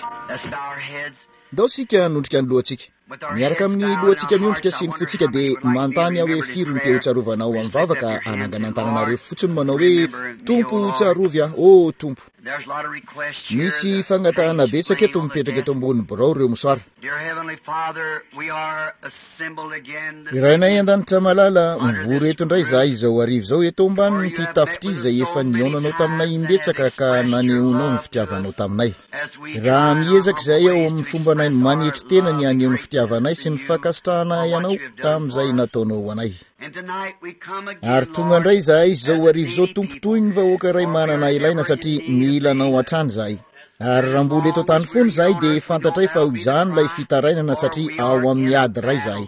ndao sika nondrika ny lohantsika miaraka amin'ny lohantsika miondrika sy ny fotsika dia manontany aho hoe firy ny teo tsarovana ao amin'ny vavaka anangana an-tananareo fotsiny manao hoe tompo tsarovy aho o tompo. Misy fagnatahana betsaka eto mipetraka eto ambony birao reo mosoara. Irainay an-danitra malala mivory eto indray za izao arivo zao eto ambany ty tafitry izay efa nionanao taminay imbetsaka ka naneonao ny fitiavanao taminay. Raha miezaka izay ao amin'ny fombanay manitry tena ny aneho ny fitiavanay sy ny fakasitrahana ianao tamin'izay nataonao anay. Ary tonga indray izahay izao arivo zao tompo toy ny vahoaka iray manana ilaina satria milanao hatrany izahay. Ary raha mbola eto tany foana izahay dia fantatray fa ho izany ilay fitarainana satria ao amin'ny ady iray izahay.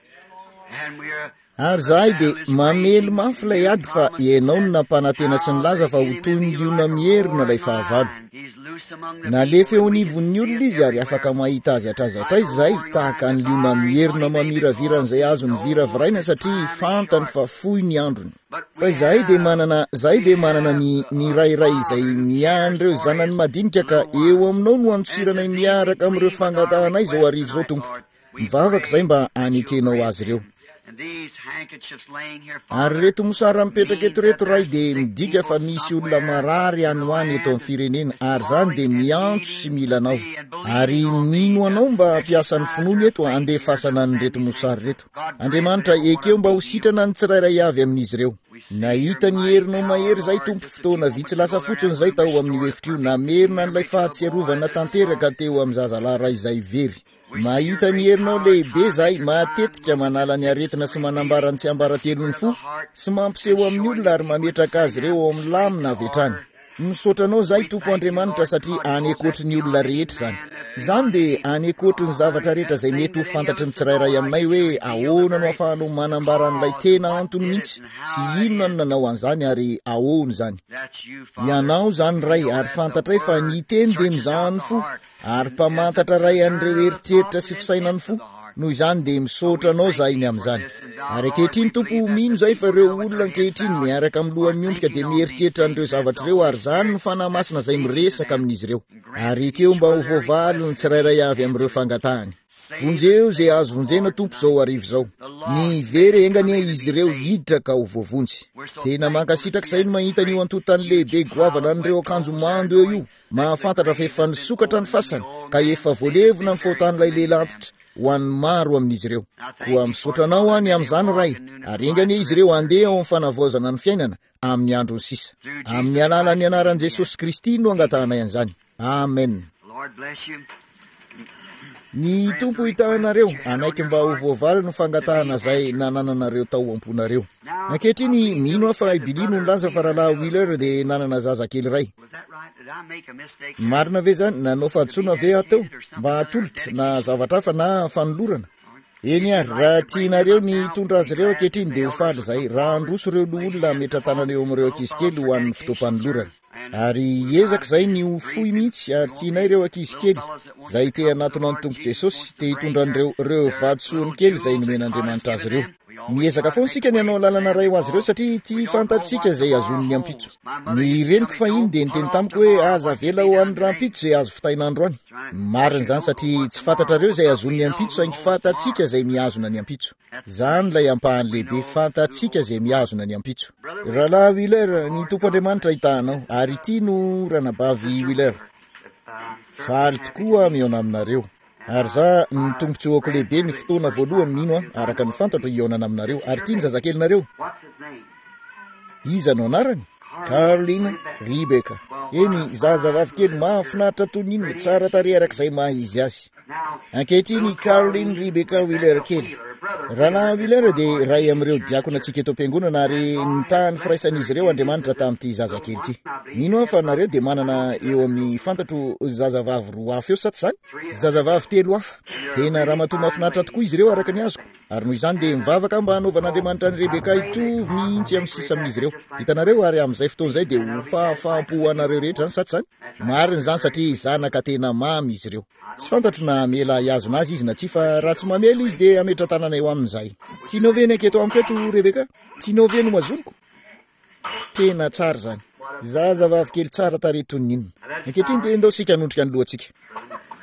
Ary izahay dia mamely mafy ilay ady fa ianao no nampanantena sy ny laza fa ho toy ny liona mierina ilay fahavalo. Nalefa eo anivon'ny olona izy ary afaka mahita azy atrazatray izay tahaka ny liona mierina mamiraviran'izay azo ny viraviraina satria fantany fa fohy ny androny. Fa izahay dia manana ny rairay izay miandreo zanany madinika ka eo aminao no antsiranay miaraka amin'ireo fangatahanay izao arivo zao tompo. Mivavaka izay mba anekenao azy ireo. Ary reto mosara mipetraka eto reto ray dia midika fa misy olona marary anoany eto amin'ny firenena ary zany dia miantso sy milanao. Ary mino anao mba hampiasa ny finoana eto andefasana ny reto mosary reto. Andriamanitra ekeo mba ho sitrana ny tsirairay avy amin'izy ireo. Nahita ny herinao mahery zay tompo fotoana vitsy lasa fotsiny zay tao amin'ny efitra io namerina n'ilay fahatsiarovana tanteraka teo amin'ny zazalahy ray izay very. Mahita ny herinao lehibe zay matetika manala ny aretina sy manambara ny tsy ambaratelony fo sy mampiseho amin'ny olona ary mametraka azy ireo ao amin'ny lamina avetrany. Misotranao zay tompo Andriamanitra satria anekotry ny olona rehetra zany. Zany dia anekotry ny zavatra rehetra zay mety ho fantatry ny tsirairay aminay hoe ahoana no ahafahanao manambara n'ilay tena antony mihitsy sy inona no nanao an'izany ary ahoana zany. Ianao zany ray ary fantatray fa ny teny dia mizahany fo ary mpamantatra ray an'ireo eritreritra sy fisainany fo. Noho izany dia misotranao zay ny amin'izany. Ary ankehitriny tompo mino zay fa ireo olona ankehitriny miaraka amin'ny lohany miondrika dia mieritreritra an'ireo zavatra ireo ary zany ny fanahy masina zay miresaka amin'izy ireo. Ary ekeo mba ho voavaly ny tsirairay avy amin'ireo fangatahany. Vonjeo zay azo vonjena tompo zao arivo zao. Ny very engany izy ireo hiditra ka ho voavonjy. Tena mankasitraka izay ny mahita an'io antotany lehibe goavana an'ireo akanjo mando eo io. Mahafantatra fa efa nisokatra ny fasana ka efa voalevona ny faotan'ilay lehilahy antitra ho an'ny maro amin'izy ireo. Koa misotranao any amin'izany ray ary engany izy ireo handeha ao amin'ny fanavaozana ny fiainana amin'ny androny sisa. Amin'ny alalan'ny anaran'i Jesosy Kristy no angatahanay an'izany. Amen. Ny tompo hitahanareo anaiky mba ho voavaly no fangatahana zay nanananareo tao amponareo. Ankehitriny mino aho fa Ibilino nilaza fa rahalahy Wheeler dia nanana zazakely ray. Marina ve zany nanao fahadisoana ve atao mba hatolotra na zavatra hafa na fanolorana? Eny ary raha tianareo ny tondra azy ireo ankehitriny dia ho faly zay raha androso ireo olona metratana eo amin'ireo ankizy kely ho an'ny fotoam-panolorana. Ary ezaka zay ny ho fohy mihitsy ary tianay ireo ankizy kely zay te hanatona ny tompo Jesosy te hitondra ireo vadisoany kely zay nomen'Andriamanitra azy ireo. Miezaka foana sika ny hanao lalana ray ho azy ireo satria ty fantatsika zay azon'ny ampitso. Ny reniko fahiny dia niteny tamiko hoe aza vela ho an'ny rampitso zay azo fitain'andro any. Marina zany satria tsy fantatrareo zay azon'ny ampitso saingy fantatsika zay miazona ny ampitso. Zany lay ampahany lehibe fantatsika zay miazona ny ampitso. Rahalahy Wheeler ny tompo Andriamanitra hitahanao ary ity no ranabavy Wheeler. Faly tokoa miaona aminareo. Ary za ny tombontsoako lehibe ny fotoana voalohany mino araka ny fantatro ionana aminareo ary ity ny zazakelinareo. Iza no anarany? Caroline Rebecca. Eny zazavavy kely mahafinaritra toninona tsara tarehy arak'izay maha izy azy. Ankehitriny Caroline Rebecca Wheeler kely. Rahalahy Wheeler dia ray amin'ireo diakona antsika eto am-piangonana ary nitahany firaisan'izy ireo Andriamanitra tamin'ity zazakely ity. Mino aho fa nareo dia manana eo amin'ny fantatro zazavavy roa hafa eo sa tsy zany? Zazavavy telo hafa. Tena raha matoa mahafinaritra tokoa izy ireo araka ny azoko. Ary noho izany dia mivavaka mba hanaovan'Andriamanitra ny Rebeka hitovy mihitsy amin'ny sisa amin'izy ireo. Hitanareo ary amin'izay fotoan'izay dia ho fahafaham-po anareo rehetra zany sa tsy zany? Marina zany satria zanaka tena mamy izy ireo. Tsy fantatro na mela hiazona azy izy na tsy fa raha tsy mamela izy dia ametra tanana eo amin'izay. Tianao ve ny anketo amiko eto Rebeka? Tianao ve no mazoniko? Tena tsara zany. Zazavavy kely tsara tarehy toy ny inona. Ankehitriny dia ndao sika hanondrika ny lohantsika.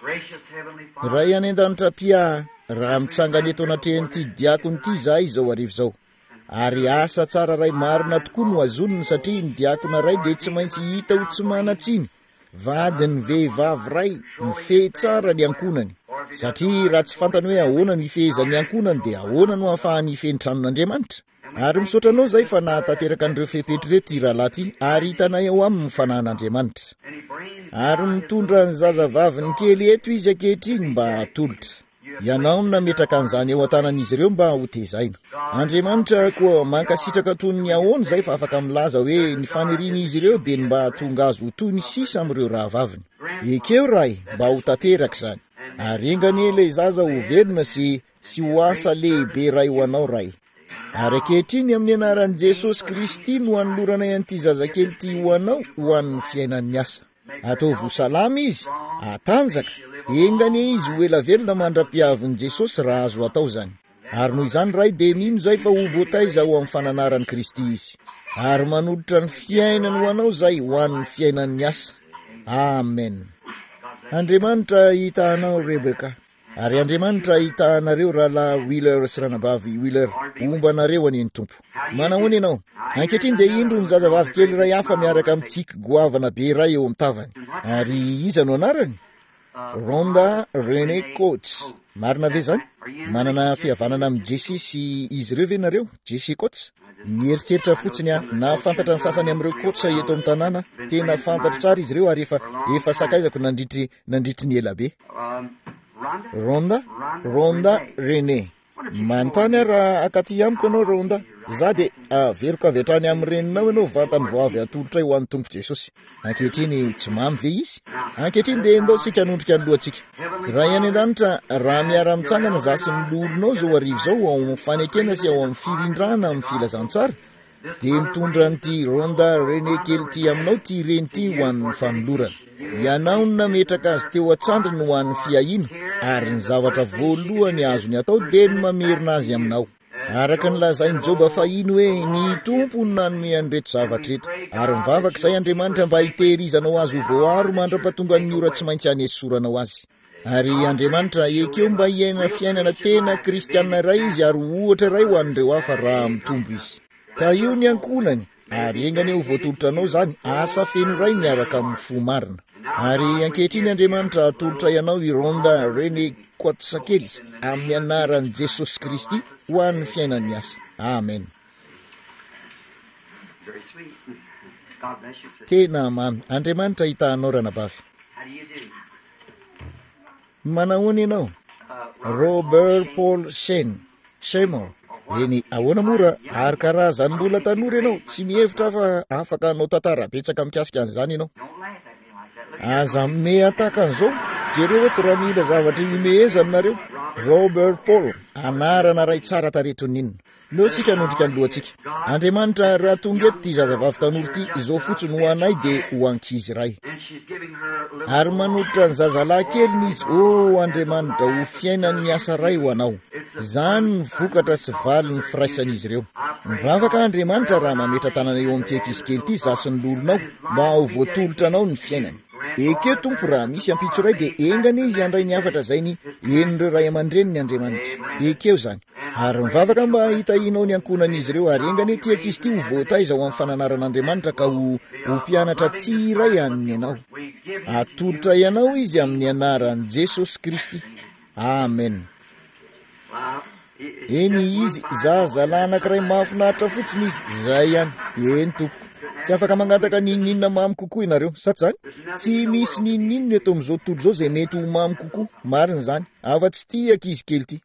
Ray any an-danitra pia raha mitsangana eto anatrehan'ity diakony ity zay izao arivo zao. Ary asa tsara ray marina tokoa no azoniny satria ny diakona ray dia tsy maintsy hita ho tsy manatsiny. Vadiny vehivavy ray mifehy tsara ny ankonany. Satria raha tsy fantany hoe ahoana ny ifehezany ankonany dia ahoana no ahafahany ifehny tranon'Andriamanitra. Ary misaotranao zay fa nahatanteraka an'ireo fepetra ireo ty rahalahy ty ary hitanay eo amin'ny mifanahan'Andriamanitra. Ary mitondra ny zazavaviny kely eto izy ankehitriny mba atolotra. Ianao no nametraka an'izany eo an-tanan'izy ireo mba ho tezaina. Andriamanitra koa mankasitraka toy ny ahoana zay fa afaka milaza hoe ny faniriany izy ireo dia mba tonga azy ho toy ny sisa amin'ireo rahavaviny. Ekeo ray mba ho tanteraka izany. Ary engany ilay zaza ho velona sy ho asa lehibe ray ho anao ray. Ary ankehitriny amin'ny anaran'i Jesosy Kristy no hanoloranay an'ity zazakely ty ho anao ho an'ny fiainan'ny asa. Ataovy salama izy, atanjaka, engany izy ho ela velona mandra-piavin'i Jesosy raha azo atao zany. Ary noho izany ray dia mino zay fa ho voataiza ho amin'ny fananaran'i Kristy izy. Ary manolotra ny fiainany ho anao zay ho an'ny fiainan'ny asa. Amen. Andriamanitra hitahanao Rebeka. Ary Andriamanitra hitahanareo rahalahy Wheeler sy ranabavy Wheeler, ombanareo aneny tompo. Manahoana ianao? Ankehitriny dia indro ny zazavavy kely ray hafa miaraka amin'tsiky goavana be ray eo amin'ny tavany. Ary iza no anarany? Rhonda Renee Coates. Marina ve zany? Manana fihavanana amin'ny Jessie sy izy ireo ve nareo? Jessie Coates? Mieritreritra fotsiny na fantatra ny sasany amin'ireo Coates eto amin'ny tanàna. Tena fantatra tsara izy ireo ary efa sakaizako nandritry ny ela be. Rhonda Renee. Manontany raha akaty amiko ianao Rhonda. Za dia averoka avy hatrany amin'ny reninao ianao vantany vao avy atolotra ho an'ny Tompo Jesosy. Ankehitriny tsy mamy ve izy? Ankehitriny dia endao sika hanondrika ny lohantsika. Raha any an-danitra raha miara-mitsangana za sy ny lolonao zao arivo zao ao amin'ny fanekena sy ao amin'ny firindrana amin'ny filazantsara dia mitondra an'ity Rhonda Renee kely ty aminao ty reny ty ho an'ny fanolorana. Ianao no nametraka azy teo an-tsandriny ho an'ny fiahiana ary ny zavatra voalohany azony atao dia ny mamerina azy aminao. Araka ny lazainy Joba fahiny hoe ny tompo no nanome an'ireto zavatra reto ary mivavaka izay Andriamanitra mba hitehirizanao azy ho voaro mandra-pahatonga ny ora tsy maintsy hanesoranao azy. Ary Andriamanitra ekeo mba hiaina fiainana tena kristianina iray izy ary ohatra iray ho an'ireo hafa raha mitombo izy. Ka io ny ankonany ary engany ho voatolotra anao zany asa feno iray miaraka amin'ny fo marina. Ary ankehitriny Andriamanitra atolotra ianao i Rhonda Renee Coates kely amin'ny anaran'i Jesosy Kristy ho an'ny fiainan'ny asa. Amen. Tena mamy. Andriamanitra hitahanao ranabavy. Manahoana ianao? Robert Paul Seymour. Eny ahoana mora ary karazany mbola tanora ianao tsy mihevitra fa afaka anao tantara betsaka mikasika an'izany ianao. Aza mehataka an'izao jereo hoe raha mila zavatra imehezany nareo. Robert Paul anarana ray tsara taretrony ninona. Nao sika hanondrika ny lohantsika. Andriamanitra raha tonga eto ty zazavavy tanora ty izao fotsiny ho anay dia ho ankizy ray. Ary manolotra ny zazalahy kely izy Andriamanitra ho fiainan'ny asa ray ho anao. Zany ny vokatra sy valiny firaisan'izy ireo. Mivavaka Andriamanitra raha mametra tanana eo amin'ity ankizy kely ty za sy ny lolonao mba ho voatolotra anao ny fiainany. Ekeo tompo raha misy ampitso ray dia engany izy handray ny afatra zay ny enon'ireo ray aman-dreniny Andriamanitra. Ekeo zany. Ary mivavaka mba hitahinao ny ankonan'izy ireo ary engany ity ankizy ty ho voataiza ho amin'ny fananaran'Andriamanitra ka ho mpianatra ty iray aniny ianao. Atolotra ianao izy amin'ny anaran'i Jesosy Kristy. Amen. Eny izy zazalahy anankiray mahafinaritra fotsiny izy. Zay ihany. Eny tompoko. Tsy afaka mangataka ninina mamy kokoa ianareo. Saty zany? Tsy misy ninina eto amin'izao tontolo izao izay mety ho mamy kokoa. Marina zany. Afa-tsy ty ankizy kely ty.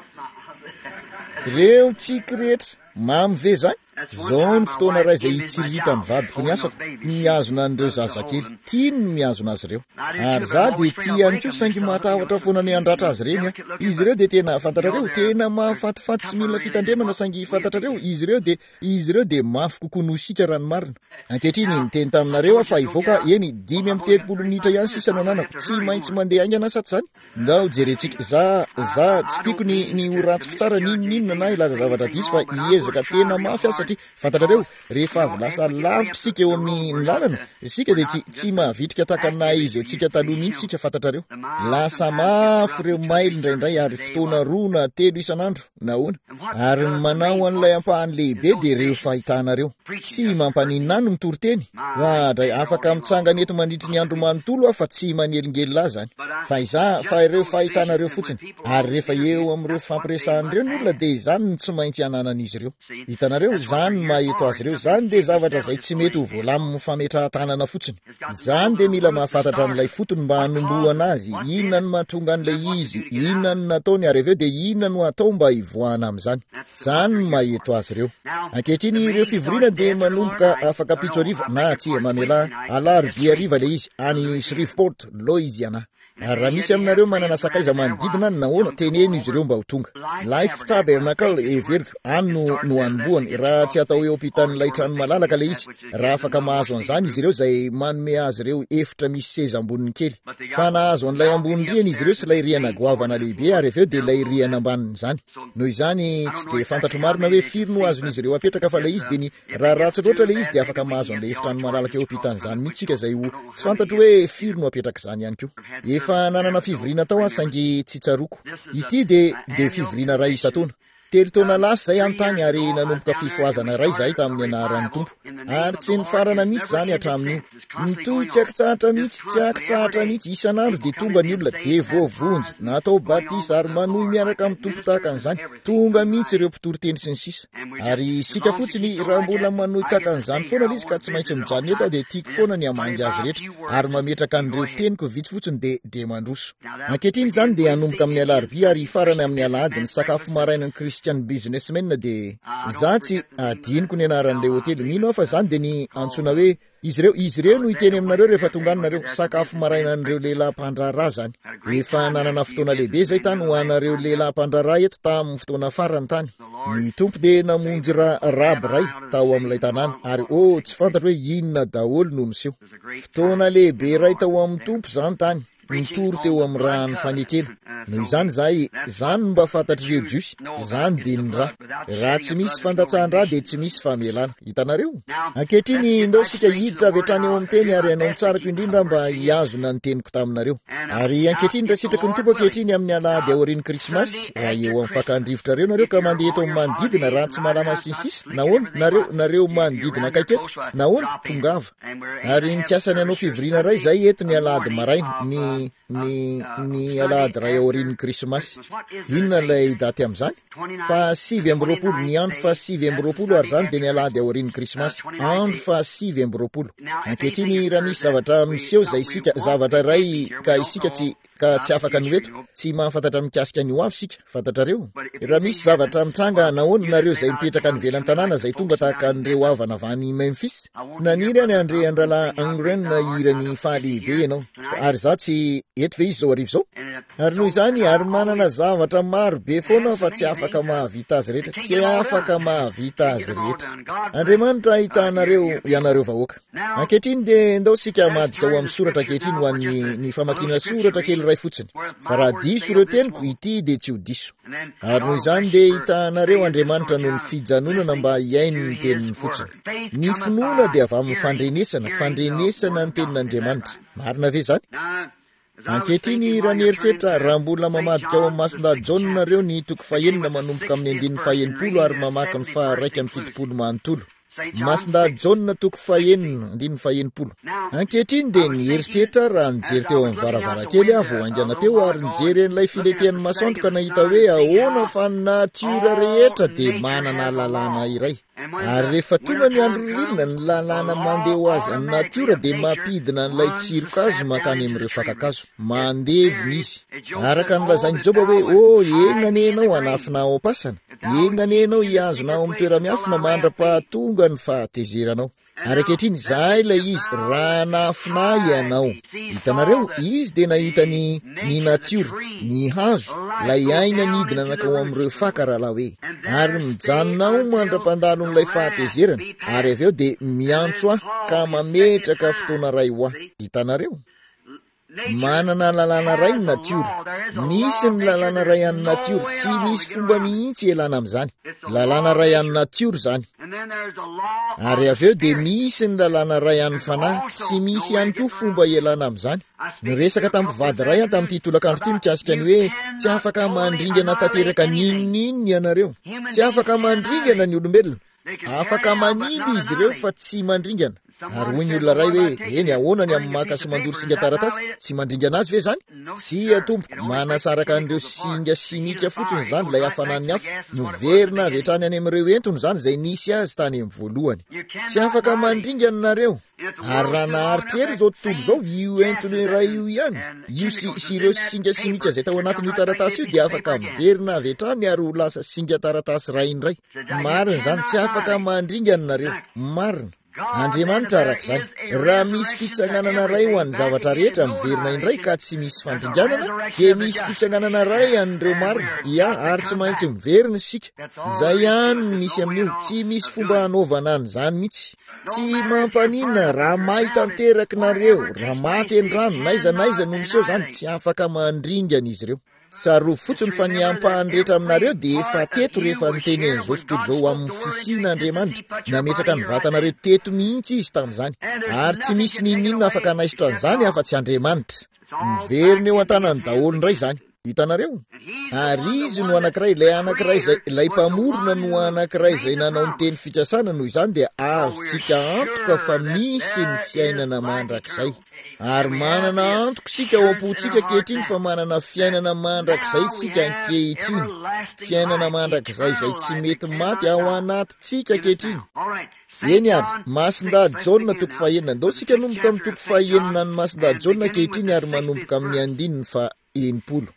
Reo tsiky rehetra mamy ve zany? Zao ny fotoana ray izay hitsirita ny vadiko ny asako miazona an'ireo zazakely. Tiany ny miazona azy ireo. Ary za dia tia ihany koa saingy matahatra foana ny andratra azy ireny. Izy ireo dia tena fantatrareo, tena mahafatifaty sy mila fitandremana saingy fantatrareo. Izy ireo dia mafy kokoa no sika rano marina. Ankehitriny niteny taminareo fa ivoaka eny 5 amby 30 minitra ihany sisa no ananako. Tsy maintsy mandeha aingana saty zany. ndao jerentsika za tsy tiako ny horatsy fitsara ninona na ilaza zavatra diso fa iezaka tena mafy azy satria fantatrareo rehefa avy lasa lavitra sika eo amin'ny lalana sika dia tsy mahavitrika takana izy atsika taloha mihitsy sika fantatrareo lasa mafy reo maily indraindray ary fotoana 2 na 3 isan'andro nahoana ary manao an'ilay ampahany lehibe dia reo fahitanareo tsy mampaninona no mitory teny dray afaka mitsangana eto mandritry ny andro manontolo fa tsy manelingely azy zany fa ireo fahitanareo fotsiny ary rehefa eo amin'ireo fampiresahan'ireo ny olona dia izany no tsy maintsy ananan'izy ireo hitanareo zany maheto azy ireo zany dia zavatra izay tsy mety ho voalaminy fametrahan-tanana fotsiny zany dia mila mahafantatra an'ilay fotony mba hanombohana azy inona no mahatonga an'ilay izy inona no nataony ary aveo dia inona no atao mba hivoahana amin'izany zany no maheto azy ireo ankehitriny ireo fivoriana dia manomboka afaka pitso ariva na tsy mamela alarobia ariva le izy any Shreveport Louisiana ary raha misy aminareo manana sakaiza manodidina ny nahoana teneny izy ireo mba ho tonga Life Tabernacle everiko any no anombohany raha tsy atao eo ampitan'ilay trano malalaka le izy raha afaka mahazo an'izany izy ireo izay manome azy ireo efitra misy seza amboniny kely fa nahazo an'ilay ambony riana izy ireo sy ilay riana goavana lehibe ary aveo dia ilay riana ambanin'izany noho izany tsy dia fantatro marina hoe firy no azon'izy ireo apetraka fa le izy dia ny raha ratsy loatra le izy dia afaka mahazo an'ilay efitrano malalaka eo ampitan'izany mihitsika izay tsy fantatro hoe firy no apetraka izany ihany koa fa nanana fivoriana tao aho sangy tsy tsaroko ity dia fivoriana ray isa-taona 3 taona lasa zay antany ary nanomboka fifoazana ray zahay tamin'ny anaran'ny tompo ary tsy nifarana mihitsy zany hatramin'io nitoy tsy akitsahatra mihitsy isan'andro dia tonga ny olona dia voavonjy natao batisa ary manohy miaraka amin'ny tompo tahaka an'izany tonga mihitsy ireo mpitory teny sy ny sisa ary isika fotsiny raha mbola manohy tahaka an'izany foana izy ka tsy maintsy mijanona eto dia tiako foana ny hamangy azy rehetra ary mametraka an'ireo teniko vitsy fotsiny dia mandroso ankehitriny zany dia hanomboka amin'ny alarobia ary farany amin'ny alahady ny sakafo maraina ny Christian businessmen dia za tsy adiniko ny anaran'ilay hotely mino fa zany dia ny antsoina hoe izy ireo no hiteny aminareo rehefa tonga anareo sakafo maraina an'ireo lehilahy mpandrarà zany efa nanana fotoana lehibe zay tany ho anareo lehilahy mpandrarà eto tamin'ny fotoana farany tany ny tompo dia namonjy raby ray tao amin'ilay tanàna ary tsy fantatro hoe inona daholo no miseho fotoana lehibe ray tao amin'ny tompo zany tany nitory teo amin'ny raha ny fanekena noho izany zany mba fantatr'ireo jiosy zany dia ny raha tsy misy fandatsahan-draha dia tsy misy famelana hitanareo ankehitriny ndao sika hiditra avy hatrany eo amin'ny teny ary ianao mitsarako indrindra mba hiazona ny teniko taminareo ary ankehitriny raha sitraky ny tompo ankehitriny amin'ny alahady aorian'ny krismasy raha eo amin'ny fakandrivotrareo nareo ka mandeha eto amin'ny manodidina raha tsy malama sinsisa nahoana nareo manodidina akaiketo nahoana tongava ary mikasany anao fivoriana ray zay eto ny alahady maraina ny alahady ray aorian'ny krismasy inona ilay daty amin'izany fa 7 ny andro fa 7 ary zany dia ny alahady aorian'ny krismasy andro fa 7 ankehitriny raha misy zavatra miseho zay isika zavatra ray ka isika tsy afaka ny eto tsy mahafantatra mikasika ny ho avy sika fantatrareo raha misy zavatra mitranga nahoana nareo izay mipetraka ny velan'ny tanàna izay tonga tahaka an'ireo avana avy any Memphis naniry any André Andrala Angren na hirany fahalehibe ianao ary za tsy eto ve izy zao arivo zao ary noho izany ary manana zavatra maro be foana fa tsy afaka mahavita azy rehetra Andriamanitra ahitanareo ianareo vahoaka ankehitriny dia ndao sika madika ho amin'ny soratra ankehitriny ho an'ny famakiana soratra kely ray fotsiny fa raha diso ireo teniko ity dia tsy ho diso ary noho izany dia hitanareo Andriamanitra no ny fijanonana mba hiaino ny teniny fotsiny ny finoana dia avy amin'ny fandrenesana ny tenin'Andriamanitra marina ve zany ankehitriny raha nieritreritra raha mbola mamadika ao amin'ny masinda John nareo ny toko 9 manomboka amin'ny 9 ary mamaky ny 1 manontolo masinda John toko 9 ankehitriny dia nieritreritra raha nijery teo amin'ny varavarakely avo aingana teo ary nijery an'ilay filetehan'ny masoandro ka nahita hoe ahoana fa ny natiora rehetra dia manana lalàna iray ary rehefa tonga ny andro ririna ny lalàna mandeha ho azy ny natiora dia mampidina n'ilay tsirokazo makany amin'ireo fakakazo mandevina izy araka nylazainy Joba hoe enganenao hanafina ao am-pasana enganenao hiazonao amin'ny toera-miafina mandra-pahatonga ny fahatezeranao ary ankehitriny zahay ilay izy raha nafina ianao hitanareo izy dia nahita ny natiora ny hazo lay aina nidina nakao amin'ireo faka rahala hoe ary mijanonao mandra-pandalo n'ilay fahatezerana ary aveo dia miantso aho ka mametraka fotoana ray ho aho hitanareo manana lalàna ray ny natiora. Misy ny lalàna ray an'ny natiora, tsy misy fomba mihitsy elana amin'izany. Lalàna ray an'ny natiora zany. Ary avy eo dia misy ny lalàna ray an'ny fanahy, tsy misy ihany koa fomba elana amin'izany. Niresaka tamin'ny mpivady ray tamin'ity tolakandro ity mikasika ny hoe tsy afaka mandringana tanteraka ninonninony ianareo. Tsy afaka mandringana ny olombelona. Afaka manimby izy ireo fa tsy mandringana. Ary hoy ny olona ray hoe eny ahoana ny amin'ny maka sy mandoro singa taratasy, tsy mandringana azy ve zany? Tsy atompoko, manasaraka an'ireo singa simika fotsiny zany ilay hafanan'ny afo, noverina avy hatrany any amin'ireo entony zany izay nisy azy tany amin'ny voalohany. Tsy afaka mandringana nareo. Ary raha naharitra elo izao tontolo izao, io entony iray io ihany, io sy ireo singa simika izay tao anatin'io taratasy io dia afaka miverina avy hatrany ary ho lasa singa taratasy ray indray. Marina zany, tsy afaka mandringana nareo. Marina. Andriamanitra arak'izany, raha misy fitsanganana ray ho an'ny zavatra rehetra miverina indray ka tsy misy fandringanana, dia misy fitsanganana ray an'ireo marina. Ia, ary tsy maintsy miverina isika. Zay ihany no misy amin'io, tsy misy fomba hanaovana an'izany mihitsy. Tsy mampanina raha may tanteraka nareo, raha maty en-drano, naiza no miseho zany, tsy afaka mandringana izy ireo. Tsaro fotsiny fa ny ampahany rehetra aminareo dia efa teto rehefa nitenen'izao tontolo izao amin'ny fisian'Andriamanitra. Nametraka ny vatanareo teto mihitsy izy tamin'izany. Ary tsy misy ninona afaka hanaisotra an'izany afa-tsy Andriamanitra. Miverina eo an-tanany daholo indray zany. Hitanareo? Ary izy no anankiray, ilay mpamorona no anankiray izay nanao ny teny fikasana noho izany dia azontsika antoka fa misy ny fiainana mandrakizay. Ary manana antoko sika ao am-pontsika ankehitriny fa manana fiainana mandrakizay tsika ankehitriny. Fiainana mandrakizay izay tsy mety maty ao anatintsika ankehitriny. Eny ary, Masindady Jaona toko fahaenina. Andao sika nomboka amin'ny toko fahaenina ny Masindady Jaona ankehitriny ary manomboka amin'ny andininy fa 80.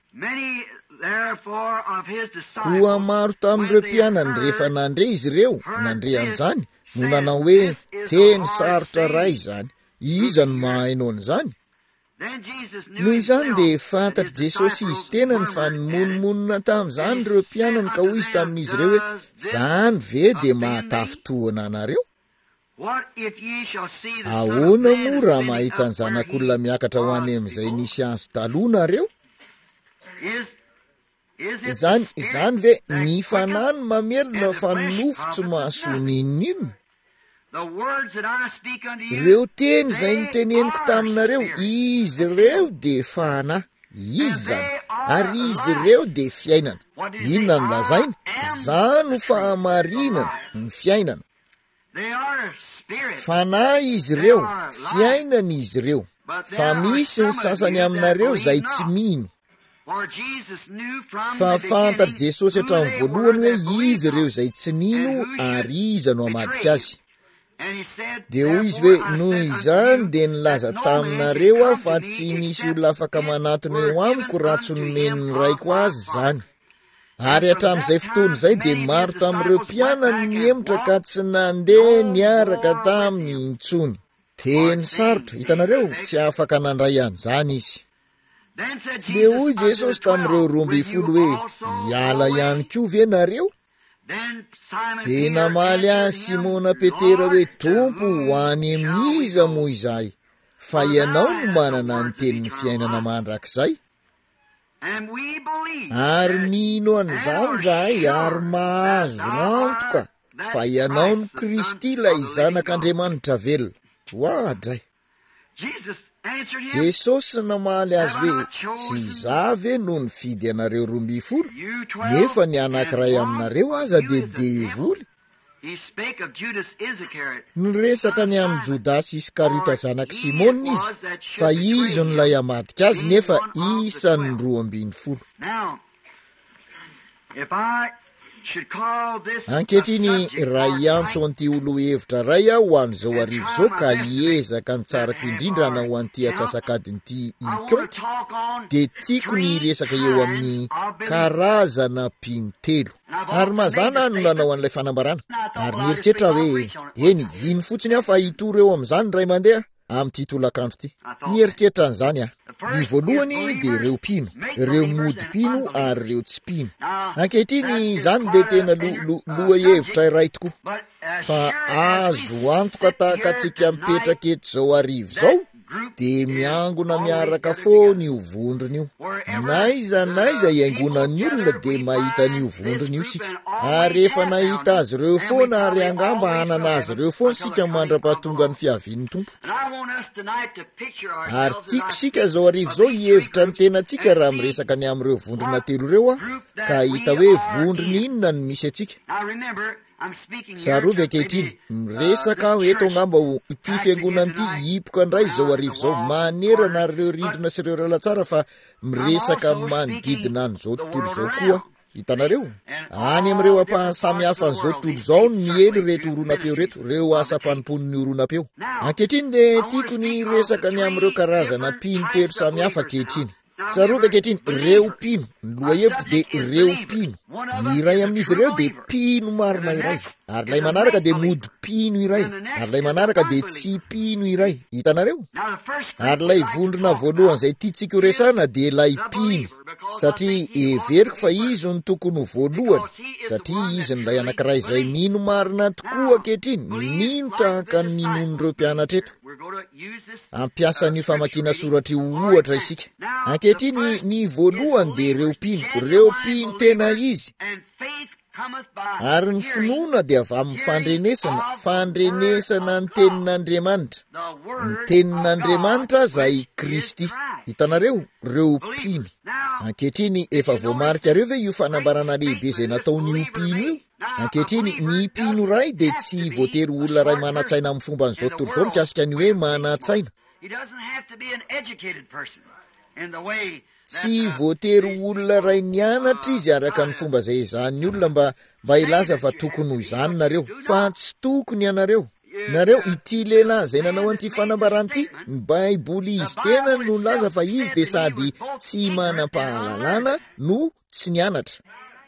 Koa maro tamin'ireo mpianany rehefa nandre izy ireo, nandre an'izany, no nanao hoe teny sarotra ray izany. Iza no mahaino an'izany? Noho izany dia fantatry Jesosy izy tenany fa nymonmonina tamin'izany ireo mpianany ka hoy izy tamin'izy ireo hoe zany ve dia mahatafitoana anareo? Ahoana moa raha mahita ny zanak'olona miakatra ho any amin'izay nisy azy taloha nareo? Izany ve ny fanahy mamerina fa nofo tsy mahasoa ninonino? Ireo teny izay niteneniko taminareo, izy ireo dia fanahy, izy zany, ary izy ireo dia fiainana. Inona no lazainy? Zany ho fahamarinana, ny fiainana. Fanahy izy ireo, fiainana izy ireo, fa misy ny sasany aminareo izay tsy mino. Fa fantatry Jesosy hatramin'ny voalohany hoe izy ireo izay tsy nino ary iza no hamadika azy. Dia hoy izy hoe noho izany dia nilaza taminareo aho fa tsy misy olona afaka manatona eo amiko raha tsy nomeny ny raiko azy zany. Ary hatramin'izay fotoana izay dia maro tamin'ireo mpianany niemotra ka tsy nandeha niaraka taminy intsony. Teny sarotra, hitanareo, tsy afaka nandray an'izany izy. Dia hoy Jesosy tamin'ireo 12 hoe hiala ihany koa ve nareo? Dia namaly azy Simona Petera hoe tompo ho any amin'iza moa izahay? Fa ianao no manana ny tenin'ny fiainana mandrakizay. Ary mino an'izany zahay ary mahazo antoka fa ianao no Kristy ilay zanak'Andriamanitra velona. Hoadray. Jesosy namaly azy hoe tsy izaho ve no nifidy anareo 12, nefa ny anankiray aminareo aza dia devoly. Niresaka ny amin'ny Jodasy Iskarita zanak' Simona izy, fa izy no lay hamadika azy nefa isany 12. Ankehitriny raha iantso an'ity olo hevitra ray aho ho an'izao arivo izao ka hiezaka ny tsarako indrindra na ho an'ity atsasakadin'ity ikonty, dia tiako ny resaka eo amin'ny karazana mpintelo. Ary mazana no nanao an'ilay fanambarana. Ary nieritreritra hoe eny ino fotsiny aho fa hitoro eo amin'izany ray mandeha amin'ity tolakandro ity. Nieritreritra an'izany aho. Ny voalohany dia ireo mpino, ireo modi-pino ary ireo tsy pino. Ankehitriny izany dia tena loha hevitra iray tokoa. Fa azo antoka tahaka antsika mipetraka eto izao arivo izao de miangona miaraka foana io vondrona io. Naiza iangonan'ny olona de mahita an'io vondrona io sika. Ary efa nahita azy ireo foana ary angamba hanana azy ireo foana sika mandra-pahatonga ny fiavian'ny Tompo. Ary tiako sika zao arivo zao hihevitra ny tenantsika raha miresaka ny amin'ireo vondrona telo ireo ka hita hoe vondrona inona no misy atsika. Tsarovy ankehitriny, miresaka eto angamba ity fiangonana ity hipoka indray zao arivo zao manerana ireo rindrina sy ireo relatsara fa miresaka manodidina an'izao tontolo zao koa. Hitanareo any amin'ireo ampahasamihafa an'izao tontolo zao miely reto oronapeo reto, reo asa-panompon'ny oronapeo. Ankehitriny de tiako ny resaka ny amin'ireo karazana mpino telo samihafa ankehitriny. Tsarovy ankehitriny, reo pino, ny lohahevitro de reo pino. Ny iray amin'izy ireo de pino marina iray, ary lay manaraka de mody pino iray, ary lay manaraka de tsy pino iray. Hitanareo? Ary lay vondrona voalohany zay tiantsika ho resana de lay pino, satria everiko fa izy ny tokony voalohany, satria izy ny lay anankiray zay mino marina tokoa ankehitriny, mino tahaka ny ninon'ireo mpianatra eto. Ampiasan'io famakiana soratra io ohatra isika. Ankehitriny ny voalohany de reo pino tena izy. Ary ny finoana de avy amin'ny fandrenesana ny tenin'Andriamanitra. Ny tenin'Andriamanitra zay Kristy. Hitanareo? Reo pino. Ankehitriny efa voamarika reo ve io fanambarana lehibe zay nataon'io pino io? Ankehitriny ny pino ray de tsy voatery olona ray manatsaina amin'ny fomba n'izao tontolo zao mikasika ny hoe manatsaina. Tsy voatery olona ray nianatra izy araka ny fomba zay izany olona mba ilaza fa tokony ho izany nareo, fa tsy tokony ianareo. Nareo ity lehilahy zay nanao an'ity fanambarana ity, ny Baiboly izy tena no laza fa izy de sady tsy manam-pahalalana no tsy nianatra.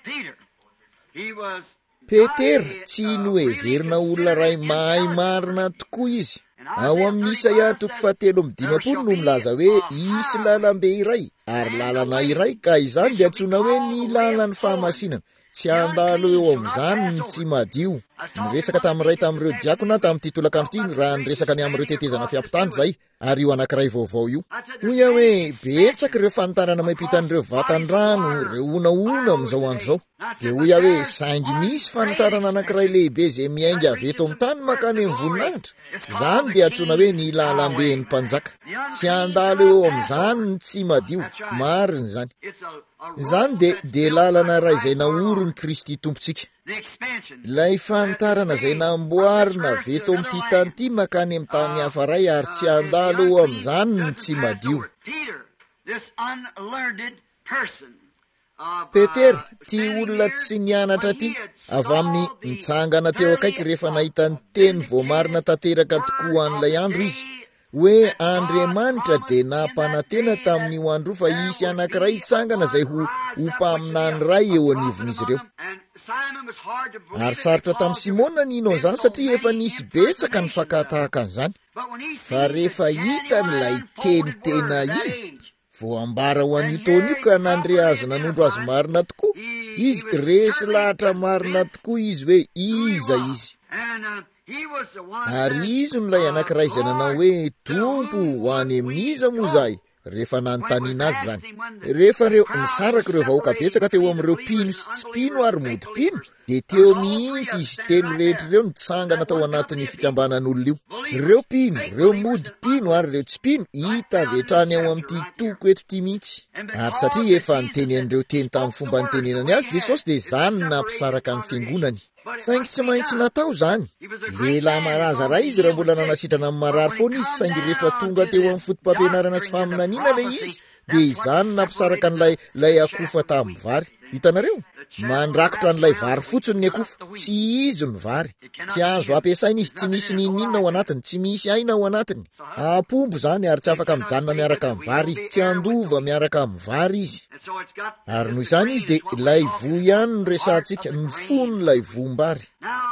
Petera tsy noheverina olona ray mahay marina tokoa izy. Ao amin'ny Isaia 7:5 no milaza hoe isy lalambe iray ary lalana iray ka izany de antsoina hoe ny lalan'ny fahamasinana. Tsy handalo eo amin'izany ny tsy madio. Niresaka tamin'iray tamin'ireo diakona tamin'ity tolakandro ity raha niresaka ny amin'ireo tetezana fiampitany zay ary io anankiray vaovao io. Hoy aho hoe betsaka ireo fanotarana maimpitan'ireo vatandrano, reo onaona amin'izao andro zao. De hoy aho hoe saingy misy fanotarana anankiray lehibe zay miainga avy eto amin'ny tany makany amin'ny voninahitra. Zany de antsoina hoe ny lalamben'ny mpanjaka. Tsy handalo eo amin'izany ny tsy madio. Marina zany. Zany de lalana ray zay naorony Kristy tompontsika. Lay fanotarana zay namboarina avy eto amin'ity tany ity makany amin'ny tany hafa ray ary tsy handalo eo amin'izany ny tsy madio. Petera, ty olona tsy nianatra ty, avy amin'ny nitsangana teo akaiky rehefa nahita ny teny voamarina tanteraka tokoa an'ilay andro izy, hoe Andriamanitra de nampanantena tamin'io andro fa isy anankiray hitsangana zay ho mpaminany ray eo anivon'izy ireo. Ary sarotra tamin'ny Simona nino an'izany satria efa nisy betsaka ny fakatahaka an'izany. Fa rehefa hita n'ilay teny tena izy, voambara ho an'io taona io ka nandre azy nanondro azy marina tokoa, izy resy lahatra marina tokoa izy hoe iza izy. Ary izy nolay anankiray izay nanao hoe Tompo ho any amin'iza moa zahay rehefa nanontaniana azy zany. Rehefa reo nisaraka ireo vahoaka betsaka teo amin'ireo pino sy tsy pino ary mody pino, de teo mihitsy izy telo rehetra ireo nitsangana tao anatin'ny fikambanan'olona io. Reo pino, reo mody pino ary reo tsy pino hita vetrany ao amin'ity toko eto ty mihitsy. Ary satria efa nitenen'ireo teny tamin'ny fomba nitenenany azy Jesosy de zany nampisaraka ny fiangonany. Saingy tsy maintsy natao zany. Lehilahy maraza ray izy raha mbola nanasitrana amin'ny marary foana izy, saingy rehefa tonga teo amin'ny fotom-pampianarana sy faminaniana le izy, de izany nampisaraka n'lay akofa tamin'ny vary. Hitanareo? Mandrakotra n'ilay vary fotsiny ny akofa, tsy izy ny vary. Tsy azo ampiasaina izy, tsy misy ninina ao anatiny, tsy misy aina ao anatiny. Apombo zany ary tsy afaka mijanona miaraka amin'ny vary izy, tsy andova miaraka amin'ny vary izy. Ary noho izany izy de lay vo ihany no resantsika, ny fony lay vombary.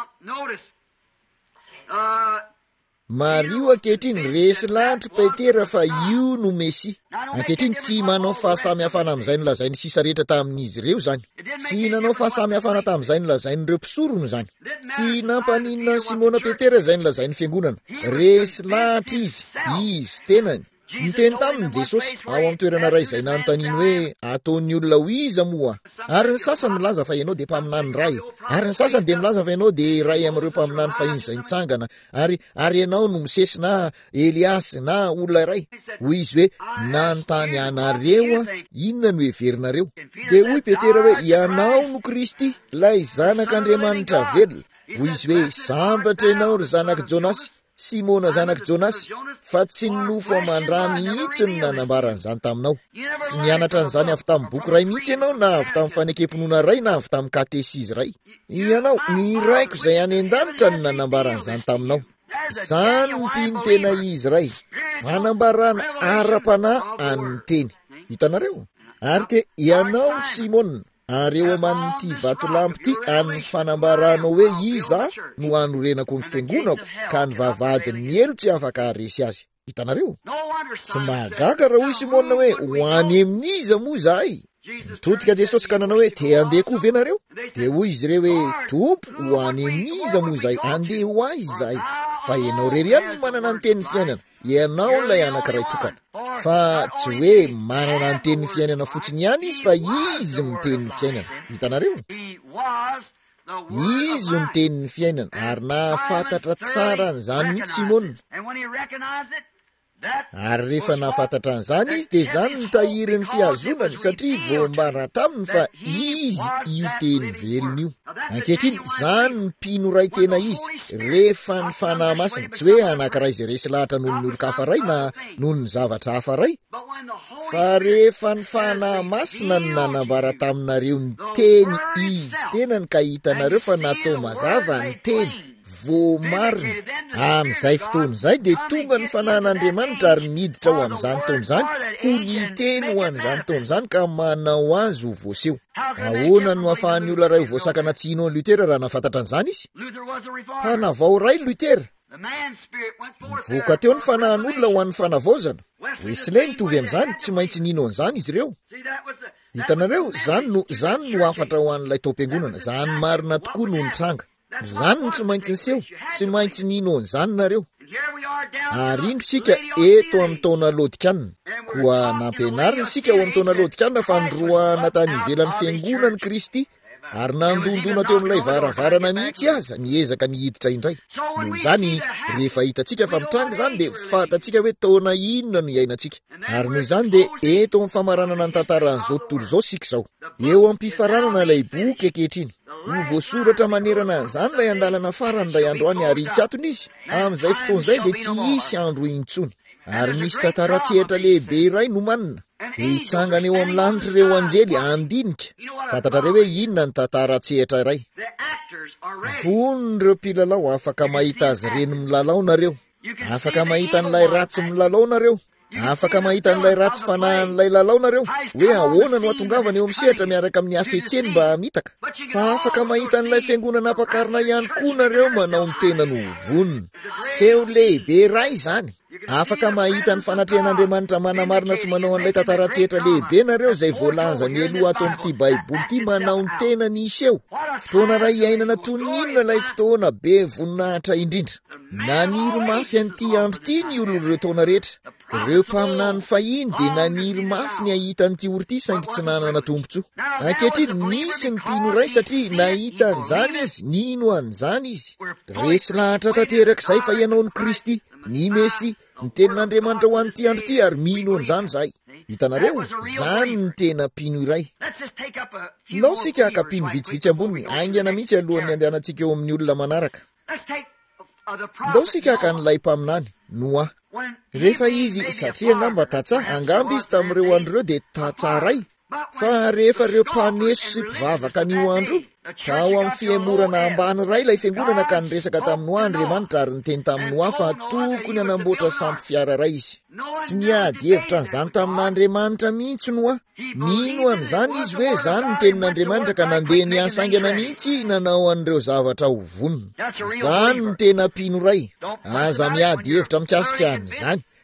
Mario ankehitriny resy lahatra Petera fa io no Mesia. Ankehitriny tsy manao fahasamihafana amin'izay nolazainy sisa rehetra tamin'izy ireo zany. Tsy nanao fahasamihafana tamin'izay nolazain'ireo mpisorona zany. Tsy nampaninina Simona Petera izay nolazainy fiangonana. Resy lahatra izy tenany. Niteny tamin' Jesosy ao amin'ny toerana ray izay nanontaniany hoe ataon'ny olona ho iza moa? Ary ny sasany milaza fa ianao dia mpaminany ray, ary ny sasany dia milaza fa ianao dia ray amin'ireo mpaminany fahiny izay nitsangana, ary ianao no Mosesy na Eliasy na olona iray. Hoy izy hoe nanontany anareo inona no heverinareo? Dia hoy Petera hoe ianao no Kristy, ilay zanak'Andriamanitra velona. Hoy izy hoe sambatra ianao ry zanak' Jonasy, Simona zanak' Jonasy, fa tsy nofo amandra mihitsy no nanambaran'izany taminao. Tsy nianatra an'izany avy tamin'ny boky ray mihitsy ianao, na avy tamin'ny fanekemponona ray, na avy tamin'ny katesizy ray. Ianao ny raiko izay any an-danitra no nanambaran'izany taminao. Izany no mpino tena izy ray, fanambarana ara-panahy an'ny teny. Hitanareo? Ary te ianao Simona, ary eo aman'ity vatolampy ity amin'ny fanambaranao hoe iza no anorenako ny fiangonako, ka ny vavadiny elo tsy afaka haresy azy. Hitanareo? Tsy mahagaga raha hoy Simona hoe ho any amin'iza moa izahay? Nitodika Jesosy ka nanao hoe te handeha koa ve nareo? Dia hoy izy ireo hoe Tompo, ho any amin'iza moa izahay? Andeha ho aiza izahay? Fa ianao rery ihany no manana ny tenin'ny fiainana, ianao ilay anankiray tokana. Fa tsy hoe manana ny tenin'ny fiainana fotsiny ihany izy, fa izy miteny ny fiainana. Hitanareo? Izy miteny ny fiainana, ary nahafantatra tsara n'izany mihitsy Simona. Ary rehefa nahafantatra an'izany izy dia izany nitahiry ny fihazonany, satria voambara taminy fa izy io teny velona io. Ankehitriny izany ny mpino ray tena izy, rehefa ny fanahy masina, tsy hoe anankiray izay resy lahatra noho ny olon-kafa ray na noho ny zavatra hafa ray, fa rehefa ny fanahy masina no nanambara taminareo ny teny izy tenany, ka hitanareo fa natao mazava ny teny voamarina. Amin'izay fotoana izay dia tonga ny fanahin'Andriamanitra ary miditra ho amin'izany taona izany, ho niteny ho an'izany taona izany, ka manao azy ho voaseho. Ahoana no ahafahan'ny olona ray ho voasakana tsy hino an'i Lutera raha nafantatra an'izany izy? Mpanavao ray Lutera. Nivoaka teo ny fanahin'olona ho an'ny fanavaozana. Wesley mitovy amin'izany, tsy maintsy nino an'izany izy ireo. Hitanareo, zany no afatra ho an'ilay taom-piangonana, zany marina tokoa noho ny tranga. Zany no tsy maintsy niseho, tsy maintsy nino an'izany nareo. Ary indro sika eto amin'ny taona Laodikiana, koa nampianarina isika ao amin'ny taona Laodikiana fa nandroana tany ivelan'ny fiangonan'i Kristy, ary nandondona teo amin'ilay varavarana mihitsy aza niezaka nihiditra indray. Noho izany rehefa hitantsika fa mitranga izany dia fantatsika hoe taona inona no iainantsika. Ary noho izany dia eto amin'ny famaranana ny tantaran'izao tontolo izao sika izao. Eo amin'ny mpifaranana ilay boky ankehitriny, ho voasoratra manerana izany ilay andalana farany ray andro any, ary hikatona izy amin'izay fotoana izay dia tsy hisy andro intsony. Ary misy tantara-tsehatra lehibe iray no manina, dia hitsangana eo amin'ny lanitra ireo anjely andinika. Fantatrareo hoe inona ny tantara-tsehatra iray? Vonon'ireo mpilalao afaka mahita azy reny milalao nareo, afaka mahita n'ilay ratsy milalao nareo, afaka mahita n'ilay ratsy fanahin'ilay lalao nareo, hoe ahoana no atongavana eo amin'ny sehatra miaraka amin'ny hafetseny mba mitaka. Fa afaka mahita n'ilay fiangonana ampakarina ihany koa nareo manao ny tena no vonona. Seho lehibe ray izany. Afaka mahita ny fanatrehan'Andriamanitra manamarina sy manao an'ilay tantara-tsehatra lehibe nareo izay voalaza mialoha ato amin'ity baiboly ity manao ny tena niseho. Fotoana ray iainana toy ny inona ilay fotoana be voninahitra indrindra. Naniry mafy an'ity andro ity ny olon'ireo taona rehetra. Ireo mpaminany fahiny dia naniry mafy ny ahita n'ity oro ity saingy tsy nanana tombotsoa. Ankehitriny nisy ny mpino ray satria nahita an'izany izy, nino an'izany izy. Resy lahatra tanterak'izay fa ianao ny Kristy, ny Mesy, ny tenin'Andriamanitra ho an'ity andro ity, ary mino an'izany izahay. Hitanareo, izany ny tena mpino iray. Ndao sika hakapino vitsivitsy amboniny, aingana mihitsy alohan'ny andehanantsika eo amin'ny olona manaraka. Ndao sika haka n'ilay mpaminany, Noa. Rehefa izy, satria angamba tatsa, angamba izy tamin'ireo andro ireo dia tatsa ray. Fa rehefa ireo mpaneso sy mpivavaka an'io andro, ka ao amin'ny fiemorana ambany ray ilay fiangonana ka niresaka tamin'ny Noa Andriamanitra ary niteny tamin'ny Noa fa tokony hanamboatra sampy fiara ray izy. Tsy niady hevitra an'izany tamin'Andriamanitra mihitsy Noa. Nino an'izany izy hoe izany ny tenin'Andriamanitra ka nandeha niasaingana mihitsy nanao an'ireo zavatra ho vonona. Izany ny tena mpino ray. Aza miady hevitra mikasika an'izany.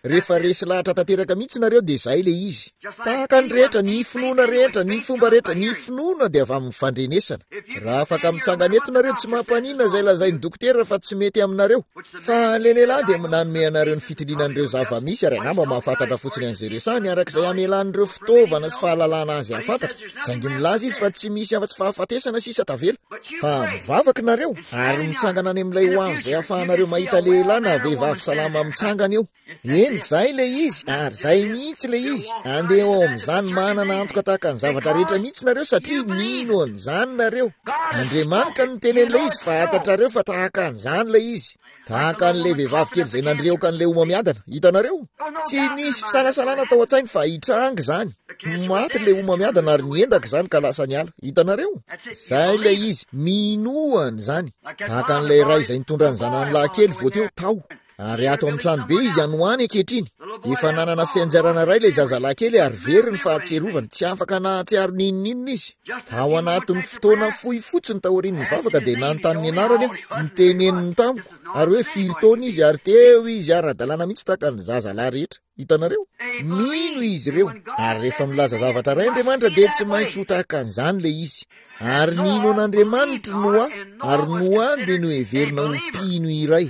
rehefa resy lahatra tanteraka mihitsy nareo dia izay le izy. Tahaka ny rehetra, ny finoana rehetra, ny fomba rehetra, ny finoana dia avy amin'ny fandrenesana. Raha afaka mitsangana eto nareo tsy mampanina izay lazain'ny dokotera fa tsy mety aminareo. Fa le lehilahy dia manome anareo ny fitilianan'ireo zava-misy ary angamba mahafantatra fotsiny an'izay resany arak'izay amelan'ireo fitaovana sy fahalalana azy hafantatra. Saingy milaza izy fa tsy misy afa-tsy fahafatesana sisa tavela. Fa mivavaka nareo ary mitsangana any amin'ilay ho avy izay ahafahanareo mahita lehilahy na vehivavy salama mitsangana eo. Eny, zay le izy ary zay mihitsy le izy. Andeha ao amin'izany manana antoka tahaka ny zavatra rehetra mihitsy nareo satria mino an'izany nareo. Andriamanitra no tenen'ilay izy fa fantatrareo fa tahaka an'izany le izy. Tahaka an'ilay vehivavy kely izay nandreoka an'ilay homamiadana. Hitanareo? Tsy nisy fisalasalana tao an-tsainy fa hitranga izany. Maty ilay homamiadana ary niendaka izany ka lasa niala. Hitanareo? Zay le izy. Minoana izany. Tahaka an'ilay ray izay nitondra ny zanany lahy kely vao teo tao. Ary ato amin'ny trano be izy anoany ankehitriny. Efa nanana fianjarana ray ilay zazalahy kely ary very ny fahatserovany, tsy afaka nahatsiaro ninon'inona izy. Tao anatin'ny fotoana fohy fotsiny taorian'ny mivavaka dia nanontany ny anarany aho, niteneniny tamiko ary hoe firy taona izy ary teo izy ara-dalàna mihitsy tahaka ny zazalahy rehetra. Hitanareo? Mino izy ireo. Ary rehefa milaza zavatra ray Andriamanitra dia tsy maintsy ho tahaka an'izany le izy. Ary nino an'Andriamanitra Noa, ary Noa dia noheverina ho mpino iray.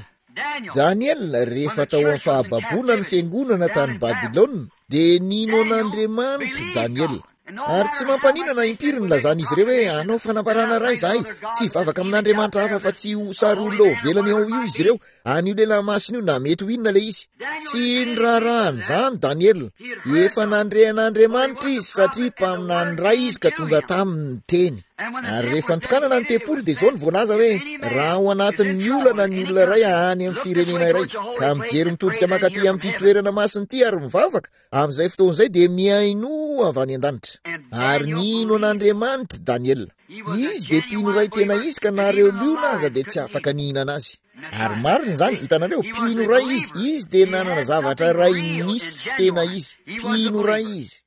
Daniel rehefa tao amin'ny fahababona ny fiangonana tany Babilôna dia nino an'Andriamanitra Daniel. Ary tsy mampanina impiry ny lazan'izy ireo hoe anao fanamparana ray zahay, tsy hivavaka amin'Andriamanitra hafa fa tsy ho sary olona ho velany ao io izy ireo. Anio lehilahy masina io na mety ho inona le izy. Tsy nirarahany izany Daniel. Efa nandre an'Andriamanitra izy satria mpaminany ray izy ka tonga taminy teny. Ary rehefa nitokanana ny tempolo dia izao ny voalaza hoe raha ao anatin'ny olana ny olona ray any amin'ny firenena iray ka mijery mitodika makaty amin'ity toerana masiny ity ary mivavaka amin'izay fotoan'izay dia miaino avy any an-danitra. Ary nino an'Andriamanitra Daniel. Izy dia mpino ray tena izy ka nareo liona aza dia tsy afaka nihinana azy. Ary marina izany, hitanareo, mpino ray izy dia nanana zavatra ray nisy tena izy. Mpino ray izy.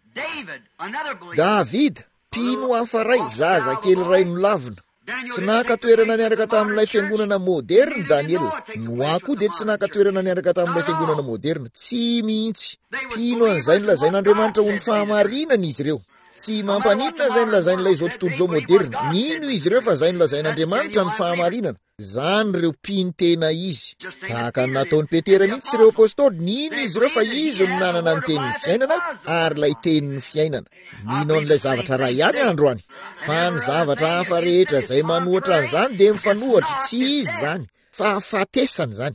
Davida mpino hafa ray, zaza kely ray nolavina. Tsy naka-toerana niaraka tamin'ilay fiangonana moderna Daniel. Noa koa dia tsy naka-toerana niaraka tamin'ilay fiangonana moderna. Tsy mihitsy. Mpino an'izay nolazain'Andriamanitra ho ny fahamarinana izy ireo. Tsy mampanina izay nolazain'ilay izao tontolo izao moderna. Nino izy ireo fa izay nolazain'Andriamanitra ny fahamarinana. Zany ireo mpino tena izy. Tahaka ny nataon'ny Petera mihitsy ireo apôstôly, nino izy ireo fa izy no nanana ny tenin'ny fiainana ary ilay tenin'ny fiainana. Nino an'ilay zavatra ray ihany androany. Fa ny zavatra hafa rehetra izay manohatra an'izany dia mifanohatra, tsy izy izany, fa hafatesana izany.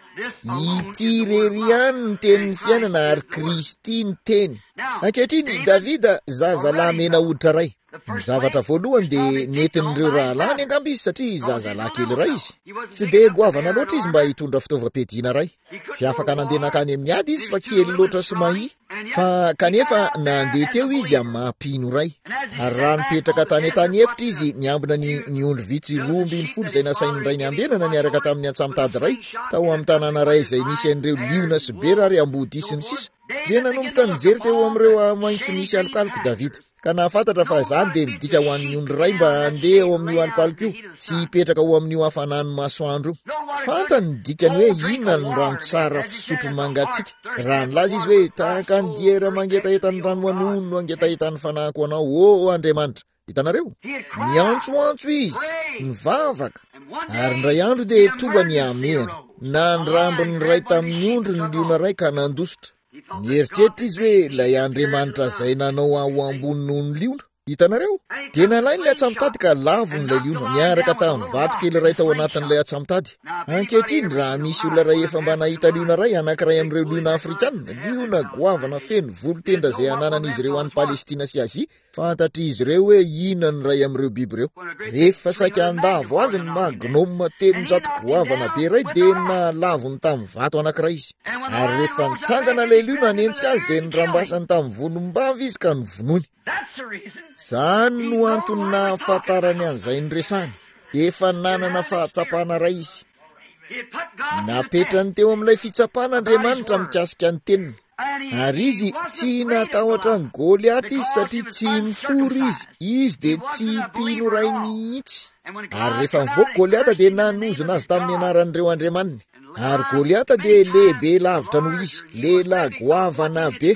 Ity rery ihany ny tenin'ny fiainana ary Kristy ny teny. Ankehitriny Davida zazalahy mena hoditra ray. Ny zavatra voalohany dia netin'ireo rahalany angamba izy satria zazalahy kely ray izy. Tsy dia goavana loatra izy mba hitondra fitaovam-piadiana ray. Tsy afaka nandeha nakany amin'ny ady izy fa kely loatra sy mahi. Fa kanefa nandeha teo izy amin'ny mahampino ray. Ary raha nipetraka tany efitra izy niambina ny ondry vitsy 12 izay nasain'ny ray niambenana niaraka tamin'ny antsamotady ray tao amin'ny tanàna ray izay nisy an'ireo liona sy bera ary ambody sy ny sisa. Dia nanomboka nijery teo amin'ireo maitso nisy alokaloka Davida. Ka nahafantatra fa izany dia midika ho an'ny ondry ray mba handeha ao amin'io alokaloka io sy hipetraka ao amin'io hafanany masoandro. Fantany ny dikany hoe inona ny rano tsara fisotro mangatsiaka. Raha nilaza izy hoe tahaka ny diera mangetahetany rano anono angetahetany fanahiko anao, o Andriamanitra. Hitanareo? Miantsoantso izy, mivavaka. Ary ndray andro dia tonga ny amehana. Nandrambiny ray tamin'ny ondry ny liona ray ka nandositra. Nieritreritra izy hoe ilay Andriamanitra izay nanao ao ambony noho ny liona. Hitanareo? Dia nalainy ilay atsamotady ka lavon'ilay liona niaraka tamin'ny vato kely ray tao anatin'ilay atsamotady. Ankehitriny raha misy olona ray efa mba nahita liona ray anankiray amin'ireo liona afrikanina, liona goavana feno volo-tenda izay ananan'izy ireo any Palestina sy Azia, fantatry izy ireo hoe inona ny ray amin'ireo biby ireo. Rehefa saika andavo azy ny magnôma 300 goavana be ray dia nalavony tamin'ny vato anankiray izy. Ary rehefa nitsangana ilay liona nentsika azy dia nirambasany tamin'ny volombava izy ka novonoiny. Zany no antony nahafantarany an'izay nyresany. Efa nanana fahatsapana ray izy. Napetrany teo amin'ilay fitsapana Andriamanitra mikasika ny teniny. Ary izy tsy natahotra ny Goliaty izy satria tsy mifory izy. Izy dia tsy mpino ray mihitsy. Ary rehefa mivoaka Goliata dia nanozona azy tamin'ny anaran'ireo andriamaniny. ary Goliata dia lehibe lavitra noho izy, lehilahy goavana be,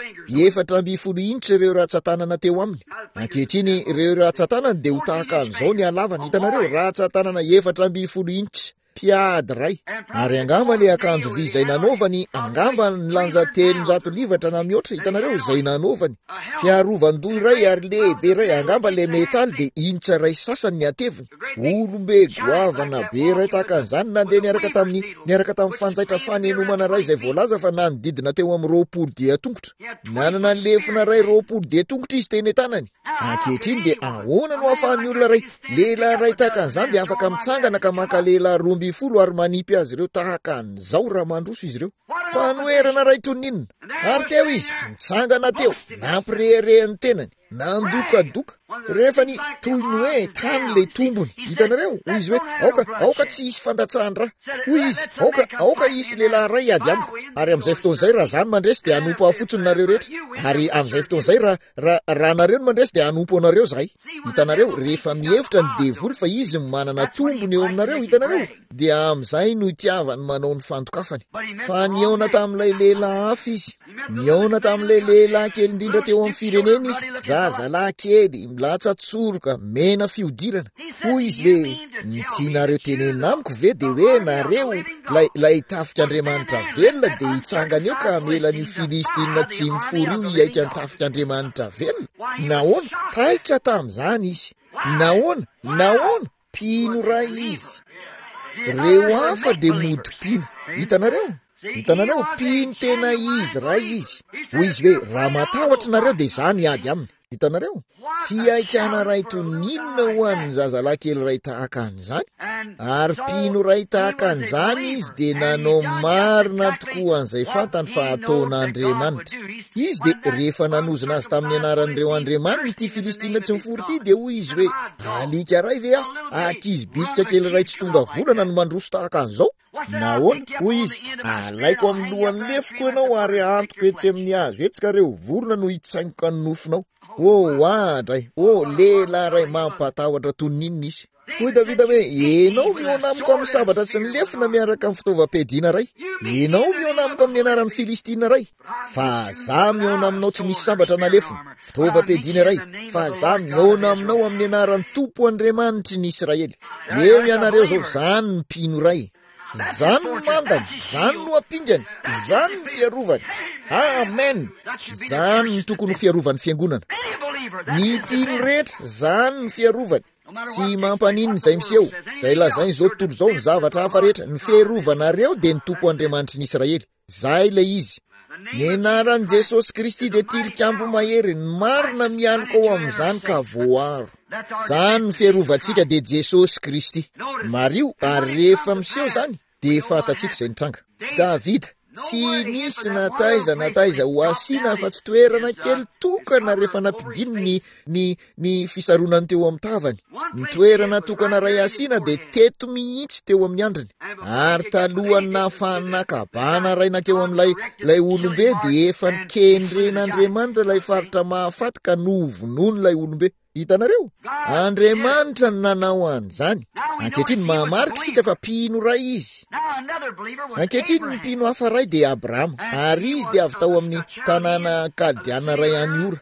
4 initra ireo ratsan-tanana teo aminy. Ankehitriny ireo ratsan-tanana dia ho tahaka an'izao ny halavany. Hitanareo, ratsan-tanana 4 initra, piady ray. Ary angamba le akanjo vy izay nanaovany, angamba nilanja 300 livatra na mihoatra. Hitanareo, izay nanaovany, fiarovan-doha iray ary lehibe iray, angamba le metaly dia initra ray sasany ny ateviny. Olombe goavana be ray tahaka an'izany nandeha niaraka tamin'ny fanjaitra fanenomana ray izay voalaza fa nanodidina teo amin'ny 20 dia tongotra. Nanana ny lefina ray 20 dia tongotra izy teny tanany. Ankehitriny dia ahoana no ahafahan'ny olona ray, lehilahy ray tahaka an'izany dia afaka mitsangana ka maka lehilahy 12 ary manipy azy ireo tahaka an'izao raha mandroso izy ireo. Fanoerana ray toninina. Ary teo izy mitsangana teo, nampirehirehany tenany, nandokadoka. Rehefa ny toy ny hoe tany le tombony. Hitanareo, hoy izy hoe aoka tsy isy fandatsahan-draha. Hoy izy, aoka isy lehilahy ray ady amiko. Ary amin'izay fotoan'izay raha zany mandresy dia hanompo afotsiny nareo rehetra. Ary amin'izay fotoan'izay raha nareo no mandresy dia hanompo anareo zahay. Hitanareo, rehefa mihevitra ny devoly fa izy manana tombony eo aminareo, hitanareo, dia amin'izay no itiavany manao ny fandokafany. Fa niaona tamin'ilay lehilahy hafa izy, niaona tamin'ilay lehilahy kely indrindra teo amin'ny firenena izy, zazalahy kely latsatsoroka, mena fiodirana. Hoy izy hoe, tianareo tenenina amiko ve dia hoe nareo lay tafika Andriamanitra velona dia hitsangana eo ka amelan'io Filistina tsy mifory io hiaika ny tafika Andriamanitra velona. Nahoana? Taitra tamin'izany izy. Nahoana? Pino ray izy. Reo hafa dia mody pino. Hitanareo, pino tena izy ray izy. Hoy izy hoe, raha matahotra nareo dia izany ady aminy. Hitanareo, fiaikana ray toninina ho an'ny zazalahy kely ray tahaka an'izany. Ary pino ray tahaka an'izany izy dia nanao marina tokoa an'izay fantany fa ataon'Andriamanitra. Izy dia rehefa nanozona azy tamin'ny anaran'ireo andriamanina ity Filistina tsy mifory ity dia hoy izy hoe, alika ray ve ankizy bitika kely ray tsy tonga volana no mandroso tahaka an'izao. Nahoana? Hoy izy, alaiko amin'ny lohan'ny lefoko ianao ary antoko etsy amin'ny hazo etsika reo vorona no hitsaingoka ny nofinao. Adray, lehilahy ray mampatahotra toninina izy. Hoy Davida hoe, enao mihaona amiko amin'ny sabatra sy ny lefina miaraka amin'ny fitaovam-piadiana ray. Enao mihaona amiko amin'ny anaran'ny Filistina ray. Fa za mihaona aminao tsy misy sabatra na lefina, fitaovam-piadiana ray. Fa za mihaona aminao amin'ny anaran'ny Tompo Andriamanitry ny Israely. Eo ianareo zao, zany ny pino ray. Zany no mandany, zany no apingany, zany ny fiarovany. Amen. Zany ny tokony fiarovan'ny fiangonana. Ny pino rehetra, zany ny fiarovany. Tsy mampaninina izay miseho, izay lazainy izao tontolo izao ny zavatra hafa rehetra. Ny fiarovanareo dia ny Tompo Andriamanitry ny Israely. Zay ilay izy. Ny anaran'i Jesosy Kristy dia tilikambo mahery, ny marina mialoka ao amin'izany ka voaro. Zany ny fiarovantsika dia Jesosy Kristy. Mario, ary rehefa miseho zany dia fatatsika izay nitranga. Davida, tsy nisy nataiza ho asiana fa tsy toerana kely tokana rehefa nampidiny ny fisaronany teo amin'ny tavany. Ny toerana tokana ray asiana dia teto mihitsy teo amin'ny andriny. Ary talohany nafanakabana ray nakeo amin'ilay olombe dia efa nikendren'Andriamanitra ilay faritra mahafaty ka novonono ilay olombe. Hitanareo? Andriamanitra ny nanao an'izany. Ankehitriny mahamarika isika fa pino ray izy. Ankehitriny ny pino hafa ray dia Abrahama, ary izy dia avy tao amin'ny tanàna Kaldiana ray any ora.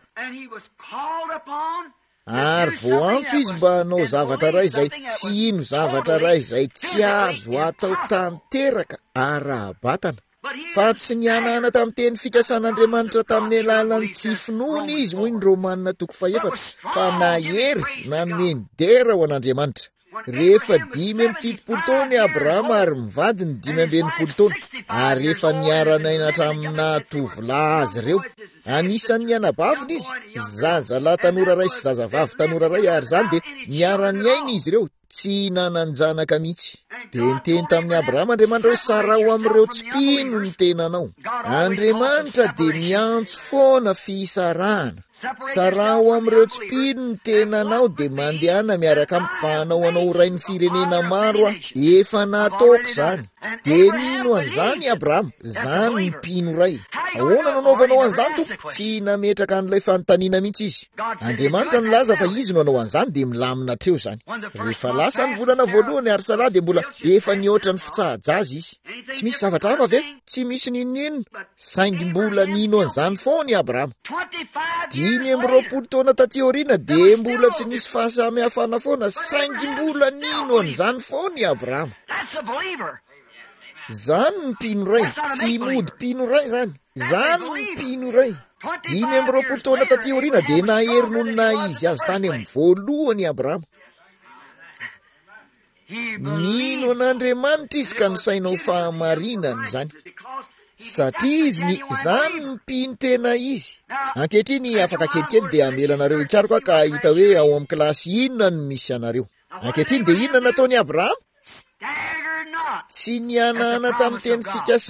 Ary voantso izy mba hanao zavatra ray izay tsy ino zavatra ray izay tsy azo atao tanteraka ara-batana. Fa tsy nianana tamin'ny teny fikasan'Andriamanitra tamin'ny alalan'ny tsy finoana izy hoy ny Romanina 4:4, fa nahery nanome ny dera ho an'Andriamanitra. Rehefa 570 taona Abrahama ary mivady ny 590 taona, ary rehefa niaranaina hatramina tovolahy azy ireo, anisan'ny nianabavina izy, zazalahy tanora ray sy zazavavy tanora ray, ary zany dia niara-niaina izy ireo, tsy nananjanaka mihitsy. Dia niteny tamin'ny Abrahama Andriamanitra hoe, sara ho amin'ireo tsy pino ny tenanao. Andriamanitra dia miantso foana fisarahana. sarao am'ireo tsy mpino ny tenanao de mandehana miaraka amiko fa anao anao rain'ny firenena maro a efa nataoko zany de nino an'izany Abrahama zany ny mpino ray ahoana nanaovanao an'izany tompo tsy nametraka an'ilay fanontaniana mihitsy izy Andriamanitra nilaza fa izy no anao an'izany de milamina treo zany rehefa lasa ny volana voalohany ary sala de mbola efa nioatra ny fitsahajazy izy tsy misy zavatra hafa ve tsy misy ninonino saingy mbola nino an'izany foany Abrahama 5 taona taty aoriana de mbola tsy nisy fahasamihafana foana saingy mbola nino an'izany foany Abrahama zany ny mpino ray tsy mody mpino ray zany zany ny mpino ray 5 taona taty aoriana de naheronona izy azy tany amin'ny voalohany Abrahama nino an'Andriamanitra izy ka nisainao fahamarinana zany satria izy ny zany ny mpino tena izy ankehitriny afaka kelikely de amelanareo ikariko ka hita hoe ao amin'ny kilasy inona no misy anareo ankehitriny de inona nataony Abrahama tsy nianana tamin'ny teny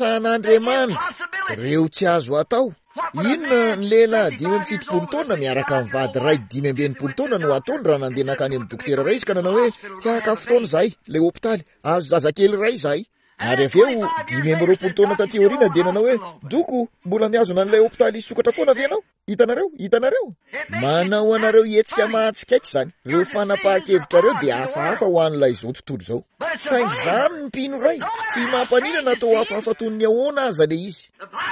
fikasan'Andriamanitra reo tsy azo atao inona ny lehilahy 57 taona miaraka amin'ny vady ray 95 taona no ataony raha nandeha nakany amin'ny dokotera ray izy ka nanao hoe tiaka fotoana zahay le hopitaly azo zazakely ray zahay ary aveo 5 taona taty aoriana de nanao hoe doko mbola miazona an'ilay hopitaly isokatra foana ve anao hitanareo manao anareo hetsika mahatsikaiky zany reo fanapahan-kevitra de hafahafa ho an'ilay zao tontolo zao saingy zany ny mpino ray tsy mampanina natao hafahafa toy ny ahoana aza le izy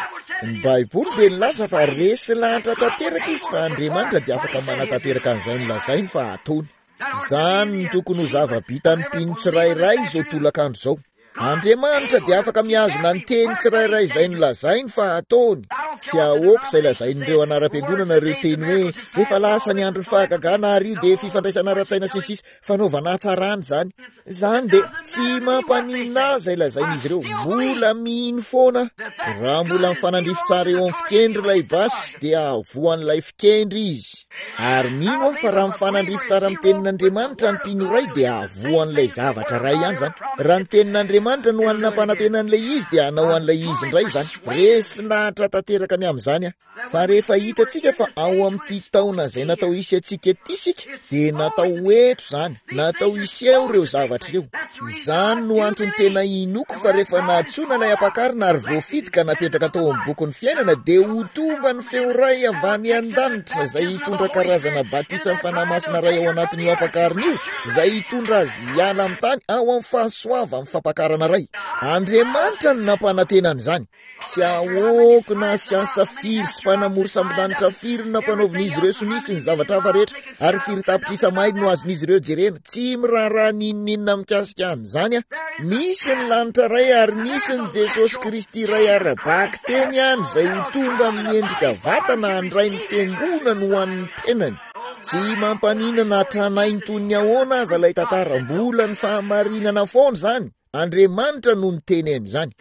ny baiboly de nilaza fa resy lanitra tanteraka izy fa Andriamanitra de afaka manatanteraka an'izay nolazainy fa ataony zany ny tokony ho zava-bitan'ny mpino tsirairay zao tolakandro zao Andriamanitra de afaka miazona ny teny tsirairay izay nolazainy fa ataony tsy ahoaka izay lazain'ireo anaram-piangonana ireo teny hoe efa lasa ny andro ny fahagagana ary io de fifandraisana ara-tsaina sisisy fanaovana hatsarany zany de tsy mampanina izay lazain'izy ireo mbola mino foana raha mbola mifanandrify tsara eo amin'ny fikendry ilay basy de avoan'ilay fikendry izy ary mino aho fa raha mifanandrify tsara amin'ny tenin'Andriamanitra ny mpino ray de avoan'ilay zavatra ray ihany zany raha ny tenin'Andriamanitra no hanina mpanantenan'ilay izy de hanao an'ilay izy indray zany resy lahatra tanteraka ny amin'izany fa rehefa hitantsika fa ao amin'ity taona izay natao isy atsika tisika de natao eto zany natao iseho ireo zavatra ireo izany no antony tena inoko fa rehefa natsona ilay ampakarina ary voafitika napetraka tao amin'ny bokin'ny fiainana de ho tonga ny feo ray avany an-danitra izay hitondra karazana batisa ny fanahymasina ray ao anatin'io ampakarina io izay hitondra azy hiala amin'ny tany ao amin'ny fahasoava amin'ny fampakarana ray Andriamanitra no nampanantenana izany tsy ahoaka na siansa firy sy mpanamory sambydanitra firy no nampanaoviny izy ireo sonisy ny zavatra hafa rehetra ary firy tapitrisa mainy no azon'izy ireo jerena tsy miraharaha ninonina mikasika an'izany misy ny lanitra ray ary misy ny Jesosy Kristy ray ara-baky teny ihany izay ho tonga amin'ny endrika vatana handray ny fiangonana ho an'ny tenany tsy mampanina tranainy toy ny ahoana aza ilay tantara mbola ny fahamarinana foana zany Andriamanitra no niteneny zany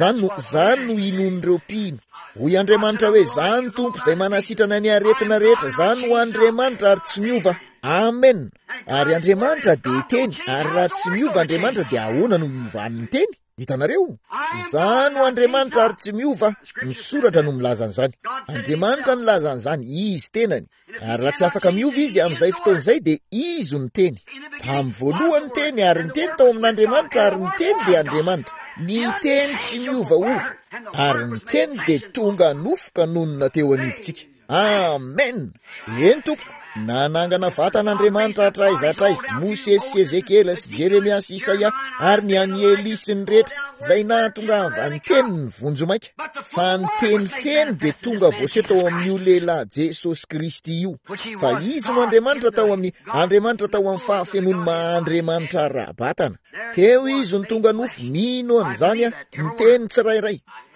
no inon'ireo mpino hoy Andriamanitra hoe zany tompo izay manasitrana ny aretina rehetra zany ho Andriamanitra ary tsy miova amen ary Andriamanitra de teny ary raha tsy miova Andriamanitra de ahoana no miovan'ny teny hitanareo zany ho Andriamanitra ary tsy miova ny soratra no milaza an'izany Andriamanitra nilaza an'izany izy tenany ary raha tsy afaka miova izy amin'izay fotoan'izay de izy ny teny tamin'ny voalohany teny ary ny teny tao amin'Andriamanitra ary ny teny de Andriamanitra ny teny tsy miovaova ary ny teny de tonga nofoka nonona teo anivontsika amen eny tompoko nanangana vatan'Andriamanitra atraiza Mosesy sy Ezekela sy Jeremia sy Isaia ary ny Aniely sy ny rehetra izay nahatongava ny teny ny vonjomaika fa ny teny feno de tonga voaseho tao amin'io lehilahy Jesosy Kristy io fa izy no Andriamanitra tao amin'ny fahafenony maha-Andriamanitra ra-batana teo izy ny tonga nofo mino an'izany ny teny tsirairay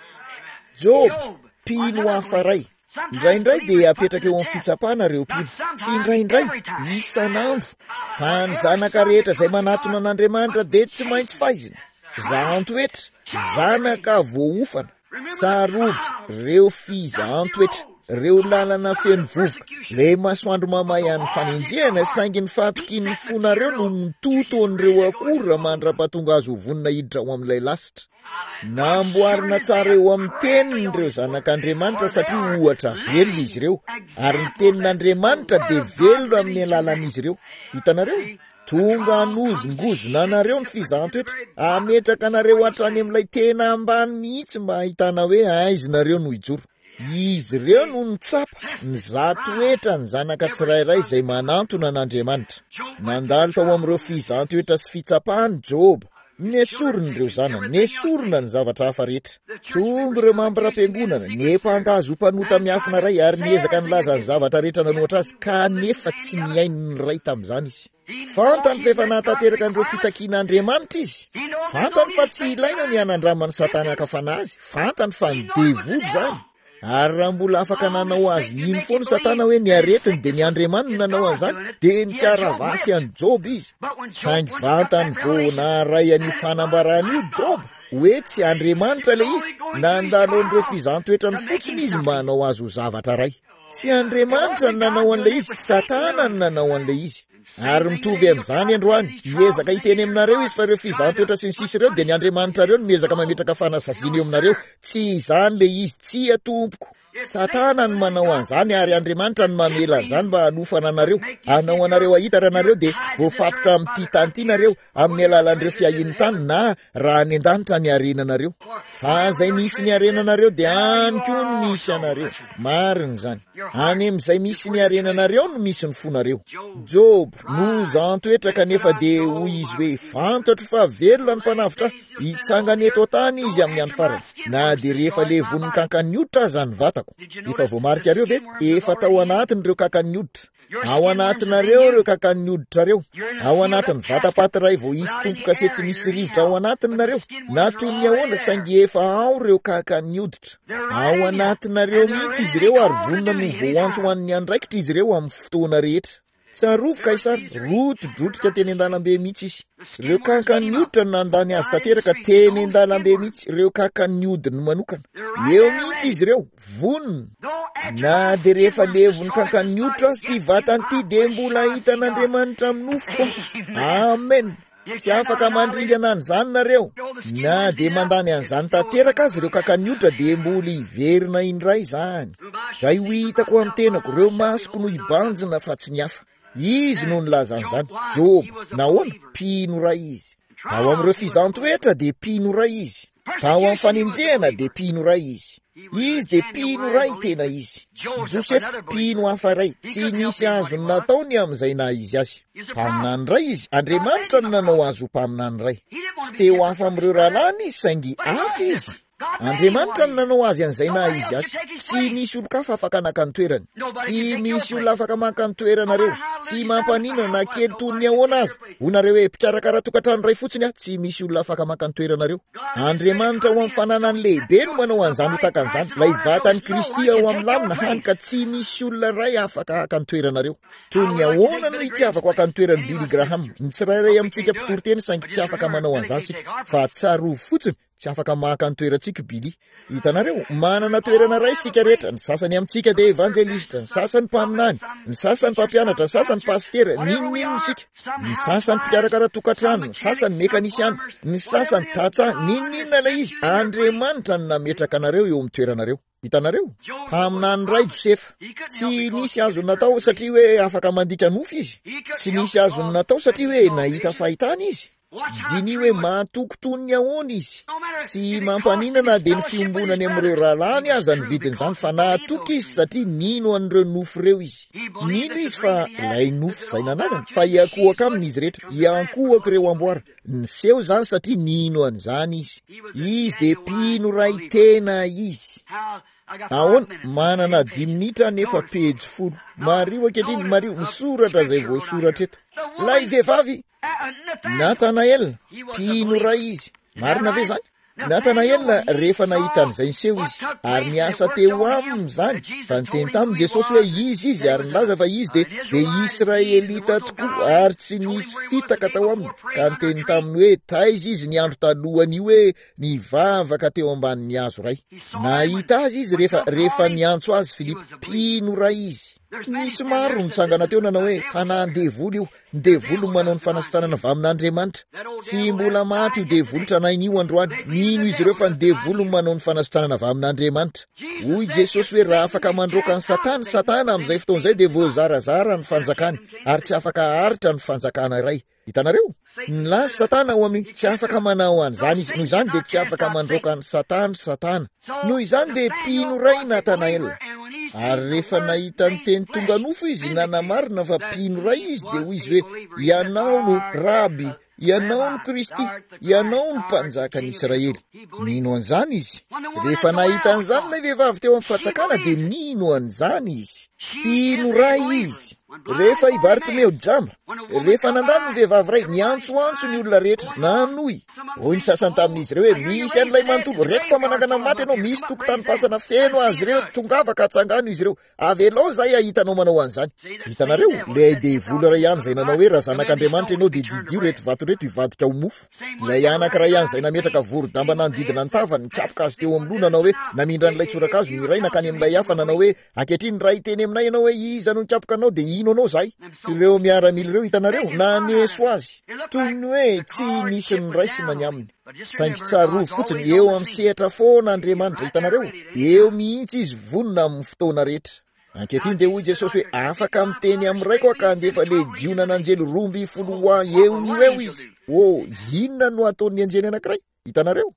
Job mpino hafa ray indraindray de apetraka eo amin'ny fitsapana reo mpino sy indraindray isan'andro fa ny zanaka rehetra izay manatona an'Andriamanitra de tsy maintsy faizina zantoetra zanaka voaofana tsarovy reo fizantoetra reo lalana feno vovoka le masoandro mamay fanenjehana saingy ny fatokin'ny fonareo no mitoton'ireo akory mandra-pahatonga azo vonina hiditra ao amin'ilay lasitra. Namboarina tsara eo amin'ny tenin'ireo zanak'Andriamanitra satria ohatra velona izy ireo ary ny tenin'Andriamanitra dia velona amin'ny alalan'izy ireo. Hitanareo? Tonga hanozongozona anareo ny fizahantsoetra, ametraka anareo hatrany amin'ilay tena ambany mihitsy mba ahitana hoe aizinareo no hijoro. Izy ireo no nitsapa ny zatoetra ny zanaka tsirairay izay manantona an'Andriamanitra. Nandalo tao amin'ireo fizahantsoetra sy fitsapahany Joba. Nesorona ireo zanany, nesorona ny zavatra hafa rehetra. Tonga ireo mampira-piangonana, nepangazo ho mpanota miafina ray ary niezaka nilaza ny zavatra rehetra nanoatra azy, kanefa tsy niaino ny ray tamin'izany izy. Fantany fa efa nahatateraka an'ireo fitakian'Andriamanitra izy. Fantany fa tsy ilaina ny hanandramany Satana hakafana azy. Fantany fa ny devoly izany. Ary raha mbola afaka nanao azy iny foana Satana hoe ny aretiny dia ny Andriamanitra nanao an'izany, dia nikaravasy an'i Joba izy. Saingy vantany vao naharay any fanambarany io Joba hoe tsy Andriamanitra le izy, nandalo an'ireo fizahantsoetrany fotsiny izy manao azy ho zavatra ray. Tsy Andriamanitra no nanao an'ilay izy, Satana no nanao an'ilay izy. Ary mitovy amin'izany androany, hiezaka hiteny aminareo izy fa ireo fizahantsoetra sy ny sisa ireo dia ny Andriamanitra ireo no miezaka mametraka fanasaziana eo aminareo. Tsy izany le izy, tsy atompoko. Satana no manao an'izany ary Andriamanitra no mamela an'izany mba hanofana anareo, hanao anareo ahita raha nareo dia voafatotra amin'ity tany ity nareo amin'ny alalan'ireo fiahin'ny tany na raha any an-danitra ny arenanareo. Fa izay misy ny arenanareo dia any koa no misy anareo. Marina izany. Any amin'izay misy ny arenanareo no misy ny fonareo. Joba nozantoetra kanefa dia hoy izy hoe fantatro fa velona ny mpanavitra, hitsangany eto tany izy amin'ny andro farany. Na dia rehefa le voniny kankany hoditra aza ny vatako. Efa voamarika reo ve? Efa tao anatiny ireo kankany hoditra. Ao anatinareo ireo kankany hoditra reo. Ao anatiny vatapaty vao isy tompoka se tsy misy rivotra ao anatinareo. Na toy ny ahoana saingy efa ao ireo kankany hoditra. Ao anatinareo mihitsy izy ireo ary vonina no voantso ho an'ny andraikitra izy ireo amin'ny fotoana rehetra. Tsarovoka isary, rotodrotrika teny an-dalambe mihitsy izy. Ireo kankany hoditra no nandany azy tanteraka teny an-dalambe mihitsy, ireo kankany hodiny manokana. Eo mihitsy izy ireo, vonina. Na dia rehefa levony kankany hoditra azy ty vatany ty dia mbola hitan'Andriamanitra amin'ny nofo. Amen. Tsy afaka mandringana an'izany nareo. Na dia mandany an'izany tanteraka azy ireo kankany hoditra dia mbola hiverina indray izany. Izay ho hitako amin'ny tenako, ireo masoko no hibanjina fa tsy ny hafa. Izy no nilaza an'izany. Joba, nahoana? Mpino ray izy. Tao amin'ireo fizahantsoetra dia mpino ray izy. Tao amin'ny fanenjehana dia mpino ray izy. Izy dia mpino ray tena izy. Josefa mpino hafa ray, tsy nisy azo ny nataony amin'izay na izy azy. Mpaminany ray izy, Andriamanitra no nanao azo ho mpaminany ray. Tsy teo hafa amin'ireo rahalany izy saingy hafa izy. Andriamanitra no nanao azy an'izay na izy azy. Tsy nisy olo-kafa afaka naka ny toerany. Tsy misy olona afaka maka ny toeranareo. Tsy mampanina na kely toy ny ahoana azy. Honareo hoe mpikarakara tokantrano ray fotsiny tsy misy olona afaka maka ny toeranareo. Andriamanitra ho amin'ny fananany lehibe no manao an'izany ho takan'izany. Lay vatany Kristy ao amin'ny lamina hany ka tsy misy olona ray afaka haka ny toeranareo. Toy ny ahoana no hitiavako haka ny toeran'ny Billy Graham. Ny tsirairay amintsika mpitory-teny saingy tsy afaka manao an'izany sika. Fa tsarovo fotsiny. Tsy afaka maka ny toerantsika Billy. Hitanareo, manana toerana ray sika rehetra. Ny sasany amintsika dia evanjelista, ny sasany mpaminany, ny sasany mpampianatra, ny sasany pastera, ninonino sika. Ny sasany mpikarakara tokantrano, ny sasany mekanisiana, ny sasany tatsa, ninonina ilay izy. Andriamanitra no nametraka anareo eo amin'ny toeranareo. Hitanareo? Mpaminany ray Josefa. Tsy nisy azony natao satria hoe afaka mandika nofo izy. Tsy nisy azony natao satria hoe nahita fahitana izy. Diny hoe mahatokoton'ny ahoana izy. Tsy mampaninana dia ny fiombonany amin'ireo rahalany aza ny vidin'izany fa nahatoky izy satria nino an'ireo nofo ireo izy. Nino izy fa ilay nofo izay nananany fa hiankohaka aminy izy rehetra. Hiankohaka ireo amboara. Niseho izany satria nino an'izany izy. Izy dia mpino ray tena izy. Ahoana manana 10 minitra nefa pejy 10. Mario ankehitriny, Mario ny soratra izay voasoratra eto. Lay vehivavy Natanael, mpino ray izy. Marina ve zany? Natanaela rehefa nahitan'izay niseho izy ary niasa teo aminy zany fa niteny tamin'i Jesosy hoe izy ary nilaza fa izy de Israelita tokoa ary tsy nisy fitaka tao aminy ka niteny taminy hoe taiza izy ny andro talohany hoe nivavaka teo ambanin'ny hazo ray. Nahita azy izy rehefa niantso azy Filipo mpino ray izy. Misy maro nitsangana teo nanao hoe fa nandevolo io, ndevolo manao ny fanasitranana vamin'Andriamanitra. Tsy mbola maty io devolo tranain'io androany. Mino izy ireo fa ndevolo manao ny fanasitranana vamin'Andriamanitra. Hoy Jesosy hoe raha afaka mandroaka ny Satana amin'izay fotoan'izay de voazarazara ny fanjakany ary tsy afaka haritra ny fanjakana iray. Hitanareo? Nilaza Satana ao amin'ny tsy afaka manao an'izany izy. Noho izany de tsy afaka mandroaka ny Satana. Noho izany de mpino ray Natanaela. Ary rehefa nahita ny teny tonga nofo izy nanamarina fa mpino ray izy de hoy izy hoe ianao no Rabi, ianao no Kristy, ianao no mpanjakan'i Israely. Nino an'izany izy? Rehefa nahita an'izany ilay vehivavy teo amin'ny fatsakana de nino an'izany izy? Mpino ray izy. Rehefa i Bartimeo jamba, rehefa nandalo ny vehivavy ray niantsoantso ny olona rehetra nanoy. Hoy ny sasany tamin'izy ireo hoe misy an'ilay manontolo reto fa manangana maty ianao, misy tokotanym-pasana feno azy ireo tongavaka hatsangano izy ireo. Avelao zay ahitanao manao an'izany. Hitanareo ilay devolo ray ihany zay nanao hoe raha zanak'Andriamanitra ianao de didio reto vato reto hivadika ho mofo. Ilay anankiray ihany zay nametraka vorodamba nanodidina ny tavany nikapoka azy teo amin'ny loha nanao hoe namindra n'ilay tsorakazo ny iray nakany amin'ilay hafa nanao hoe ankehitriny raha hiteny aminay ianao hoe iza no nikapoka anao de ino anao zay. Ireo miaramila ireo hitanareo naneso azy toy ny hoe tsy nisy ny raisina ny aminy. Saingy tsarovo fotsiny eo amin'ny sehatra foana Andriamanitra. Hitanareo eo mihitsy izy vonona amin'ny fotoana rehetra. Ankehitriny de hoy Jesosy hoe afaka miteny amin'iraiko ka andefa legiona n'anjely 12 eo izy. Inona no ataon'ny anjely anankiray? Hitanareo?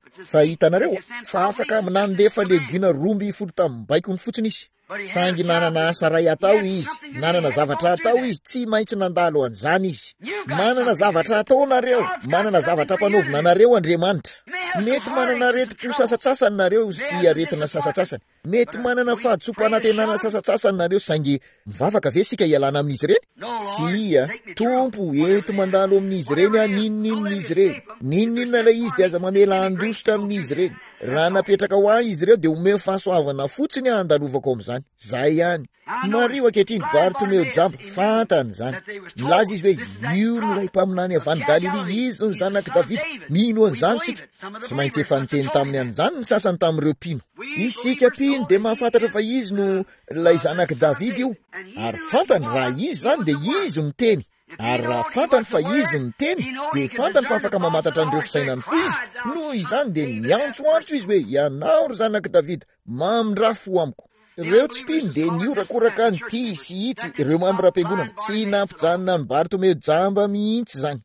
Fa afaka nandefa legiona 12 tamin'ny baikony fotsiny izy. Saingy nanana asa ray atao izy, nanana zavatra atao izy, tsy maintsy nandalo an'izany izy. Manana zavatra ataonareo, manana zavatra mpanaovina nareo Andriamanitra. Mety manana areti-po sasatsasany nareo sy aretina sasatsasany. Mety manana fahadsopanantenana sasatsasany nareo saingy mivavaka ve sika ialana amin'izy ireny? Sia, Tompo eto mandalo amin'izy ireny ninin'izy ireny. Ninina ilay izy de aza mamela andositra amin'izy ireny. Raha napetraka ho ahy izy ireo de omeo fahasoavana fotsiny andalovako amin'izany. Zay ihany. Mario ankehitriny Bartimeo jamba fantany izany. Milaza izy hoe io no ilay mpaminany avy any Galili, izy ny zanak'i Davida. Mino an'izany sika. Tsy maintsy efa niteny taminy an'izany ny sasany tamin'ireo mpino. Isika mpino de mahafantatra fa izy no ilay zanak'i Davida io. Ary fantany raha izy zany de izy miteny. Ary raha fantany fa izy miteny de fantany fa afaka mamantatra an'ireo fisainany fo izy. Noho izany de niantsoantso izy hoe ianao ry zanak'i Davida, mamindra-fo amiko. Ireo tsy mpino de niorakoraka ny ty sy itsy ireo mampiram-piangonana. Tsy nampijanona ny Bartimeo jamba mihitsy zany.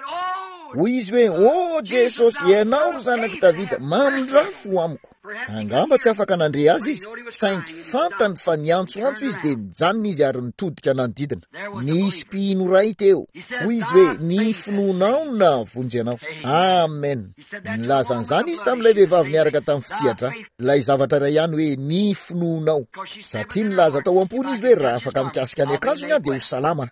Hoy izy hoe Jesosy, ianao ry zanak'i Davida, mamindra-fo amiko. Angamba tsy afaka nandre azy izy, saingy fantany fa niantsoantso izy de nijanona izy ary nitodika nanodidina. Nisy mpino ray teo. Hoy izy hoe ny finoanao na vonjy anao. Amen. Nilaza an'izany izy tamin'ilay vehivavy niaraka tamin'ny fitsihatra. Ilay zavatra ray ihany hoe ny finoanao. Satria nilaza tao am-pony izy hoe raha afaka mikasika ny akanjony aho de ho salama.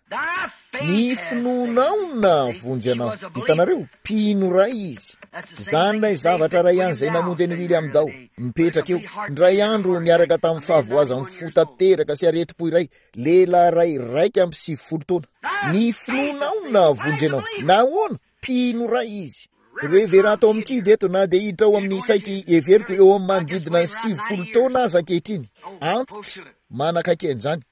Ny finoanao na vonjy anao. Hitanareo mpino ray izy. Zany ilay zavatra ray ihany zay namonjy ny William Dao. Mipetraka eo ndray andro niaraka tamin'ny fahavoazan'ny fotateraka sy areti-po iray, lehilahy ray 1.7 taona. Ny finoanao na vonjy anao. Nahoana? Mpino ray izy. Revera atao amin'ny kidy eto na de hiditra ao amin'ny saiky everiko eo amin'ny manodidina 70 taona aza ankehitriny. Antitra manakaiky an'izany.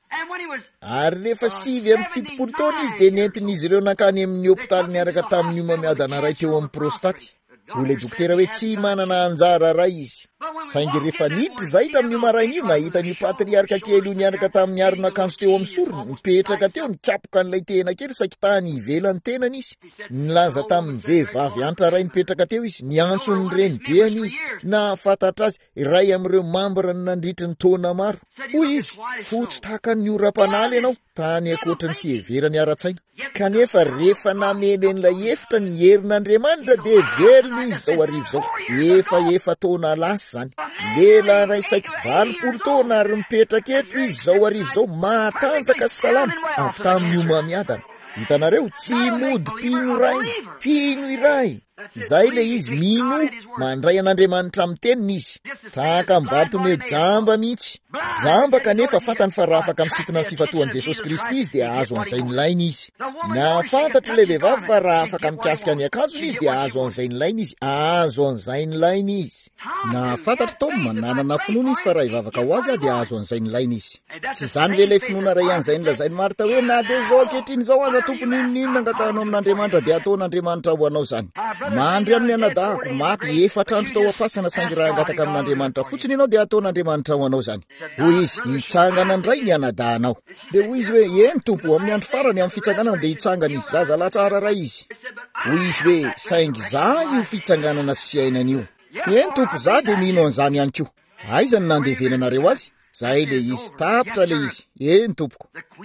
Ary rehefa 7.7 taona izy de nentin'izy ireo nankany amin'ny hôpitaly niaraka tamin'ny homamiadana ray teo amin'ny prostate. Hoy ilay dokotera hoe tsy manana anjara ray izy. Saingy rehefa niditra zay tamin'io marain'io nahita ny patriarka kely io niaraka tamin'ny arona akanjo teo amin'ny sorony, nipetraka teo nikapoka an'ilay tena kely saky tany ivelany tenany izy. Nilaza tamin'ny vehivavy antitra ray nipetraka teo izy, niantso ny renibeany izy, na fantatra azy iray amin'ireo mambra nandritry ny taona maro. Hoy izy, fotsy tahaka ny ora-panaly ianao, tany akoatra ny fiheverany ara-tsaina. Kanefa rehefa namely an'ilay efitra ny herin'Andriamanitra de velona izy zao arivo zao. Efa taona lasa zany. Lehilahy ray saiky 20 taona ary mipetraka eto izy zao arivo zao matanjaka sy salama avy tamin'ny homamiadana. Hitanareo tsy mody mpino iray. Zay le izy mino mandray an'Andriamanitra amin'ny teniny izy. Tahaka Bartomeo jamba mihitsy. Jamba kanefa fantany fa raha afaka misintona ny fifatoan'i Jesosy Kristy izy dia azo an'izay nilainy izy. Na fantatra le vehivavy fa raha afaka mikasika ny akanjony izy dia azo an'izay nilainy izy. Azo an'izay nilainy izy. Na fantatra Toma manana finoana izy fa raha hivavaka ho azy dia azo an'izay nilainy izy. Tsy zany ve ilay finoana ray an'izay nilazainy Marta hoe na dia zao ankehitriny zao aza tompony inona angatahana amin'Andriamanitra dia ataon'Andriamanitra ho anao zany. Mandry amin'ny anadahako maty 4 andro tao apasana saingy raha angataka amin'Andriamanitra fotsiny ianao dia ataon'Andriamanitra ho anao zany. Hoy izy hitsangana indray ny anadahanao. Dia hoy izy hoe eny tompo amin'ny andro farany amin'ny fitsanganana dia hitsangana izy zazalahy tsara ray izy. Hoy izy hoe saingy za io fitsanganana sy fiainana io. Eny tompo za dia mino an'izany ihany koa. Aizany nandevenanareo azy. Zay le izy tapitra le izy. Eny tompoko.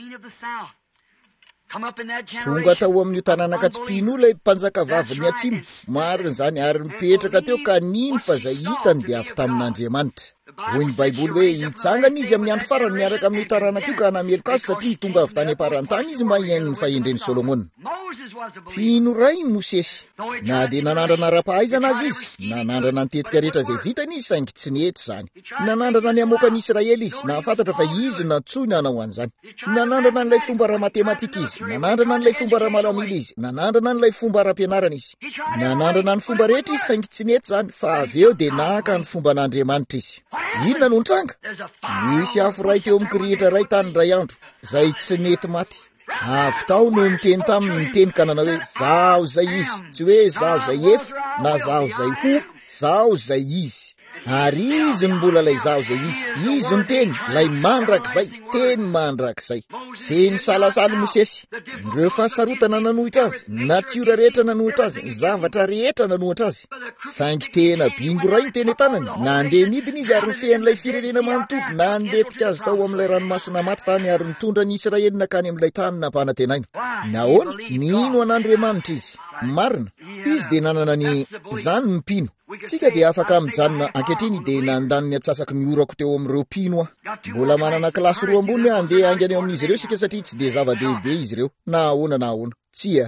Tonga tao amin'io tanàna Katsipino ilay mpanjakavavy ny atsimo. Marina zany ary mipetraka teo kaniny fa zay hitany dia avy tamin'Andriamanitra. Hoy ny Baiboly hoe hitsangana izy amin'ny andro farany miaraka amin'ny taranaka io ka nameloko azy satria tonga avy tany am-parantany izy mba hiaino ny fahendren'ny Solomona. Mpino ray Mosesy. Na dia nanandrana ara-pahaizana azy izy, nanandrana nitetika rehetra izay vitany izy saingy tsy nety zany. Nanandrana ny amoakan'i Israely izy, nafantatra fa izy natsoy nanao an'izany. Nanandrana n'ilay fomba ara-matematika izy, nanandrana n'ilay fomba ara-malamila izy, nanandrana n'ilay fomba ara-pianarana izy. Nanandrana ny fomba rehetra izy saingy tsy nety zany, fa avy eo dia naka ny fomba n'Andriamanitra izy. Inona no nitranga? Misy afo ray teo amin'ny kirihitra ray tany ray andro, zay tsy nety maty. Avy tao no miteny taminy miteny kanana hoe zaho zay izy, tsy hoe zaho zay efa na zaho zay ho, zaho zay izy. Ary izy no mbola lay zaho zay izy miteny lay mandrakizay, teny mandrakizay. Tsy nisalasala Mosesy. Ireo fahasarotana nanohitra azy, natiora rehetra nanohitra azy, zavatra rehetra nanohitra azy. Saingy tena bingo ray miteny tanany, nandeha nidiny izy ary nifehan'ilay firenena manontolo, nandetika azy tao amin'ilay ranomasina maty tany ary nitondra ny Israely nakany amin'ilay tany nampanantenaina. Nahoana? Nino an'Andriamanitra izy. Marina, izy dia nanana ny zany ny mpino. Tsika dia afaka mijanona ankehitriny dia nandany ny atsasaky miorako teo amin'ireo mpino aho. Mbola manana kilasy roa ambony andeha angany eo amin'izy ireo sika satria tsy dia zava-dehibe izy ireo. Na ahoana. Tsia.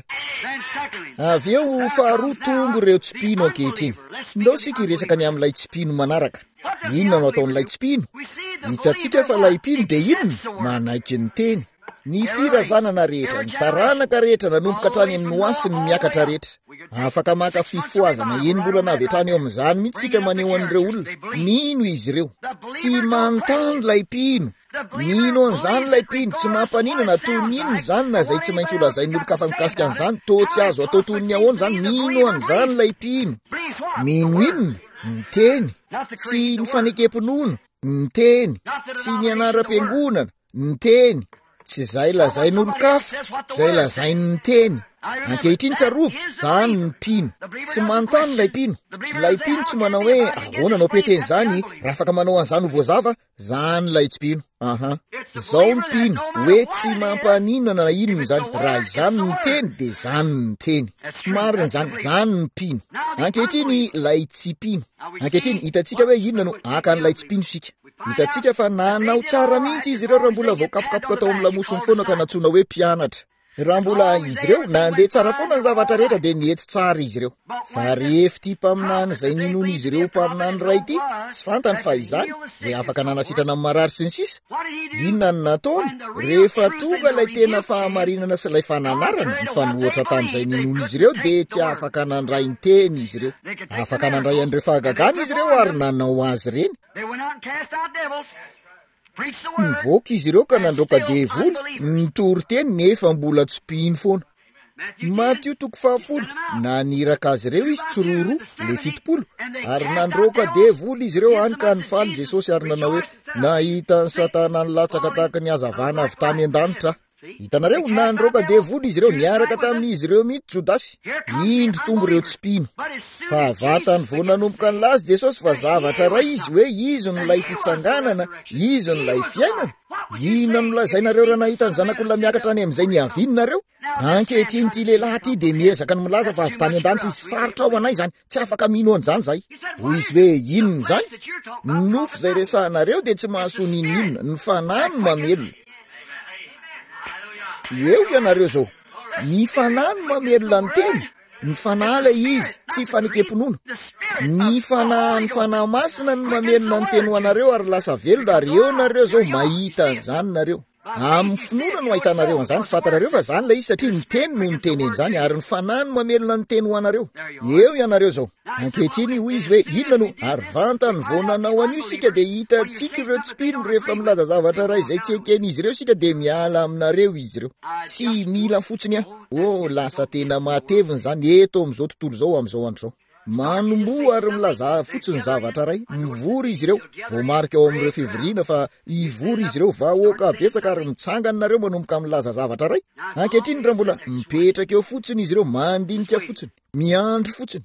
Avy eo faharoa tongo ireo tsipino ankehitriny. Ndao sika hiresaka ny amin'ilay tsipino manaraka. Inona no ataon'ilay tsipino? Hitantsika fa ilay mpino dia inona? Manaiky ny teny. Ny firazanana rehetra, ny taranaka rehetra nanomboka hatrany amin'ny hoasy ny miakatra rehetra. Afaka maka fifoazana enim-bolana avy hatrany eo amin'izany mihitsy sika maneho an'ireo olona. Mino izy ireo? Tsy manontany ilay mpino. Mino an'izany ilay mpino, tsy mampanina toy ninona zany na izay tsy maintsy olazainy olon-kafa mikasika an'izany, tô tsy azo atao toy ny ahoana zany. Mino an'izany ilay mpino. Mino inona? Miteny. Tsy ny fanekemponono, miteny. Tsy ny anaram-piangonana, miteny. Tsy izay lazainy olon-kafa, izay lazainy ny teny. Ankehitriny tsarovo, zany ny mpino. Tsy manontany ilay mpino. Ilay mpino tsy manao hoe ahoana anao peteny zany, raha afaka manao an'izany ho voazava, zany ilay tsy mpino. Zao ny mpino, hoe tsy mampaninana na inona zany, raha izany ny teny dia zany ny teny. Marina zany, zany ny mpino. Ankehitriny ilay tsy mpino. Ankehitriny hitantsika hoe inona no akan'ilay tsy mpino sika. Hitantsika fa nanao tsara mihitsy izy ireo raha mbola vao kapokapoka tao amin'ny lamosiny foana ka natsoina hoe mpianatra. Raha mbola izy ireo nandeha tsara foana ny zavatra rehetra dia niety tsara izy ireo. Fa rehefa ity mpaminany izay ninoana izy ireo mpaminany ray ity, tsy fantany fa izany izay afaka nanasitrana amin'ny marary sy ny sisa. Inona no nataony? Rehefa tonga ilay tena fahamarinana sy ilay fananarana mifanohitra tamin'izay ninoana izy ireo dia tsy afaka nandray ny teny izy ireo. Afaka nandray an'ireo fahagagana izy ireo ary nanao azy ireny. Nivoaka izy ireo ka nandroaka devoly, nitory teny nefa mbola tsy mpino foana. Matio 10, naniraka azy ireo izy tsororo le 70 ary nandroaka devoly izy ireo any ka nifaly Jesosy ary nanao hoe nahita ny Satana nilatsaka tahaka ny hazavana avy tany an-danitra. Hitanareo nandroaka devoly izy ireo niaraka tamin'izy ireo mihitsy Jodasy. Indro tonga ireo tsy mpino. Fa vatany vao nanomboka ny lazy Jesosy fa zavatra ray izy hoe izy no lay fitsanganana, izy no lay fiainana. Inona no lazainareo raha nahita ny zanak'olona miakatra any amin'izay niavinonareo? Ankehitriny ity lehilahy ity dia miezaka ny milaza fa avy tany an-danitra izy. Sarotra ao anay zany, tsy afaka mino an'izany zay. Hoy izy hoe inona zany? Ny nofo izay resahanareo dia tsy mahasoa ninona, ny fanahy no mamelona. Eo ianareo zao, ny fanahy no mamelona ny teny. ny fanala izy tsy fanekempinoana ny fanahy masina ny mamelona ny teny ho anareo ary lasa velona ary eo nareo zao mahita an'izany nareo amin'ny finoana no ahitanareo an'izany fatanareo fa zany lay izy satria ny teny no ny teny eny zany ary ny fanahy no mamelona ny teny ho anareo eo ianareo zao ankehitriny hoy izy hoe inona no ary vantany vao nanao an'io sika dia hitantsika ireo tsipino rehefa milaza zavatra ray izay tsy eken'izy ireo sika dia miala aminareo izy ireo tsy mila fotsiny lasa tena mateviny zany eto amin'izao tontolo zao amin'izao andro zao manombo ary milaza fotsiny zavatra ray mivory izy ireo vao marika ao amin'ireo fivoriana fa ivory izy ireo vahoaka betsaka ary mitsanganareo manomboka milaza zavatra ray ankehitriny raha mbola mipetraka eo fotsiny izy ireo mandinika fotsiny miandro fotsiny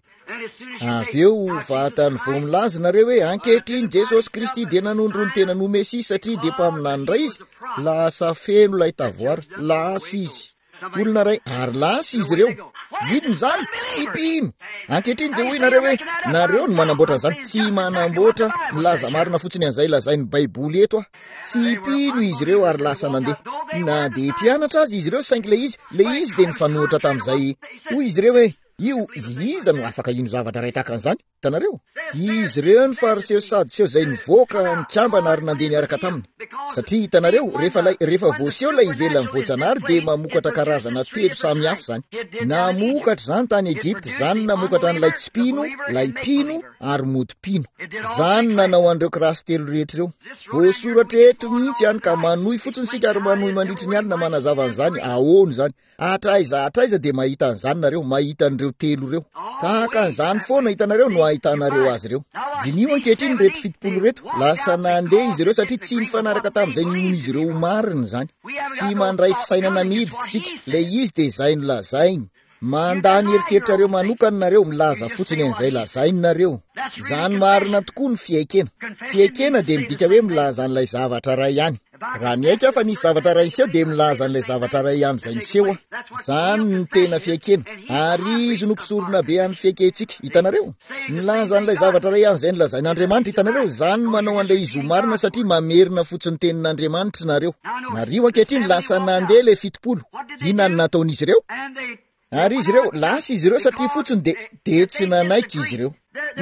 avy eo vatany vao milaza nareo hoe ankehitriny Jesosy Kristy dia nanondro ny tena no Mesia satria dia mpaminany ray izy lasa feno lay tavoara lasa izy olona ray ary lasa izy ireo inony zany tsy mpino ankehitriny dia hoy nareo hoe nareo no manamboatra zany tsy manamboatra milaza marina fotsiny an'izay lazainy baiboly eto tsy mpino izy ireo ary lasa nandeha na dia mpianatra azy izy ireo saingy le izy dia nifanohitra tamin'izay hoy izy ireo hoe io iza no afaka ino zavatra ray tahaka an'izany hitanareo izy ireo ny fariseo sadoseo izay nivoaka nikambana ary nandeha niaraka taminy satria hitanareo rehefa voaseo lay ivelany voajanahary dia mamokatra karazana telo samy hafa zany namokatra zany tany Egipta zany namokatra n'ilay tsipino lay pino ary modi-pino zany nanao an'ireo kirasy telo rehetra ireo voasoratra eto mihitsy ihany ka manohy fotsiny sika ary manohy mandritry ny alina manazava an'izany ahoany zany atraiza dia mahita an'izany nareo mahita an'ireo telo ireo tahaka an'izany foana hitanareo no ahitanareo azy ireo dinio ankehitriny reto 70 reto lasa nandeha izy ireo satria tsy nifanaraka tamin'izay nohony izy ireo mariny zany tsy mandray fisainana miditra sika lay izy dia izay no lazainy mandany eritreritrareo manokany nareo milaza fotsiny an'izay lazainy nareo zany marina tokoa ny fiaikena dia midika hoe milaza an'ilay zavatra ray ihany raha ny aika fa nisy zavatra ray iseho dia milaza an'ilay zavatra ray ihany izay niseho zany ny tena fiaikena ary izy no mpisorona be an'ny fiaikentsika hitanareo milaza an'ilay zavatra ray ihany izay nilazain'Andriamanitra hitanareo zany manao an'ilay izy ho marina satria mamerina fotsiny tenin'Andriamanitra nareo mario ankehitriny lasa nandeha ilay 70 inany nataon'izy ireo ary izy ireo lasa izy ireo satria fotsiny dia tsy nanaiky izy ireo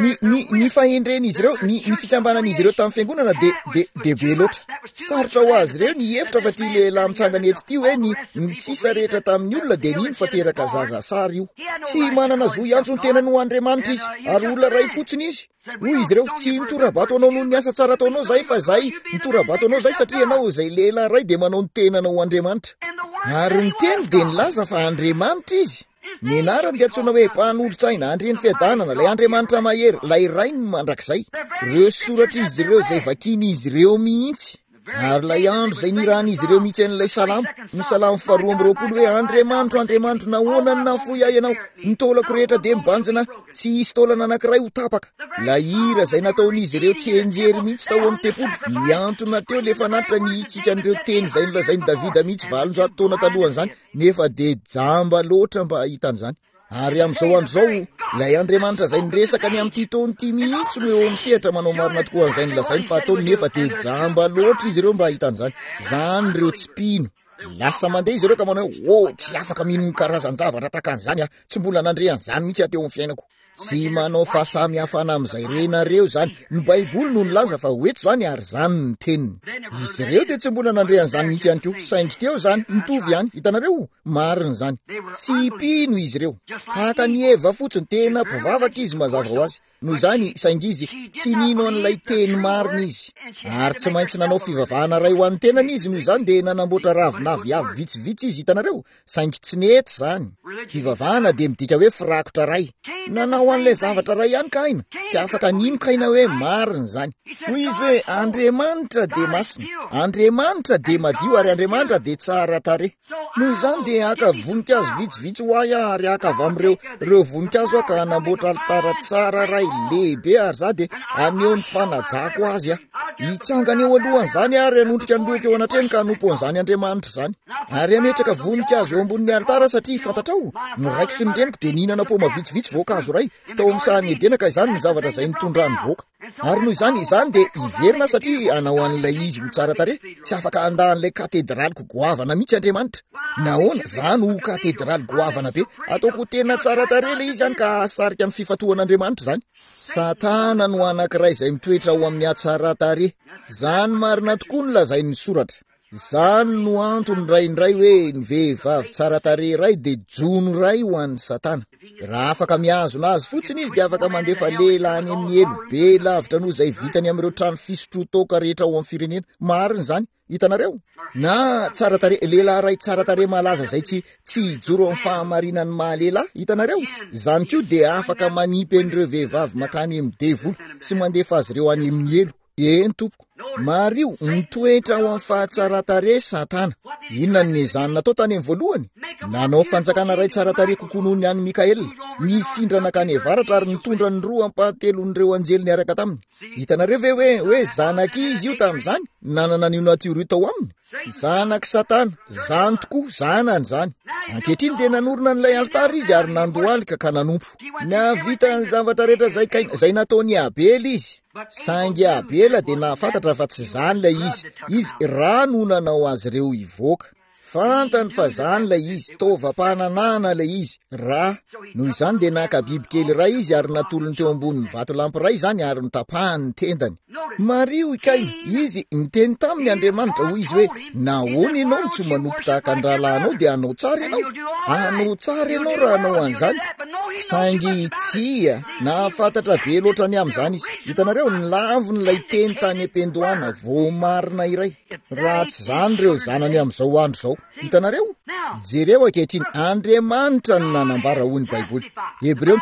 ny fahendren'izy ireo ny fikambanan'izy ireo tamin'ny fiangonana dia be loatra sarotra ho azy ireo ny hevitra fa ty lehilahy mitsangana eto ty hoe ny sisa rehetra tamin'ny olona dia niny fa teraka zaza sary io tsy manana zo iantso ny tenany ho Andriamanitra izy ary olona ray fotsiny izy hoy izy ireo tsy mitorabato anao noho ny asa tsara ataonao zay fa zay mitorabato anao zay satria ianao izay lehilahy ray dia manao ny tenana ho Andriamanitra ary ny teny dia nilaza fa Andriamanitra izy ny anarany dia antsoina hoe mpanolotsaina andreny fiadanana lay Andriamanitra mahery lay rainy mandrakizay ireo soratra izy ireo izay vakiny izy ireo mihitsy ary lay andro izay niran'izy ireo mihitsy an'ilay salamo ny salamo 2:20 hoe Andriamanitro nahoana ny nafoy ahy ianao ny taolako rehetra dia mibanjina tsy hisy taolana anankiray ho tapaka lay hira izay nataon'izy ireo tsy enjery mihitsy tao amin'ny tempolo miantona teo le fanatitra ny ikikan'ireo teny izay nolazainy Davida mihitsy 700 taona talohan'izany nefa dia jamba loatra mba hitan'izany ary amin'izao andro zao lay Andriamanitra izay niresaka ny amin'ny titony ty mihitsy no eo misehatra manao marina tokoa an'izay nilazainy fa ataony nefa dia jamba loatra izy ireo mba hitan'izany zany ireo tsipino lasa mandeha izy ireo ka manao hoe tsy afaka mino karazan-javatra tahaka an'izany tsy mbola nandre an'izany mihitsy ateo amin'ny fiainako tsy manao fahasamihafana amin'izay renareo zany ny baiboly no nilaza fa hoeto zany ary zany ny teniny izy ireo dia tsy mbola nandre an'izany mihitsy ihany koa saingy teo zany mitovy ihany hitanareo marina zany tsy mpino izy ireo tahaka ny Eva fotsiny tena mpivavaka izy mazava ho azy noho izany saingy izy tsy nino an'ilay teny marina izy ary tsy maintsy nanao fivavahana ray ho an'ny tenany izy noho izany dia nanamboatra ravinavy avy vitsivitsy izy hitanareo saingy tsy nety zany fivavahana dia midika hoe firakotra ray nanao an'ilay zavatra ray ihany ka aina tsy afaka nino ka aina hoe marina zany hoy izy hoe Andriamanitra dia masina Andriamanitra dia madio ary Andriamanitra dia tsara tarehy noho izany dia aka voninkazo vitsivitsy ho ahy ary aka avy amin'ireo voninkazo aka hanamboatra altara tsara ray lehibe ary za dia aneo ny fanajako azy hitsangana eo alohan'izany ary hanondrika ny lohako eo anatreny ka hanompo an'izany Andriamanitra zany ary ametraka voninkazo eo ambonin'ny altara satria fantatrao ny raiko sy ny reniko dia nihinana poma vitsivitsy voankazo ray tao amin'ny sahany edena ka izany ny zavatra izay nitondrany voaka ary noho izany dia iverina satria anao an'ilay izy ho tsara tarehy tsy afaka andahan'ilay katedraliko goavana mihitsy Andriamanitra. Nahoana zany ho katedraly goavana be ataoko tena tsara tarehy le izy zany ka sarika ny fifatohan'Andriamanitra zany. Satana no anankiray izay mitoetra ao amin'ny atsara tarehy. Zany marina tokoa no lazain'ny soratra. Zany no antony raindray hoe ny vehivavy tsara tarehy ray dia jono ray ho an'ny Satana. Raha afaka miazona azy fotsiny izy dia afaka mandefa lehilahy amin'ny elo be lavitra noho izay vitany amin'ireo trano fisotrotoka rehetra ao amin'ny firenena. Marina zany, hitanareo? Na tsara tarehy lehilahy ray tsara tarehy malaza zay tsy hijoro amin'ny fahamarinan'ny mahalehilahy, hitanareo? Zany koa dia afaka manipy an'ireo vehivavy makany amin'ny devoly sy mandefa azy ireo any amin'ny elo. Eny tompoko. Mario mitoetra ao amin'ny fahatsara-tarehy Satana. Inona ny zany natao tany amin'ny voalohany? Nanao fanjakana ray tsara tarehy kokoa noho ny an'i Mikaela, nifindra nakany avaratra ary nitondra ny roa ampahatelon'ireo anjely niaraka taminy. Hitanareo ve hoe zanak'izy io tamin'izany? Nanana an'io natiora io tao aminy? Zanak' Satana, zany tokoa, zanany zany. Ankehitriny dia nanorona n'ilay altara izy ary nandohalika ka nanompo. Navita ny zavatra rehetra zay nataony Abely izy. Saingy Abela dia nahafantatra fa tsy zany ilay izy raha no nanao azy ireo ivoaka. Fantany fa zany ilay izy, tovam-pahananana ilay izy, raha. Noho izany dia naka bibikely ray izy ary natolony teo ambonin'ny vatolampy ray izany ary nitapahany ny tendany. Mario ikainy, izy miteny taminy Andriamanitra ho izy hoe nahoana ianao no tsy manompo tahaka ny rahalahinao dia anao tsara ianao. Anao tsara ianao raha anao an'izany. Saingy tsia nahafantatra be loatra ny amin'izany izy. Hitanareo nilavo n'ilay teny tany am-pendohana voamarina iray. Raha tsy zany ireo zanany amin'izao andro zao. Hitanareo? Jereo ankehitriny Andriamanitra no nanambara hoy ny Baiboly. Hebreo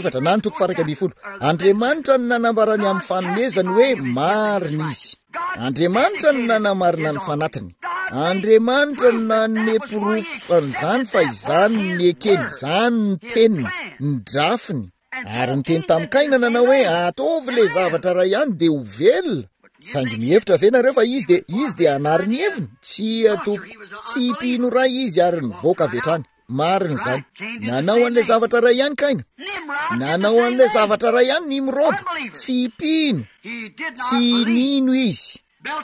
4:7-10. Andriamanitra no nanambara ny amin'ny fanomezany hoe marina izy. Andriamanitra no nanamarina ny fanatiny. Andriamanitra no nanome porofo an'izany fa izany ny ekeny, izany ny teniny, ny drafiny. Ary ny teny tamin'ny Kaina nanao hoe ataovy le zavatra ray ihany dia ho velona. Saingy mihevitra ve nareo fa izy dia anary ny heviny? Tsy atoko, tsy hipino ray izy ary nivoaka avy hatrany. Marina zany. Nanao an'ilay zavatra ray ihany Kaina. Nanao an'ilay zavatra ray ihany Nimrod. Tsy hipino, tsy nino izy.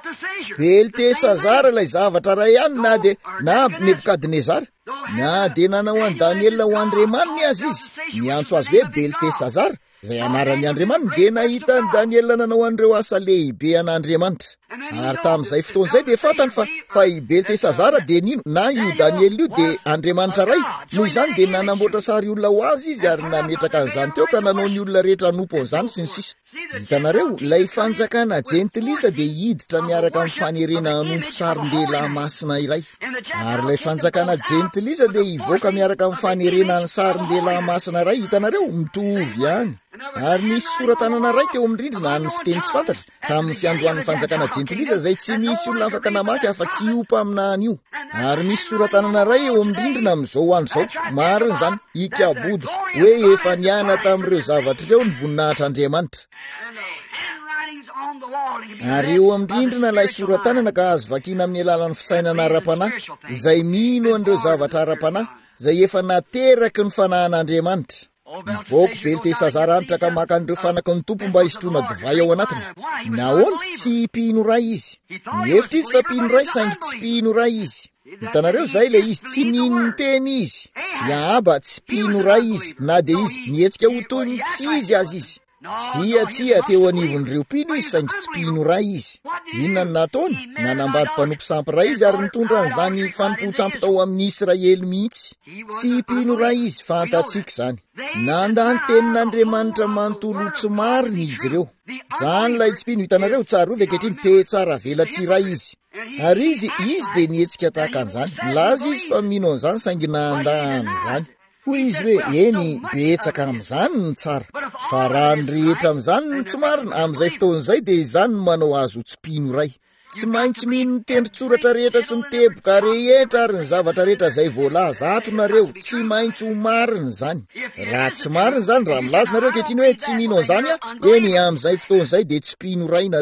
Beltesazara ilay zavatra ray ihany na Nebukadnezara. Na dia nanao an Daniel ho Andriamaniny azy izy. Niantso azy hoe Beltesazara. Zay anaran'ny Andriamanina dia nahita ny Daniel nanao an'ireo asa lehibe an'Andriamanitra. Ary tamin'izay fotoan'izay dia fantany fa i Beltesazara dia nino na io Daniel io dia Andriamanitra ray. Noho izany dia nanamboatra sary olona ho azy izy ary nametraka an'izany teo ka nanao ny olona rehetra hanompo an'izany sy ny sisa. Hitanareo, ilay fanjakana jentilisa dia hiditra miaraka amin'ny fanerena hanompo sarin-dehilahy masina iray. Ary ilay fanjakana jentilisa dia hivoaka miaraka amin'ny fanerena ny sarin-dehilahy masina iray. Hitanareo, mitovy ihany. Ary nisy soratanana ray teo amin'ny rindrina any fiteny tsy fantatra tamin'ny fiandohan'ny fanjakana jentilisa izay tsy nisy olona afaka namaky afa-tsy io mpaminany io. Ary misy soratanana ray eo amin'ny rindrina amin'izao andro izao. Marina zany, ikabody hoe efa niana tamin'ireo zavatra ireo ny voninahitr'Andriamanitra. Ary eo amin'ny rindrina ilay soratanana ka azo vakiana amin'ny alalan'ny fisainana ara-panahy izay mino an'ireo zavatra ara-panahy izay efa nateraky ny fanahin'Andriamanitra. Mivoaka Beltesazara antitra ka maka an'ireo fanaky ny tompo mba hisotroana divay ao anatiny. Nahoana tsy hipino ray izy? Mihevitra izy fa pino ray saingy tsy pino ray izy. Hitanareo zay le izy tsy nino ny teny izy. Iaba tsy pino ray izy na dia izy mihetsika ho toy ny tsy izy azy izy. Tsia teo anivon'ireo pino izy saingy tsy pino ray izy. Inona ny nataony? Nanambady mpanompo sampy ray izy ary nitondra an'izany fanompo-tsampy tao amin'ny Israely mihitsy. Tsy pino ray izy, fantatsika izany. Nandany tenin'Andriamanitra manontolo tsy marina izy ireo. Zany ilay tsy pino. Hitanareo tsara ovy ankehitriny pe tsara velatsiray izy. Ary izy dia nietsika tahaka an'izany. Milaza izy fa mino an'izany saingy nandahany izany. Hoy izy hoe eny betsaka amin'izany ny tsara. Fa raha ny rehetra amin'izany ny tsy marina amin'izay fotoan'izay dia izany no manao azy ho tsy pino ray. Tsy maintsy mino ny tendrin-tsoratra rehetra sy ny teboka rehetra ary ny zavatra rehetra izay voalaza ato nareo. Tsy maintsy ho marina izany. Raha tsy marina izany, raha milaza nareo ankehitriny hoe tsy mino an'izany eny amin'izay fotoan'izay dia tsy pino ray nareo.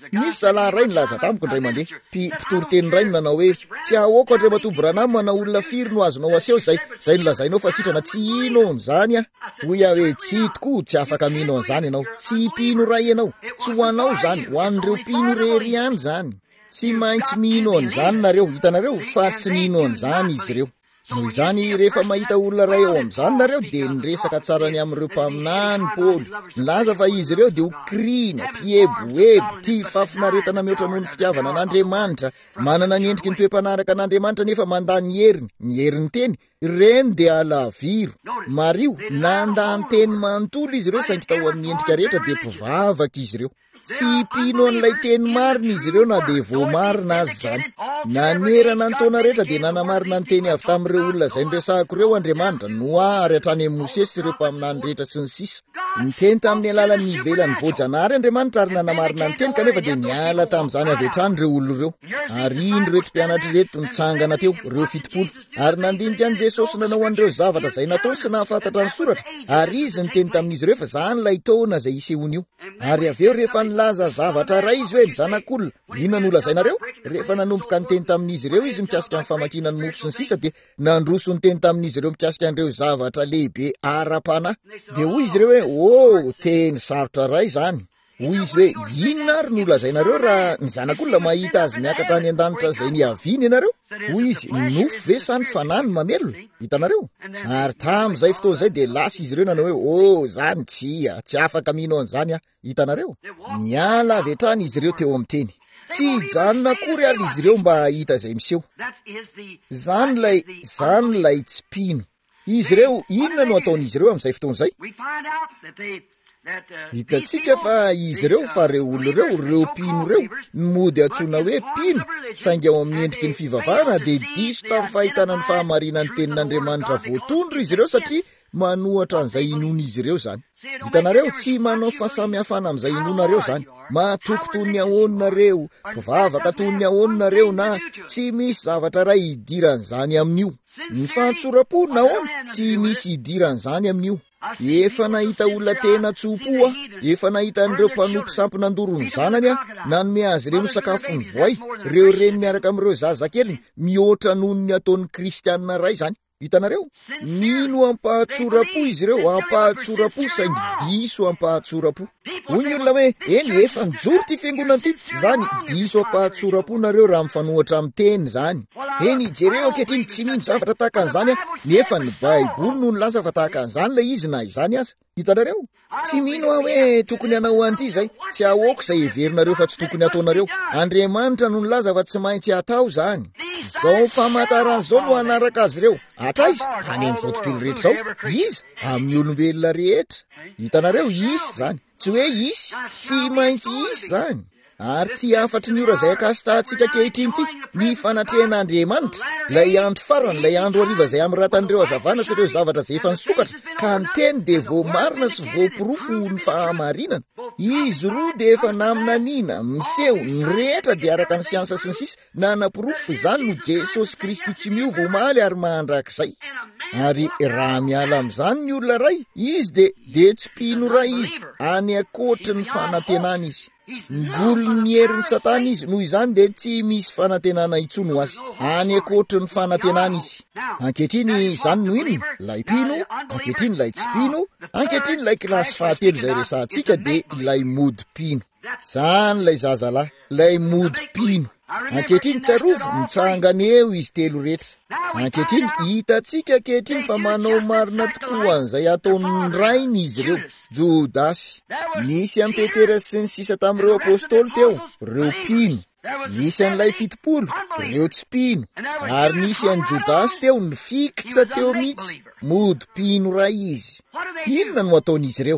nisy zalahy ray nilaza tamiko indray mandeha mpitory teny ray nanao hoe tsy ahoako andre matobrana mana olona firy no azonao aseho zay nilazainao fa sitrana tsy ino an'izany a hoy aho hoe tsy tokoa tsy afaka mino an'izany ianao tsy mpino ray ianao tsy ho anao zany ho an'ireo mpino rery ihany zany tsy maintsy mino an'izany nareo hitanareo fa tsy nino an'izany izy ireo noho izany rehefa mahita olona ray ao amin'izany nareo dia niresaka tsarany amin'ireo mpaminany Paoly nilaza fa izy ireo dia ho krina pieboebo tia fafinaretana mihoatra noho ny fitiavana an'Andriamanitra manana ny endriky ny toe-panaraka an'Andriamanitra nefa mandany heriny ny heriny teny ireny dia alaviro mario nandany teny manontolo izy ireo saingy tao amin'ny endrika rehetra dia mpivavaka izy ireo tsy pino an'ilay teny marina izy ireo na dia voamarina azy zany nanerana ny taona rehetra dia nanamarina ny teny avy tamin'ireo olona izay miresahako ireo Andriamanitra no ary hatrany amin'ny Mosesy sy ireo mpaminany rehetra sy ny sisa niteny tamin'ny alalan'ny ivelany voajanahary Andriamanitra ary nanamarina ny teny kanefa dia niala tamin'izany avy hatrany ireo olona ireo ary indro reto mpianatra reto nitsangana teo ireo 70 ary nandinika an'i Jesosy nanao an'ireo zavatra izay natao sy nahafantatra ny soratra ary izy niteny tamin'izy ireo fa zany ilay taona izay isehoany io ary avy eo rehefa nilaza zavatra ray izy hoe zanak'olona inona no lazainareo rehefa nanomboka niteny tamin'izy ireo izy mikasika amin'ny famakinany mofo sy ny sisa dia nandroso niteny tamin'izy ireo mikasika an'ireo zavatra lehibe ara-panahy dia hoy izy ireo hoe teny sarotra ray zany hoy izy hoe inona ary no lazainareo raha ny zanak'olona mahita azy miakatra any an-danitra izay niaviany ianareo hoy izy nofo ve sa ny fanahy ny mamelona hitanareo ary tamin'izay fotoana izay dia lasa izy ireo nanao hoe zany tsy afaka mino an'izany hitanareo niala avy hatrany izy ireo teo amin'ny teny tsy hijanona akory ary izy ireo mba hita izay miseho zany lay tsy pino izy ireo inona no ataon'izy ireo amin'izay fotoana izay hitantsika fa izy ireo fa reo olona ireo pino ireo ny mody antsoina hoe pino saingy ao amin'ny endriky ny fivavahana dia diso tamin'ny fahitana ny fahamarinany tenin'Andriamanitra voatondro izy ireo satria manohatra an'izay inoana izy ireo zany hitanareo tsy manao fahasamihafana amin'izay inonareo zany matoko toy ny ahoninareo mpivavaka toy ny ahoninareo na tsy misy zavatra ray hidiran'izany amin'io ny fahatsora-po nahoana tsy misy hidiran'izany amin'io efa nahita olona tena tsopo efa nahita an'ireo mpanompo sampinandoro ny zanany nanome azy ireo sakafo ny voay ireo reny miaraka amin'ireo zazakeliny mihoatra noho ny ataon'ny kristianina ray zany hitanareo mino ampahatsora-po izy ireo ampahatsora-po saingy diso ampahatsora-po hoy ny olona hoe eny efa nijoro ty fiangonana ty zany diso ampahatsora-po nareo raha mifanohatra amin'ny teny zany eny jereo ankehitriny tsy mino zavatra tahaka an'izany nefa ny baiboly no nilaza fa tahaka an'izany ilay izy na izany aza hitanareo tsy mino hoe tokony hanao an'ity zay tsy ahoako izay heverinareo fa tsy tokony ataonareo Andriamanitra no nilaza fa tsy maintsy atao zany izao famantaran'izao no hanaraka azy ireo atra izy any amin'izao tontolo rehetra izao izy amin'ny olombelona rehetra hitanareo isy zany tsy hoe isy tsy maintsy isy zany ary ty afatry ny ora izay akasitantsika kehitriny ty ny fanatrehan'Andriamanitra lay andro farany lay andro hariva izay ami'ratan'ireo hazavana sy ireo zavatra izay efa nisokatra ka ny teny dia voamarina sy voapirofo ny fahamarinana izy roa dia efa naminaniana miseho ny rehetra dia araka ny siansa sy ny sisa nanapirofo izany no Jesosy Kristy tsy miova omaly ary mandrakizay ary raha miala amin'izany ny olona ray izy dia tsy pino ray izy any akotry ny fanantenana izy ngolo ny herin'ny Satana izy noho izany dia tsy misy fanantenana intsony ho azy any akotry ny fanantenana izy ankehitriny izany no inona lay pino ankehitriny lay tsy pino ankehitriny lay kilasy fahatelo izay resantsika dia ilay mody pino zany lay zazalahy lay mody pino ankehitriny tsarovo mitsangana eo izy telo rehetra ankehitriny hitantsika ankehitriny fa manao marina tokoa an'izay ataon'ny rainy izy ireo Jodasy nisy an'i Petera sy ny sisa tamin'ireo apôstôly teo ireo pino nisy an'ilay 70 ireo tsy pino ary nisy an'i Jodasy teo ny fikitra teo mihitsy mody pino ray izy inona no ataon'izy ireo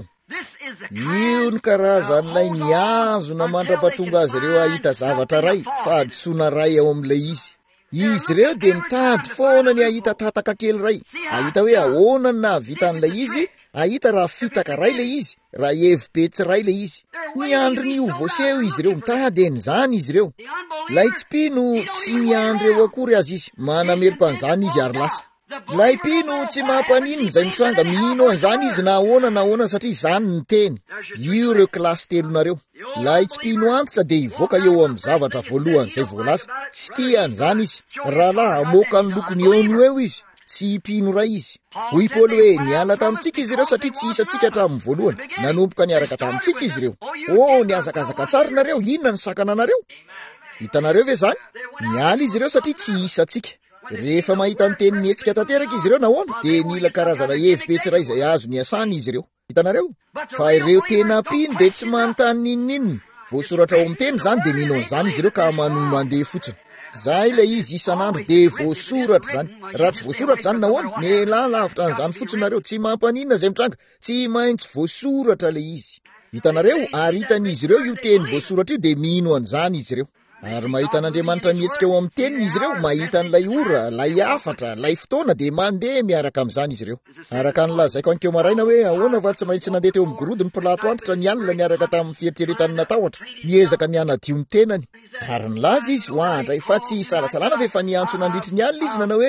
io ny karazan'ilay niazona mandrapatonga azy ireo ahita zavatra ray fa adisona ray ao amin'ilay izy ireo dia mitady foana ny ahita tataka kely ray ahita hoe ahoana ny nahavita an'ilay izy ahita raha fitaka ray ilay izy raha hevibetsy ray ilay izy miandry ny ovoseho izy ireo mitady en'izany izy ireo lay tsy pino tsy miandry eo akory azy izy manameriko an'izany izy ary lasa lay pino tsy mampaninona izay mitsanga mino an'izany izy na ahoana satria izany ny teny io ireo kilasy telonareo Lay tsy mpino antitra dia hivoaka eo amin'ny zavatra voalohan'izay voalasa. Tsy tiany zany izy. Rahalahy amoaka ny lokony eo izy. Tsy mpino ray izy. Hoy Paoly hoe niala tamintsika izy ireo satria tsy hisantsika hatramin'ny voalohany. Nanomboka niaraka tamintsika izy ireo. Niazakazaka tsara nareo, inona ny sakana nareo? Hitanareo ve zany? Niala izy ireo satria tsy hisantsika. Rehefa mahita ny teny mihetsika tanteraka izy ireo nahoana dia nila karazana hevi-petsy izay azo niasana izy ireo. Hitanareo? Fa ireo tena mpino dia tsy manontany ninninina. Voasoratra ao amin'ny teny zany dia mino an'izany izy ireo ka manohy mandeha fotsiny. Zay ilay izy isan'andro dia voasoratra zany. Raha tsy voasoratra zany nahoana? Miala lavitra an'izany fotsiny nareo. Tsy mampaninona izay mitranga. Tsy maintsy voasoratra ilay izy. Hitanareo? Ary hitan'izy ireo io teny voasoratra io dia mino an'izany izy ireo. Ary mahita n'Andriamanitra mihetsika eo amin'ny teniny izy ireo, mahita n'ilay ora, lay afatra, lay fotoana dia mandeha miaraka amin'izany izy ireo. Araka ny lazaiko ankeo maraina hoe ahoana fa tsy maintsy nandeha teo amin'ny gorody ny Pilato antitra ny alina niaraka tamin'ny fieritreretany natahotra, niezaka nianadio ny tenany. Ary nilaza izy hoandray fa tsy salasalana fa efa niantso nandritry ny alina izy nanao hoe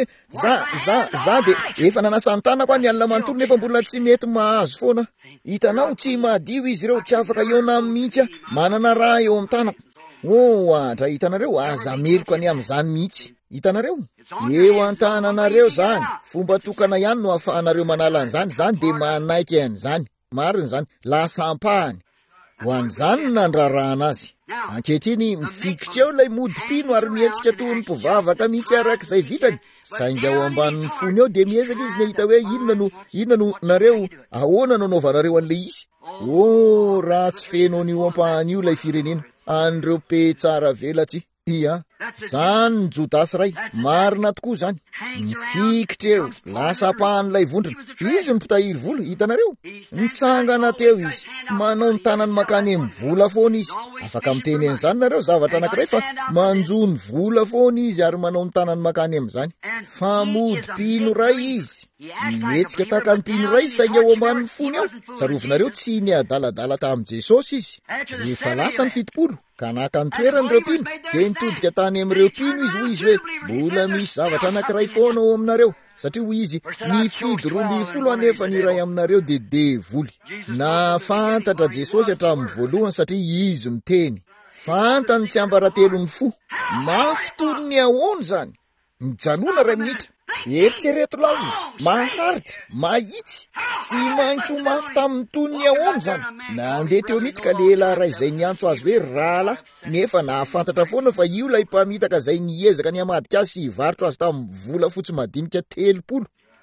za dia efa nanasany tanako aho ny alina manontolo nefa mbola tsy mety mahazo foana. Hitanao tsy madio izy ireo, tsy afaka eona mihitsy manana raha eo amin'ny tanako. Andra hitanareo aza meloka any amin'izany mihitsy. Hitanareo? Eo an-tananareo zany. Fomba tokana ihany no ahafahanareo manala an'izany, zany dia manaiky an'izany. Marina zany, lasa ampahany. Ho an'izany nandrarahana azy. Ankehitriny mifikitra eo ilay modi-pino ary mihetsika toy ny mpivavaka mihitsy arak'izay vitany. Sainga ao ambanin'ny fony eo dia miezaka izy nahita hoe inona no nareo ahoana nanaovanareo an'ilay izy. Raha tsy feno an'io ampahany io ilay firenena. Andreo pe tsara velatsy. Zany ny Jodasy ray, marina tokoa zany. Mifikitra eo, lasa apahan'ilay vondrona. Izy ny mpitahiry vola, hitanareo? Nitsangana teo izy, manao ny tanany makany amin'ny vola foana izy. Afaka miteny an'izany nareo zavatra anankiray fa manjo ny vola foana izy ary manao ny tanany makany amin'izany. Fa modi-pino ray izy. Mihetsika tahaka ny pino ray sainga ao ambanin'ny fony eo. Tsarovinareo tsy niadaladala tamin'i Jesosy izy. Rehefa lasa ny fitopolo ka naka ny toeran'ireo pino dia nitodika tany amin'ireo pino izy hoy izy hoe mbola misy zavatra anankiray foana ao aminareo, satria hoy izy nifidy 12 anefa ny iray aminareo dia devoly. Nafantatra Jesosy hatramin'ny voalohany satria izy miteny. Fantany tsy ambaratelo ny fo. Mafy toy ny ahoana zany? Mijanona ray minitra. Eritrereto lahy, maharitra, mahitsy, tsy maintsy ho mafy tamin'ny toy ny ahoana zany. Nandeha teo mihitsy ka lehilahy ray izay niantso azy hoe rahalahy, nefa nahafantatra foana fa io ilay mpamitaka izay niezaka ny hamadika azy sy hivarotra azy tamin'ny vola fotsy madinika 30.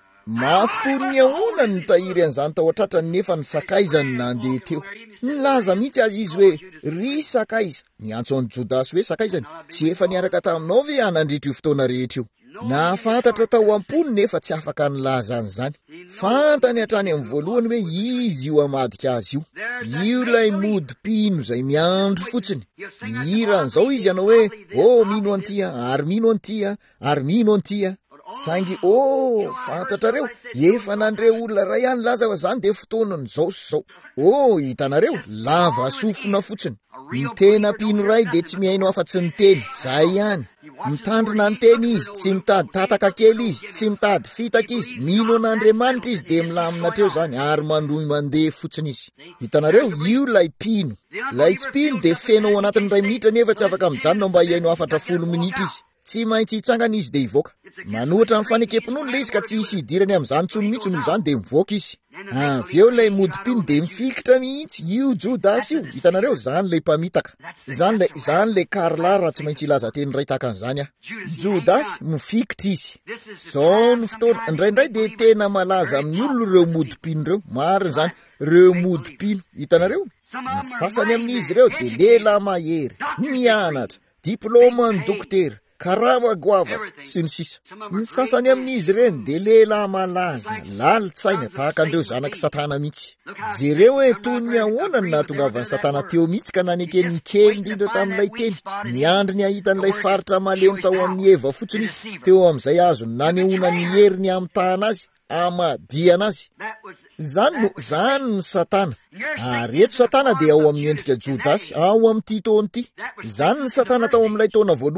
Mafy toy ny ahoana ny tahiry an'izany tao an-tratrany nefa ny sakaizany nandeha teo. Nilaza mihitsy azy izy hoe ry sakaiza. Niantso an'i Jodasy hoe sakaizany, tsy efa niaraka taminao ve hanandritra io fotoana rehetra io? Nafantatra tao am-pony nefa tsy afaka nilaza an'izany. Fantany hatrany amin'ny voalohany hoe izy io hamadika azy io. Io ilay modi-pino izay miandro fotsiny. Iran'izao izy ianao hoe mino antia, ary mino antia, ary mino antia. Saingy fantatrareo efa nandre olona ray ihany laza fa zany dia fotoanany zao sy zao. Hitanareo lava sofina fotsiny. Ny tena pino ray dia tsy mihaino afa-tsy ny teny, zay ihany. Mitandrina ny teny izy, tsy mitady tataka kely izy, tsy mitady fitaka izy, mino an'Andriamanitra izy dia milamina treo zany ary mandohy mandeha fotsiny izy. Hitanareo io lay pino. Lay tsy pino dia feno ao anatin'ny 2 minitra nefa tsy afaka mijanona mba hihaino afatra 10 minitra izy. Tsy maintsy hitsangana izy dia hivoaka. Manohatra ny fanekepin'olona ilay izy ka tsy hisy hidirany amin'izany tsony mihitsy noho izany dia mivoaka izy. Avy eo ilay modi-pino dia mifikitra mihitsy io Jodasy io. Hitanareo zany ilay mpamitaka. Zany ilay karla raha tsy maintsy ilaza teny ray tahaka an'izany. Jodasy mifikitra izy. Zao ny fotoana indraindray dia tena malaza amin'ny olona ireo modi-pino ireo. Marina zany ireo modi-pino. Hitanareo? Ny sasany amin'izy ireo dia lehilahy mahery, nianatra, diplôman'ny dokotera, karama goava sy ny sisa. Ny sasany amin'izy ireny dia lehilahy malaza, lalitsaina tahaka andreo zanaky Satana mihitsy. Jereo hoe toy ny ahoana ny nahatongavan'ny Satana teo mihitsy ka nanekeny kely indrindra tamin'ilay teny. Niandry ny ahitan'ilay faritra malemy tao amin'ny Eva fotsiny izy. Teo amin'izay azo nanehoana ny heriny amin'ny tana azy, amadiana azy. Zany ny Satana. Ary eto Satana dia ao amin'ny endrika Jodasy, ao amin'ny Tito ity. Zany ny Satana tao amin'ilay taona voalohany.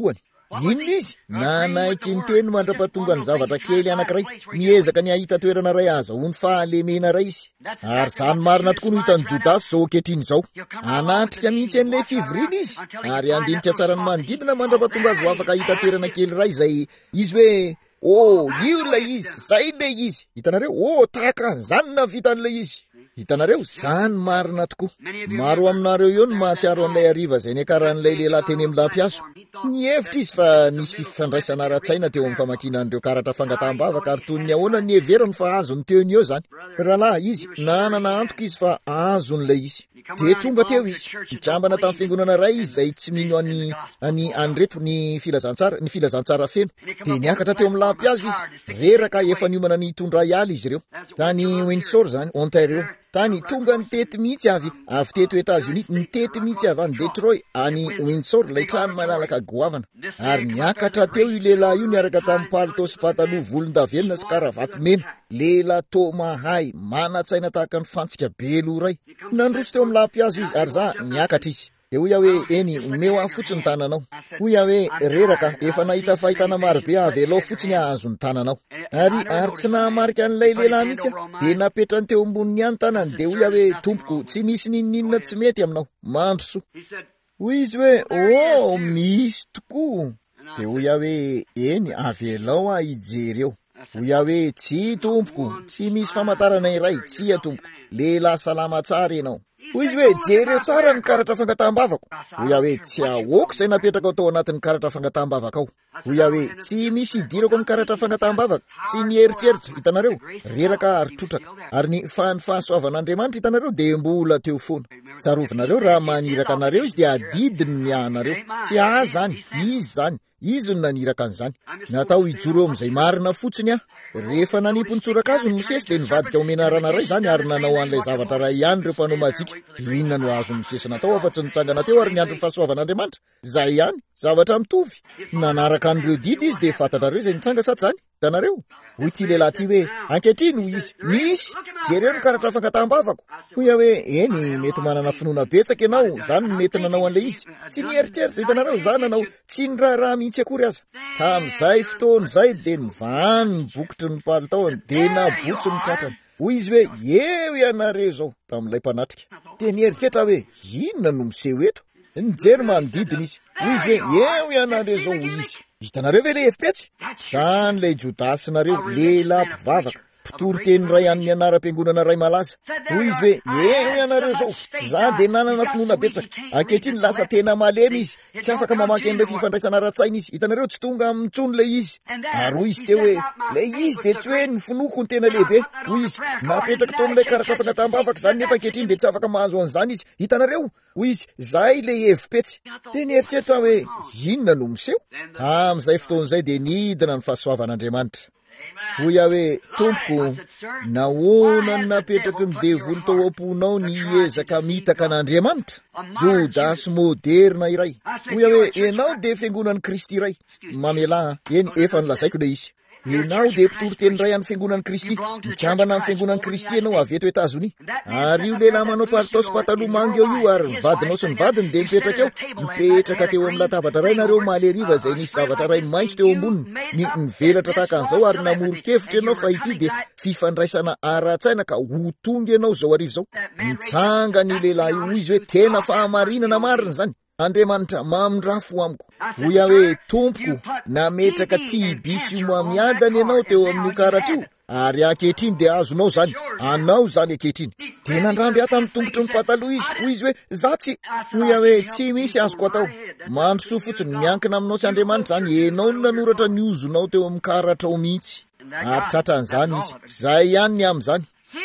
inona izy nanaiky ny teny mandrapatonga ny zavatra kely anankiray miezaka ny ahita toerana ray azahoany fahalemena ray izy ary zany marina tokoa no hitany Jodasy zao ankehitriny izao anatrika mihitsy an'ilay fivoriana izy ary andinika tsara ny manodidina mandrapatonga azy ho afaka ahita toerana kely ray zay izy hoe io ilay izy zay ilay izy hitanareo tahaka zany navita an'ilay izy hitanareo zany marina tokoa maro aminareo eo no mahatsiaro an'ilay ariva zay niakaran'ilay lehilahy teny amin'ny lampiaso ny hevitra izy fa nisy fifandraisana ara-tsaina teo amin'ny famakiana an'ireo karatra fangataham-bavaka ary toy ny ahoana ny heveriny fa azony teony eo zany rahalahy izy nanana antoka izy fa azon'ilay izy de tonga teo izy mitrambana tamin'ny fiangonana ray izy zay tsy mino any andreto ny filazantsara feno de niakatra teo amin'ny lampiazo izy reraka efa niomana ny tondray aly izy ireo tany Windsor zany Ontario tany tonga ny tety mihitsy avy teto Etats-Unis ny tety mihitsy avy any Detroit any Windsor lay trano malalaka goavana ary niakatra teo io lehilahy io niaraka tamin'ny palitao sy pataloha volondavenona sy karavato mena lehilahy to mahay manatsaina tahaka ny fantsika beloray nandroso teo amin'ny lampiazo izy ary za niakatra izy de hoy hoe eny meo amin'ny fotsiny tananao hoy hoe reraka efa nahita fahitana marobe avelao fotsiny ahazo ny tananao ary tsy nahamarika an'ilay lehilahy mihitsy de napetrany teo amboniny any tanany de hoy hoe tompoko tsy misy ninninona tsy mety aminao mandro soa hoy izy hoe misy tokoa de hoy hoe eny avelao hijery eo hoy hoe tsy tompoko tsy misy famantarana iray tsy tompoko lehilahy salama tsara ianao hoy izy hoe jereo tsara ny karatra fangataham-bavako hoy hoe tsy ahoako izay napetraka tao anatin'ny karatra fangataham-bavaka ao hoy hoe tsy misy idirako ny karatra fangataham-bavaka tsy nieritreritra hitanareo reraka ary trotraka ary ny fahasoavan'Andriamanitra hitanareo de mbola teo foana tsarovinareo raha maniraka anareo izy de adidiny miahanareo tsy zany izy no naniraka an'izany natao hijoro eo amin'izay marina fotsiny rehefa nanipony tsorakazo ny Mosesy de nivadika omena rana ray zany ary nanao an'ilay zavatra ray ihany ireo mpanao majika inona no azo Mosesy natao afa tsy nitsangana teo ary niandro ny fahasoavan'Andriamanitra zay ihany zavatra mitovy nanaraka an'ireo didy izy de fantatrareo zay nitsanga sady zany hitanareo hoy ty lehilahy ty hoe ankehitriny hoy izy misy jereo ny karatra fangataham-bavako hoy hoe eny mety manana finoana betsaka ianao zany mety nanao an'ilay izy tsy nieritreritra hitanareo zany nanao tsy ny raharaha mihitsy akory aza tamin'izay fotoana zay de nivany ny bokotry ny palitaony de nabotso ny tratrany hoy izy hoe eo ianareo zao tamin'ilay mpanatrika de nieritreritra hoe inona no miseho eto nijery manodidina izy hoy izy hoe eo ianareo zao hoy izy hitanareo ve le efipetsy zany lay Jodasy nareo lehilahy mpivavaka mpitory teny ray amin'ny anaram-piangonana ray malaza hoy izy hoe eo ianareo zao za de nanana finoana betsaka ankehitriny lasa tena malemy izy tsy afaka mamaky an'ilay fifandraisana ara-tsaina izy hitanareo tsy tonga amin'ny tsony lay izy ary hoy izy teo hoe lay izy de tsy hoe ny finoko ny tena lehibe hoy izy napetraka tao amin'ilay karatra fangataham-bavaka zany nefa ankehitriny de tsy afaka mahazo an'izany izy hitanareo hoy izy zay le efipetsy de nieritreritra hoe inona no miseho tamin'izay fotoan'izay de nidina ny fahasoavan'Andriamanitra hoy hoe tompoko nahoana ny napetraky ny devoly tao am-ponao ny ezaka mitaka an'Andriamanitra Jodasy moderna iray hoy hoe ianao de fiangonan'ny Kristy iray mamela eny efa nilazaiko le izy ianao de mpitory teny ray amin'ny fiangonan'ny Kristy mikambana amin'ny fiangonan'ny Kristy ianao avy eto Etats-Unis ary io lehilahy manao palitao sy pataloha manga io ary ny vadinao sy ny vadiny de mipetraka teo amin'ny latabatra ray nareo maleriva zay nisy zavatra ray maintso teo amboniny nivelatra tahaka an'izao ary namoro-kevitra ianao fa ity de fifandraisana ara-tsaina ka ho tonga ianao zao arivo zao mitsanga ny lehilahy io izy hoe tena fahamarinana marina zany Andriamanitra mamindrafo amiko hoy hoe tompoko nametraka tibisy moamiadany ianao teo amin'ny karatra io ary ankehitriny de azonao zany anao zany ankehitriny de nandramby ata amin'ny tongotry ny pataloha izy hoy izy hoe za tsy hoy hoe tsy misy azoko atao mandro soa fotsiny miankina aminao sy Andriamanitra zany ianao no nanoratra ny ozonao teo amin'ny karatra ao mihitsy ary tratran'izany izy zay ihany ny amin'izany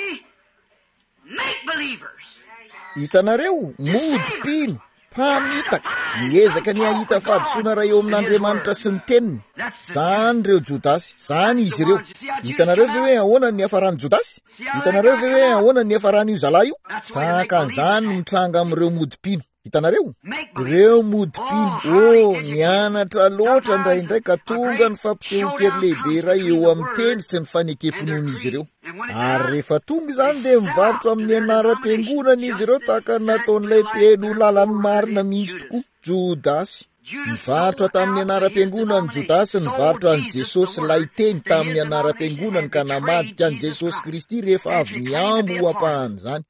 hitanareo modi-pino mpamitaka miezaka ny ahita fahadisoana ray eo amin'Andriamanitra sy ny teniny zany reo Jodasy zany izy ireo hitanareo ve hoe ahoana ny hafarany Jodasy hitanareo ve hoe ahoana ny hafarany io zalahy io tahaka an'izany mitranga amin'ireo modi-pino hitanareo ireo modi-pino nianatra loatra indraindray ka tonga ny fampiseho-kely lehibe iray eo amin'ny teny sy ny fanekemponon'izy ireo ary rehefa tonga izany de mivarotra amin'ny anaram-piangonana izy ireo tahaka nataon'ilay mpeno lalany marina mihitsy tokoa Jodasy Nivarotra tamin'ny anaram-piangonana Jodasy nivarotra an Jesosy laiteny tamin'ny anaram-piangonana ka namadika an Jesosy Kristy rehefa avy niambo ho ampahany zany.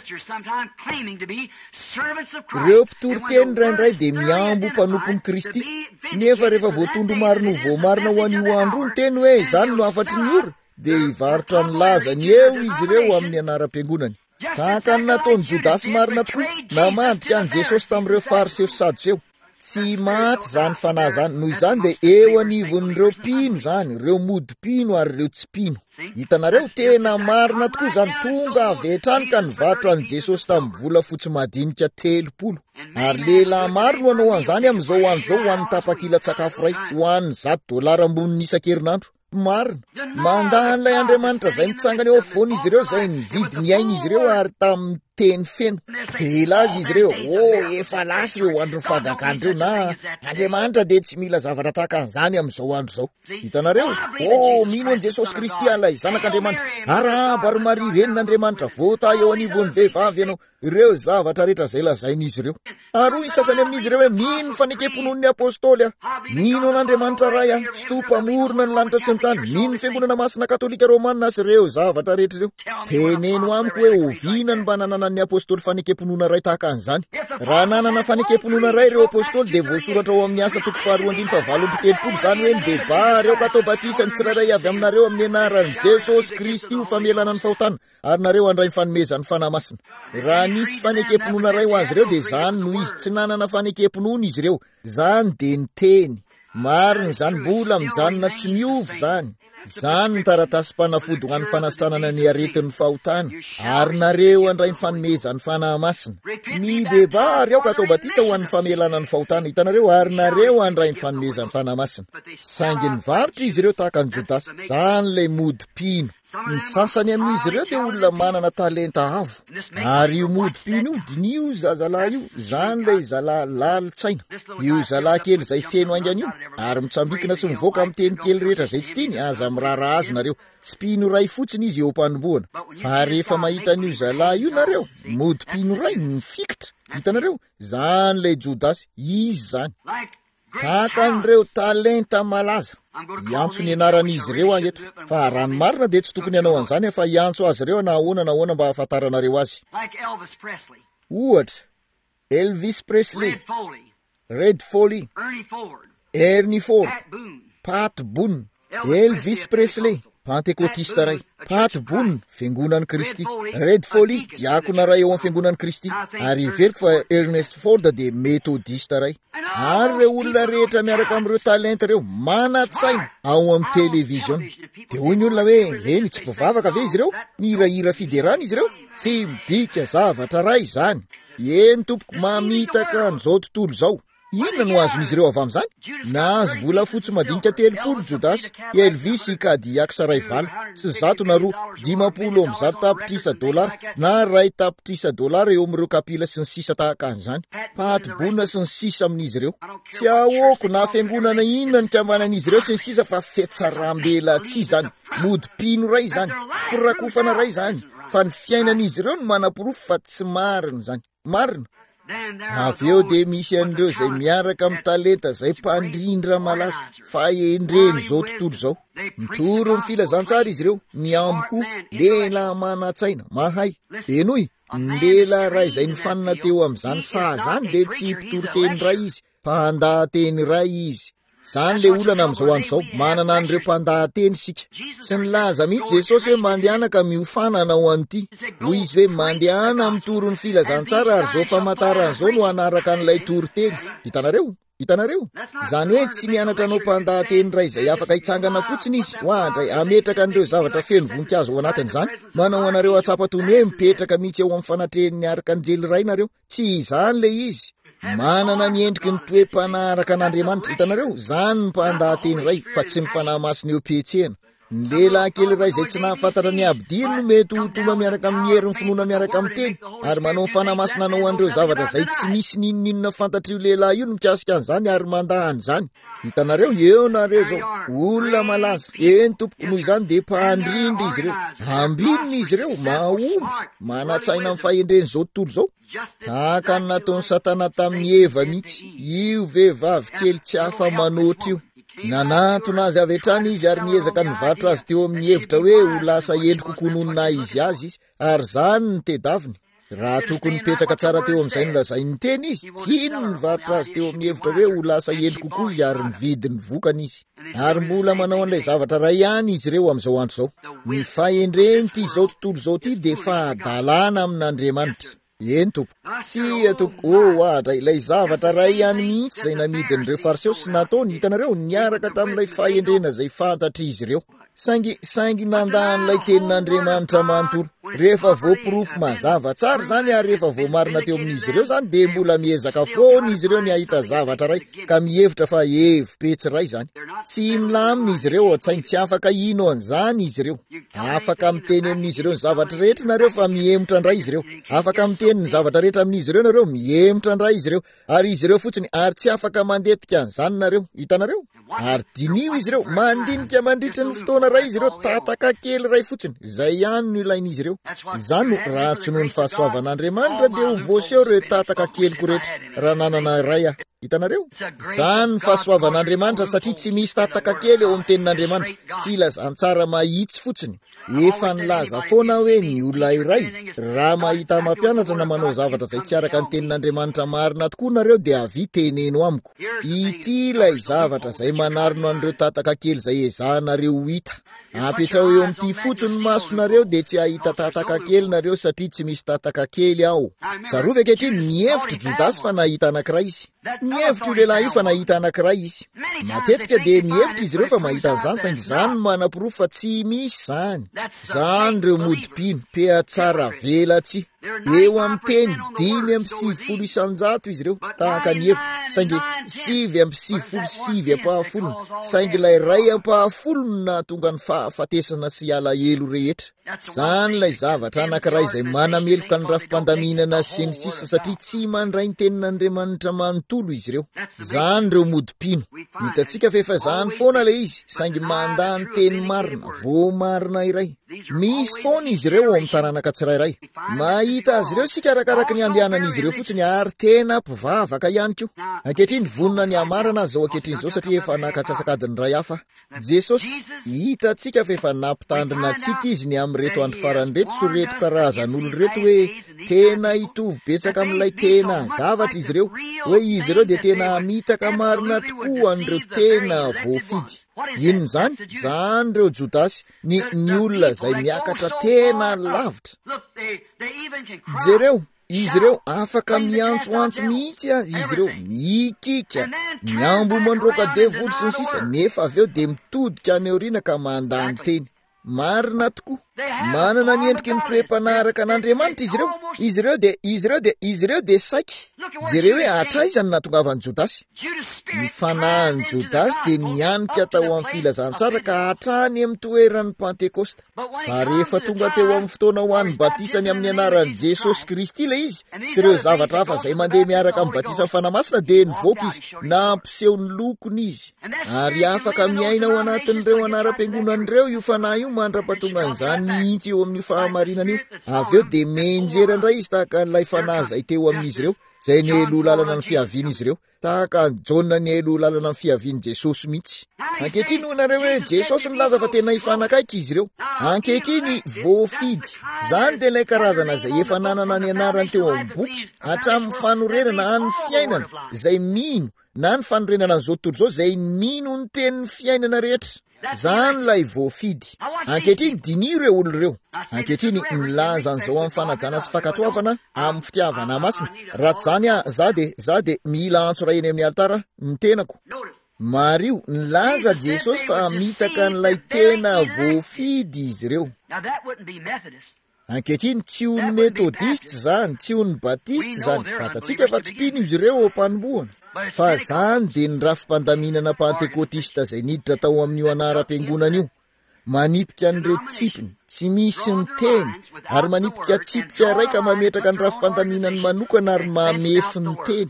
Ireo mpitoroteny indraindray dia miambo mpanompon'i Kristy, nefa rehefa voatondro marina ho voamarina ho an'io andro ny teny hoe izany no afatry ny ora, dia hivarotra ny laza ny eo izy ireo amin'ny anaram-piangonany. Tahaka ny nataony Jodasy marina tokoa, namadika an Jesosy tamin'ireo fariseo sy sadoseo. Tsy maty zany fanahy zany, noho izany dia eo anivon'ireo mpino zany, ireo modi-pino ary ireo tsy pino. Hitanareo tena marina tokoa zany, tonga avy hatrany ka nivarotra an Jesosy tamin'ny volafotsy madinika 30. Ary lehilahy maro no hanao an'izany amin'izao andro zao ho an'ny tapakila-tsakafo ray, ho an'ny $100 ambony isan-kerinandro. Marina mandahan'ilay Andriamanitra zay mitsangana eo afovoany izy ireo zay nividy ny ainy izy ireo ary tamin'ny teny feno. Dia ilazy izy ireo, efa lasy ireo andro ny fahagagany ireo, na Andriamanitra dia tsy mila zavatra tahaka an'izany amin'izao andro zao. Hitanareo, mino an Jesosy Kristy alay zanak'Andriamanitra, arahaba ary Maria renin'Andriamanitra, vota eo anivon'ny vehivavy ianao. Ireo zavatra rehetra zay lazain'izy ireo. Ary hoy sasany amin'izy ireo hoe mino ny fanekemponon'ny apôstôly, mino an'Andriamanitra ray, tsy tompamorona ny lanitra sy ny tany, mino ny fiangonana masina katolika romanina sy ireo zavatra rehetra ireo. Teneno amiko hoe oviana ny mba nanana ny apôstôly fanekemponona ray tahaka an'izany. Raha nanana fanekemponona ray ireo apôstôly dia voasoratra ao amin'ny asa toko 2:7 zany hoe mibeba reo ka atao batisa ny tsirairay avy aminareo amin'ny anaran'i Jesosy Kristy ho famelana ny fahotana, ary nareo handray ny fanomezan'ny fanahy masina. Raha nisy fanekemponona ray ho azy ireo dia zany no izy tsy nanana fanekemponona izy ireo, zany dia ny teny marina zany, mbola mijanona tsy miovy zany. Zany ny taratasy mpanafody ho an'ny fanasitranana ny aretin'ny fahotana, ary nareo handray ny fanomezan'ny fanahy masina. Mibeba ary ao ka atao batisa ho an'ny famelana ny fahotana, hitanareo, ary nareo handray ny fanomezan'ny fanahy masina. Saingy nivarotra izy ireo tahaka ny Jodasy, zany ilay modi-pino. Ny sasany amin'izy ireo dia olona manana talenta avo, ary io modi-pino io dinio zazalahy io, zany ilay zalahy lali-tsaina, io zalahy kely izay feno aingana io, ary mitsambikina sy mivoaka amin'ny teny kely rehetra izay tsy tiany, aza mirara azy nareo. Tsy pino ray fotsiny izy eo mpanomboana, fa rehefa mahita n'io zalahy io nareo, modi-pino ray mifikitra, hitanareo, zany ilay Jodasy, izy zany. Tahaka an'ireo talenta malaza, iantso ny anaran'izy ireo eto, fa raha ny marina dia tsy tokony hanao an'izany, fa iantso azy ireo nahoana mba hafantaranareo azy. Ohatra, Elvis Presley, Red Foley, Ernie Ford, Pat Boone. Elvis Presley, Pentekotista ray. Pat Boone, Fiangonan'i Kristy. Red Foley, diakona ray eo amin'ny Fiangonan'i Kristy. Ary iveriko fa Ernest Ford dia metodista ray. Ary ireo olona rehetra miaraka amin'ireo talenta ireo manatsaina ao amin'ny televizion. Dia hoy ny olona hoe eny tsy mpivavaka ve izy ireo? Mihirahira fiderana izy ireo? Tsy midika zavatra ray izany. Eny tompoko, mamitaka an'izao tontolo izao. Inona no azon'izy ireo avy amin'izany? Nahazo volafotsy madinika 30 Jodasy, Elvis Cadillac ray vala, sy 150 tapitrisa $, na ray tapitrisa $, eo amin'ireo kapila sy ny sisa tahaka an'izany. Pat Boone sy ny sisa amin'izy ireo. Tsy ahoako na fiangonana inona ny kambanan'izy ireo sy ny sisa, fa fetsarambela tsy zany. Modi-pino ray zany, firakofana ray zany, fa ny fiainan'izy ireo no manapirofo fa tsy marina zany. Marina. Avy eo dia misy an'ireo izay miaraka amin'ny talenta izay mpandrindra malaza, fa endreny izao tontolo izao. Mitoro ny filazantsara izy ireo, miambo lehilahy manatsaina, mahay. Enoy, ny lehilahy ray izay nifanina teo amin'izany saha zany dia tsy mpitoroteny ray izy, mpandahateny ray izy. Zany le olana amin'izao andro izao, manana an'ireo mpandahateny sika. Sy nilaza mihitsy Jesosy hoe mandehana ka miofana anao an'ity. Hoy izy hoe mandehana mitoro ny filazantsara ary zao famantaran'izao no hanaraka an'ilay toroteny. Hitanareo? Zany hoe tsy mianatra anao mpandahateny ray izay afaka hitsangana fotsiny izy, hoandray ametraka an'ireo zavatra feno voninkazo ao anatin'izany. Manao anareo atsapatony hoe mipetraka mihitsy eo amin'ny fanatrehan'ny arkanjely ray nareo. Tsy izany le izy. Manana ny endriky ny toe-panaraka an'Andriamanitra. Hitanareo, zany ny mpandahateny ray, fa tsy ny fanahy masina eo petsehana. Ny lehilahy kely ray izay tsy nahafantatra ny abdiny no mety ho tonga miaraka amin'ny herin'ny finoana miaraka amin'ny teny, ary manao fanahy masina anao an'ireo zavatra izay tsy misy ninonina fantatry io lehilahy io no mikasika an'izany ary mandahany izany. hitanareo eo nareo zao olona malaza eny tompoko noho izany de mpandrindra izy ireo ambinina izy ireo mahomby manatsaina amin'ny fahendreny zao tontolo zao tahaka ny nataony Satana tamin'ny Eva mihitsy io vehivavy kely tsy afa manoatra io nanatona azy avy hatrany izy ary niezaka nivarotra azy teo amin'ny hevitra hoe ho lasa endriko kononina izy azy izy ary zany ny tedaviny raha tokony mipetraka tsara teo amin'izay nolazay ny teny izy tiany nivarotra azy teo amin'ny hevitra hoe ho lasa endriko kokoa izy ary nividy ny vokany izy ary mbola manao an'ilay zavatra ray ihany izy ireo amin'izao andro zao ny fahendreny ty zao tontolo zao ty de fahadalana amin'Andriamanitra eny tompoko tsy tompoko ahatra ilay zavatra ray ihany mihitsy zay namidin'ireo fariseo sy nataony hitanareo niaraka tamin'ilay fahendrena zay fantatry izy ireo saingy nandahan'ilay tenin'Andriamanitra manontolo rehefa voapirofo mazava tsara zany ary rehefa voamarina teo amin'izy ireo zany de mbola miezaka foana izy ireo ny ahita zavatra ray ka mihevitra fa hevi-petsiray zany tsy milamina izy ireo an-tsainy tsy afaka ino an'izany izy ireo afaka miteny amin'izy ireo ny zavatra rehetra nareo fa miemotra ndray izy ireo afaka miteny ny zavatra rehetra amin'izy ireo nareo miemotra ndray izy ireo ary izy ireo fotsiny ary tsy afaka mandetika an'izany nareo hitanareo ary dinio izy ireo mandinika mandritra ny fotoana ray izy ireo tataka kely ray fotsiny zay ihany no ilain'izy ireo izany no raha tsy noho ny fahasoavan'Andriamanitra dia ho voaseho ireo tataka keliko rehetra raha nanana ray aho hitanareo izany ny fahasoavan'Andriamanitra satria tsy misy tataka kely eo amin'ny tenin'Andriamanitra filazantsara mahitsy fotsiny efa nilaza foana hoe ny olona iray raha mahita mampianatra na manao zavatra zay tsy araka ny tenin'Andriamanitra marina tokoa nareo dia avy teneno amiko ity ilay zavatra zay manarino an'ireo tataka kely zay ezahanareo hita apetrao eo amin'ity fotsiny masonareo de tsy ahita tataka kely nareo satria tsy misy tataka kely ao tsarovy ankehitriny nihevitry Jodasy fa nahita anankiray izy nihevitry io lehilahy io fa nahita anankiray izy matetika de mihevitra izy ireo fa mahita an'izany saingy izany manam-pirofo fa tsy misy zany reo modi-pino pea tsara velatsy eo amin'ny teny 5,700 izy ireo tahaka ny hevitra saingy 7,750 saingy ilay ray ampahafolo na tonga ny fahafatesana sy alahelo rehetra zany ilay zavatra anankiray izay manameloka ny rafim-pandaminana sy ny sisa satria tsy mandray ny tenin'Andriamanitra manontolo izy ireo zany reo modi-pino hitantsika fa efa zany foana ilay izy saingy mandany teny marina voamarina iray misy foana izy ireo ao amin'ny taranaka tsirairay mahita azy ireo sika arakaraka ny andehanan'izy ireo fotsiny ary tena mpivavaka ihany koa ankehitriny vonona ny amarana azy zao ankehitriny zao satria efa nakatsasakadiny ray hafa Jesosy hitantsika fa efa nampitandrina antsika izy ny reto andro farany reto so reto karazan'olo reto hoe tena hitovy betsaka amin'ilay tena zavatra izy ireo hoe izy ireo de tena mitaka marina tokoa an'ireo tena voafidy inony zany reo Jodasy ny olona zay miakatra tena lavitra jereo izy ireo afaka miantsoantso mihitsy azy izy ireo mikika miambo mandroaka devoly sy ny sisa nefa avy eo de mitodika any aoriana ka mandany teny marina tokoa manana ny endriky ny toe-panaraka an'Andriamanitra izy ireo de saiky jereo hoe atraizany natongavan'ny Jodasy ny fanahin'ny Jodasy de nianika tao amin'ny filazantsara ka hatrany amin'ny toeran'ny Pentekosta fa rehefa tonga teo amin'ny fotoana ho an'ny batisany amin'ny anaran'i Jesosy Kristy ilay izy sy ireo zavatra hafa zay mandeha miaraka amin'ny batisa fanamasina de nivoaka izy nampiseho ny lokony izy ary afaka miaina ao anatin'ireo anaram-piangonan'ireo io fanahy io mandra-pahatonga an'izany mihitsy eo amin'ny fahamarinana io avy eo de menjera indray izy tahaka n'ilay fanahy zay teo amin'izy ireo zay ny elo lalana ny fiaviany izy ireo tahaka Jaona ny elo lalana ny fiaviany Jesosy mihitsy ankehitriny noho nareo hoe Jesosy nilaza fa tena hifanakaiky izy ireo ankehitriny voafidy zany de ilay karazana zay efa nanana ny anarany teo amin'ny boky hatramin'ny fanorenana any fiainana zay mino na ny fanorenana an'izao tontolo zao zay mino ny tenin'ny fiainana rehetra zany lay voafidy ankehitriny dinio ireo olo ireo ankehitriny milaza an'izao amin'ny fanajana sy fankatoavana amin'ny fitiavana masina raha tsy zany za de mila antso ray eny amin'ny altara ny tenako Mario nilaza Jesosy fa mitaka n'ilay tena voafidy izy ireo ankehitriny tsy ho ny metodiste zany tsy ho ny batiste zany fatatsika fa tsy pino izy ireo ao mpanombohana fa zany de ny rafim-pandaminana pentekotista zay niditra tao amin'io anaram-piangonana io manipika an'ireo tsipiny tsy misy ny teny ary manipika tsipika raika mametraka ny rafim-pandaminany manokana ary mamefy ny teny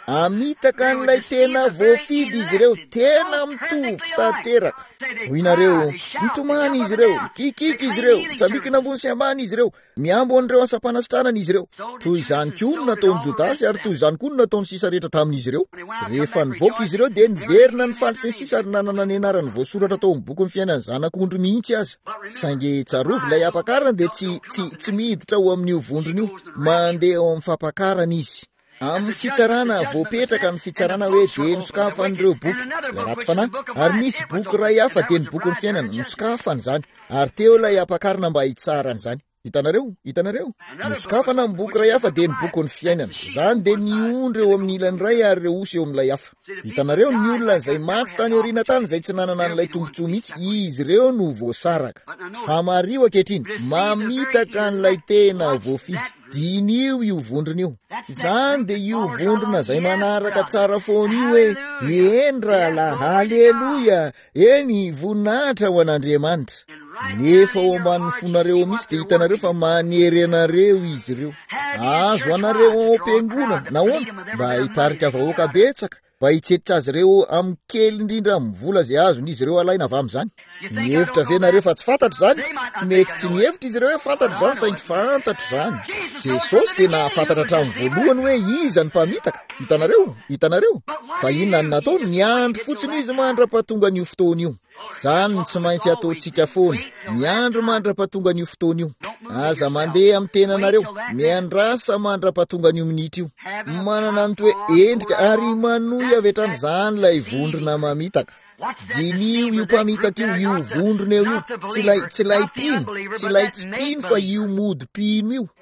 amitaka an'ilay tena voafidy izy ireo tena mitovy tanteraka. Hoy nareo mitomany izy ireo, mikikiky izy ireo, mitsambikina ambony sy ambany izy ireo, miambo an'ireo asam-panasitranana izy ireo. Toy izany koa no nataony Jodasy ary toy izany koa no nataony sisa rehetra tamin'izy ireo. Rehefa nivoaka izy ireo dia niverina ny faly sy sisa ary nanana ny anarany voasoratra tao amin'ny boky ny fiainan'ny zanak'ondry mihitsy aza. Saingy tsarovy ilay ampakarana dia tsy miditra ao amin'io vondrona io, mandeha ao amin'ny fampakarana izy. Amin'ny fitsarana voapetraka ny fitsarana hoe dia nosokafan'ireo boky ilay ratsy fanahy, ary nisy boky ray hafa dia ny boky ny fiainana nosokafana izany, ary teo ilay ampakarana mba hitsarana izany. Hitanareo nosokafana amin'ny boky ray hafa dia ny boky ny fiainana, izany dia niondry eo amin'ny ilany ray ary reosy eo amin'ilay hafa. Hitanareo ny olona izay maty tany aoriana tany izay tsy nanana an'ilay tombotsoa mihitsy, izy ireo no voasaraka. Fa mario ankehitriny mamitaka an'ilay tena voafidy. Dinio io vondrona io. Izany dia io vondrona izay manaraka tsara foana io hoe endra la haleloia, eny voninahitra ho an'Andriamanitra. Nefa ao ambanin'ny fonareo mihitsy dia hitanareo fa manery anareo izy ireo. Azo anareo ao am-piangonana nahoana mba hitarika vahoaka betsaka, mba hitsetitra azy ireo amin'ny kely indrindra amin'ny vola izay azon'izy ireo alaina avy amin'izany. Mihevitra ve nareo fa tsy fantatro izany? Mety tsy mihevitra izy ireo hoe fantatro izany, saingy fantatro izany. Jesosy dia nahafantatra hatramin'ny voalohany hoe iza ny mpamitaka. Hitanareo fa inona ny nataony? Niandry fotsiny izy mandra-pahatonga an'io fotoana io. Izany tsy maintsy ataontsika foana, miandry mandra-pahatonga an'io fotoana io. Aza mandeha amin'ny tenanareo, miandrasa mandra-pahatonga an'io minitra io, manana ny toe endrika ary manohy avy hatrany izany ilay vondrona mamitaka. Dinio io mpamitaka io vondrona io, tsy lay pino, tsy lay tsy pino fa io mody pino io.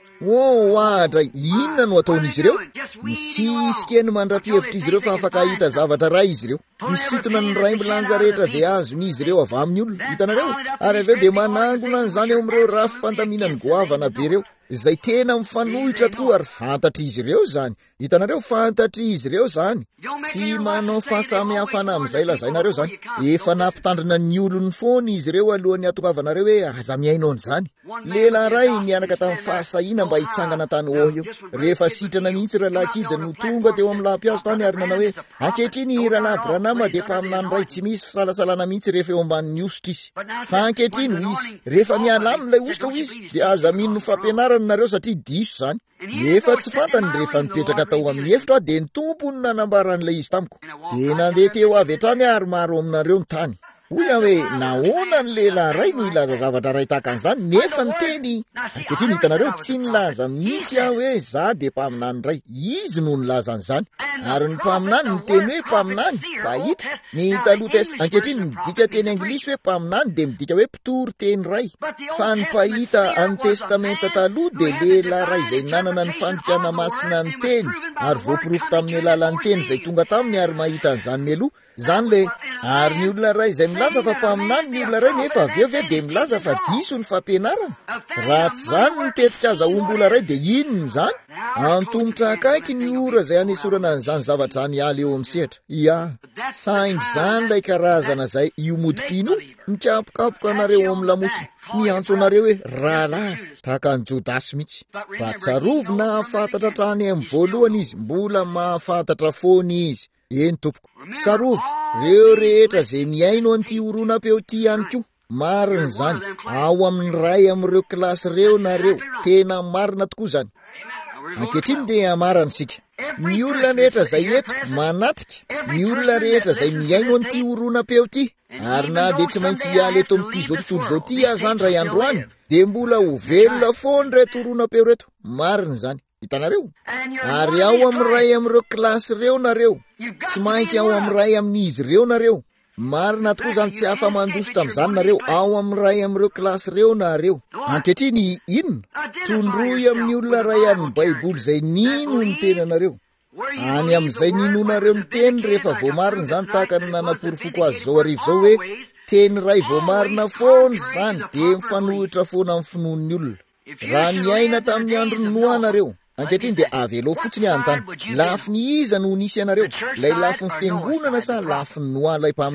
Ahatra inona no ataon'izy ireo? Misisikeny mandra-pihevitra izy ireo fa afaka hita zavatra ray izy ireo. Misitona ny raimbilanja rehetra izay azon'izy ireo avy amin'ny olona. Hitanareo? Ary avy eo dia manangona an'izany ao amin'ireo rafi-pandaminany goavana be ireo, izay tena mifanohitra tokoa ary fantatra izy ireo izany. Hitanareo? Fantatra izy ireo izany. Tsy manao fahasamihafana amin'izay lazainareo izany. Efa nampitandrina ny olony foana izy ireo alohan'ny hatokavanareo hoe aza miainao an'izany. Lehilahy ray nianaka tamin'ny fahasahina mba hitsangana tany Ohio. Rehefa sitrana mihitsy Rahalakidy no tonga teo amin'ny lampiazo tany ary nanao hoe ankehitriny Rahalahy Branama dia mpaminany ray tsy misy fisalasalana mihitsy rehefa eo ambanin'ny ositra izy. Fa ankehitriny ho izy rehefa miala amin'ilay ositra ho izy dia aza mino ny fampianarana nareo satria diso izany. Nefa tsy fantany rehefa nipetraka tao amin'ny efitra dia ny tompony nanambaran'ilay izy tamiko. Dia nandeha teo avy hatrany ary maro aminareo ny tany. Hoy hoe nahoana ny lehilahy ray no ilaza zavatra ray tahaka an'izany nefa ny teny. Ankehitriny hitanareo tsy nilaza mihitsy hoe za dia mpaminany ray, izy no nilaza an'izany. Ary ny mpaminany ny teny hoe mpaminany, pahita. Ny taloha testament ankehitriny midika teny anglisy hoe mpaminany dia midika hoe mpitory teny ray. Fa ny pahita amin'ny testamenta taloha dia lehilahy ray izay nanana ny fandikana masina ny teny ary voapirofo tamin'ny alalan'ny teny izay tonga taminy ary mahita an'izany meloa. Zany le ary ny olona ray izay milaza fa mpaminany ny olona ray nefa avy eo ve dia milaza fa diso ny fampianarana. Raha tsy izany nitetika aza ombola ray dia inona izany? Antomotra akaiky ny ora izay hanesorana an'izany zavatra izany hiala eo amin'ny sehatra. Ia, saingy izany ilay karazana izay io modi-pino mikapokapoka anareo ao amin'ny lamosina, miantso anareo hoe rahalahy tahaka ny Jodasy mihitsy. Fa tsarovy nahafantatra hatrany amin'ny voalohany izy, mbola mahafantatra foana izy. Eny tompoko, tsarovy reo rehetra izay miaino an'ity horonan-peo ity ihany koa. Marina izany, ao amin'ny ray amin'ireo kilasy reo nareo, tena marina tokoa izany. Ankehitriny dia amarana isika. Ny olona rehetra izay eto manatrika, ny olona rehetra izay miaino an'ity horonan-peo ity, ary na dia tsy maintsy hiala eto amin'ity zao tontolo izao ity azany ray androany, dia mbola ho velona foana reto horonan-peo reto. Marina izany. Hitanareo? Ary ao amin'ny ray amin'ireo kilasy reo nareo, tsy maintsy ao amin'ny ray amin'izy ireo nareo. Marina tokoa izany, tsy hafa mandosy tamin'izany nareo, ao amin'ny ray amin'ireo kilasy reo nareo. Ankehitriny inona? Tondroy amin'ny olona ray amin'ny Baiboly izay nino ny tenanareo. Any amin'izay ninonareo ny teny rehefa voamarina izany tahaka ny nanaporo-foko azy zao arivo zao hoe teny ray voamarina foana izany dia mifanohitra foana amin'ny finoan'ny olona. Raha niaina tamin'ny andron'ny Noa nareo, ankehitriny dia avelo fotsiny an-tany. Lafiny iza no nisy anareo? Lay lafiny fiangonana sa lafiny Noa lay mpaminany?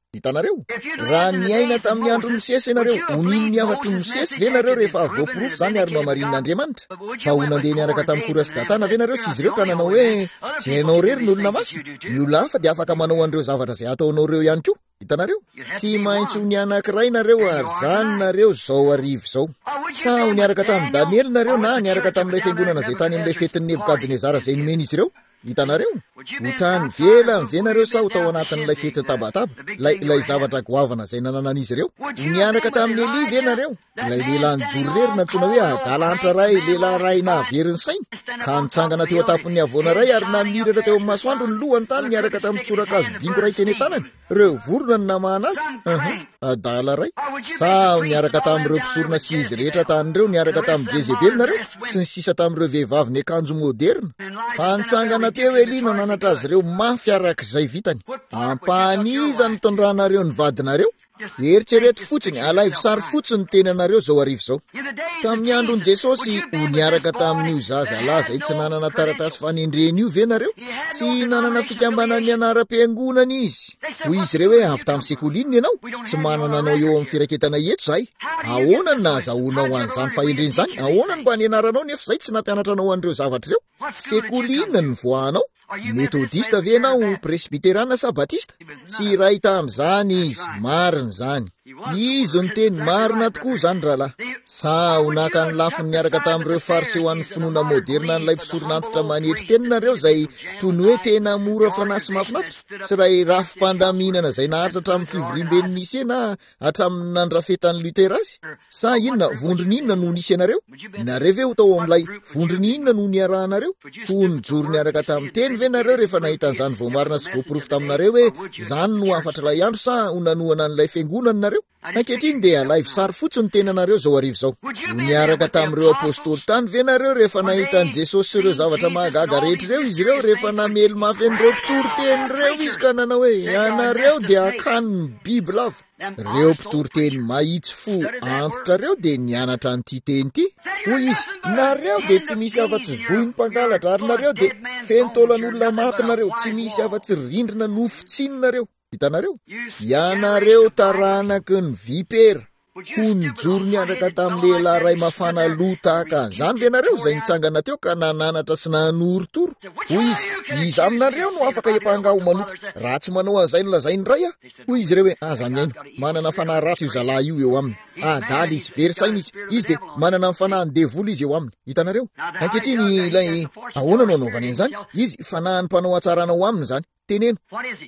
Hitanareo raha niaina tamin'ny andro Mosesy ianareo oniny ny avatry Mosesy ve nareo rehefa voapirofo zany ary mamarin'Andriamanitra fa ho nandeha niaraka tamin'ny kora sy datana ve nareo sy izy ireo ka nanao hoe tsy hainao rery ny olona masina ny olona hafa dia afaka manao an'ireo zavatra izay ataonao reo ihany koa hitanareo tsy maintsy ho ny anankiray nareo ary zany nareo zao arivo zao sa ho niaraka tamin'ny Daniely nareo na niaraka tamin'ilay fiangonana izay tany amin'ilay fetin'ny Nebukadnezara izay nomeny izy ireo hitanareo ho tany vela ve nareo sa ho tao anatin'ilay fety tabataba ilay zavatra goavana izay nananan'izy ireo ho nianaka tamin'ny Eli ve nareo ilay lehilahy nijory rery nantsoina hoe adalantra ray lehilahy ray nahaveriny saina ka nitsangana teo atapon'ny avoana ray ary namiratra teo amin'ny masoandro ny lohany tany niaraka tamin'ny tsorakazo bingo ray teny tanany reo vorona ny namana azy adala ray sa ho niaraka tamin'ireo mpisorona sy izy rehetra tanyreo niaraka tamin'ny Jezebely nareo sy ny sisa tamin'ireo vehivavy ny akanjo moderna fa nitsangana teo Eli nananatra azy ireo mafy arak'izay vitany ampaniza ny tondranareo ny vadinareo eritrereto fotsiny alaivosary fotsiny teny anareo zao arivo zao tamin'ny andron Jesosy ho niaraka tamin'io zaza laza izay tsy nanana taratasy fanendreny io ve nareo tsy nanana fikambanany anaram-piangonana izy ho izy ireo hoe avy tamin'ny sekolininy ianao tsy manana anao eo amin'ny firaketana eto zahay ahoana ny nahazahoana ho an'izany fahendreny zany ahoana ny mba nianaranao nefa zay tsy nampianatra anao an'ireo zavatra ireo sekolinina ny voanao metodista ve ianao presbiterana sa batista tsy ray tamin'izany izy marina zany izy ny teny marina tokoa zany rahalahy sa ho naka ny lafiny niaraka tamin'ireo fariseo an'ny finoana moderna n'ilay mpisoronantitra manetry teninareo izay tony hoe tena mora fanasy mahafinaritra sy ray rafim-pandaminana izay naharitra hatramin'ny fivoriam-ben'ny Nisea na hatramin'ny nandrafetan'ny Lutera azy sa inona vondrony inona no nisy ianareo nareo ve ho tao amin'ilay vondrony inona no niarahanareo ho nijoro niaraka tamin'ny teny ve nareo rehefa nahitan'izany voamarina sy voaporofo taminareo hoe zany no afatra ilay andro sa ho nanoana n'ilay fiangonana nareo ankehitriny dia alaivosary fotsiny tenanareo zao arivo zao ho niaraka tamin'ireo apôstôly tany ve nareo rehefa nahitan'i Jesosy sy ireo zavatra mahagaga rehetra ireo izy ireo rehefa namely mafy an'ireo mpitory tenyreo izy ka nanao hoe ianareo dia akanony Bibla ava reo mpitory teny mahitsy fo antitra reo dia nianatra an'ity teny ity hoy izy nareo dia tsy misy afa-tsy zohy ny mpangalatra ary nareo dia fentolan'olona maty nareo tsy misy afa-tsy rindrina nofotsinonareo hitanareo ianareo taranaky ny vipera ho nijoro niaraka tamin'ny lehilahy ray mafana loha tahaka an'izany ve nareo izay nitsangana teo ka nananatra sy nanorotoro hoy izy aminareo no afaka hiapangaho manoto raha tsy manao an'izay no lazainy ray hoy izy ireo hoe aza miaino manana fanahy ratsy io zalahy io eo aminy adala izy verisaina izy dia manana fanahiny devoly izy eo aminy hitanareo ankehitriny ilay ahoana no anaovany an'izany izy fanahiny mpanao atsaranao aminy zany teneno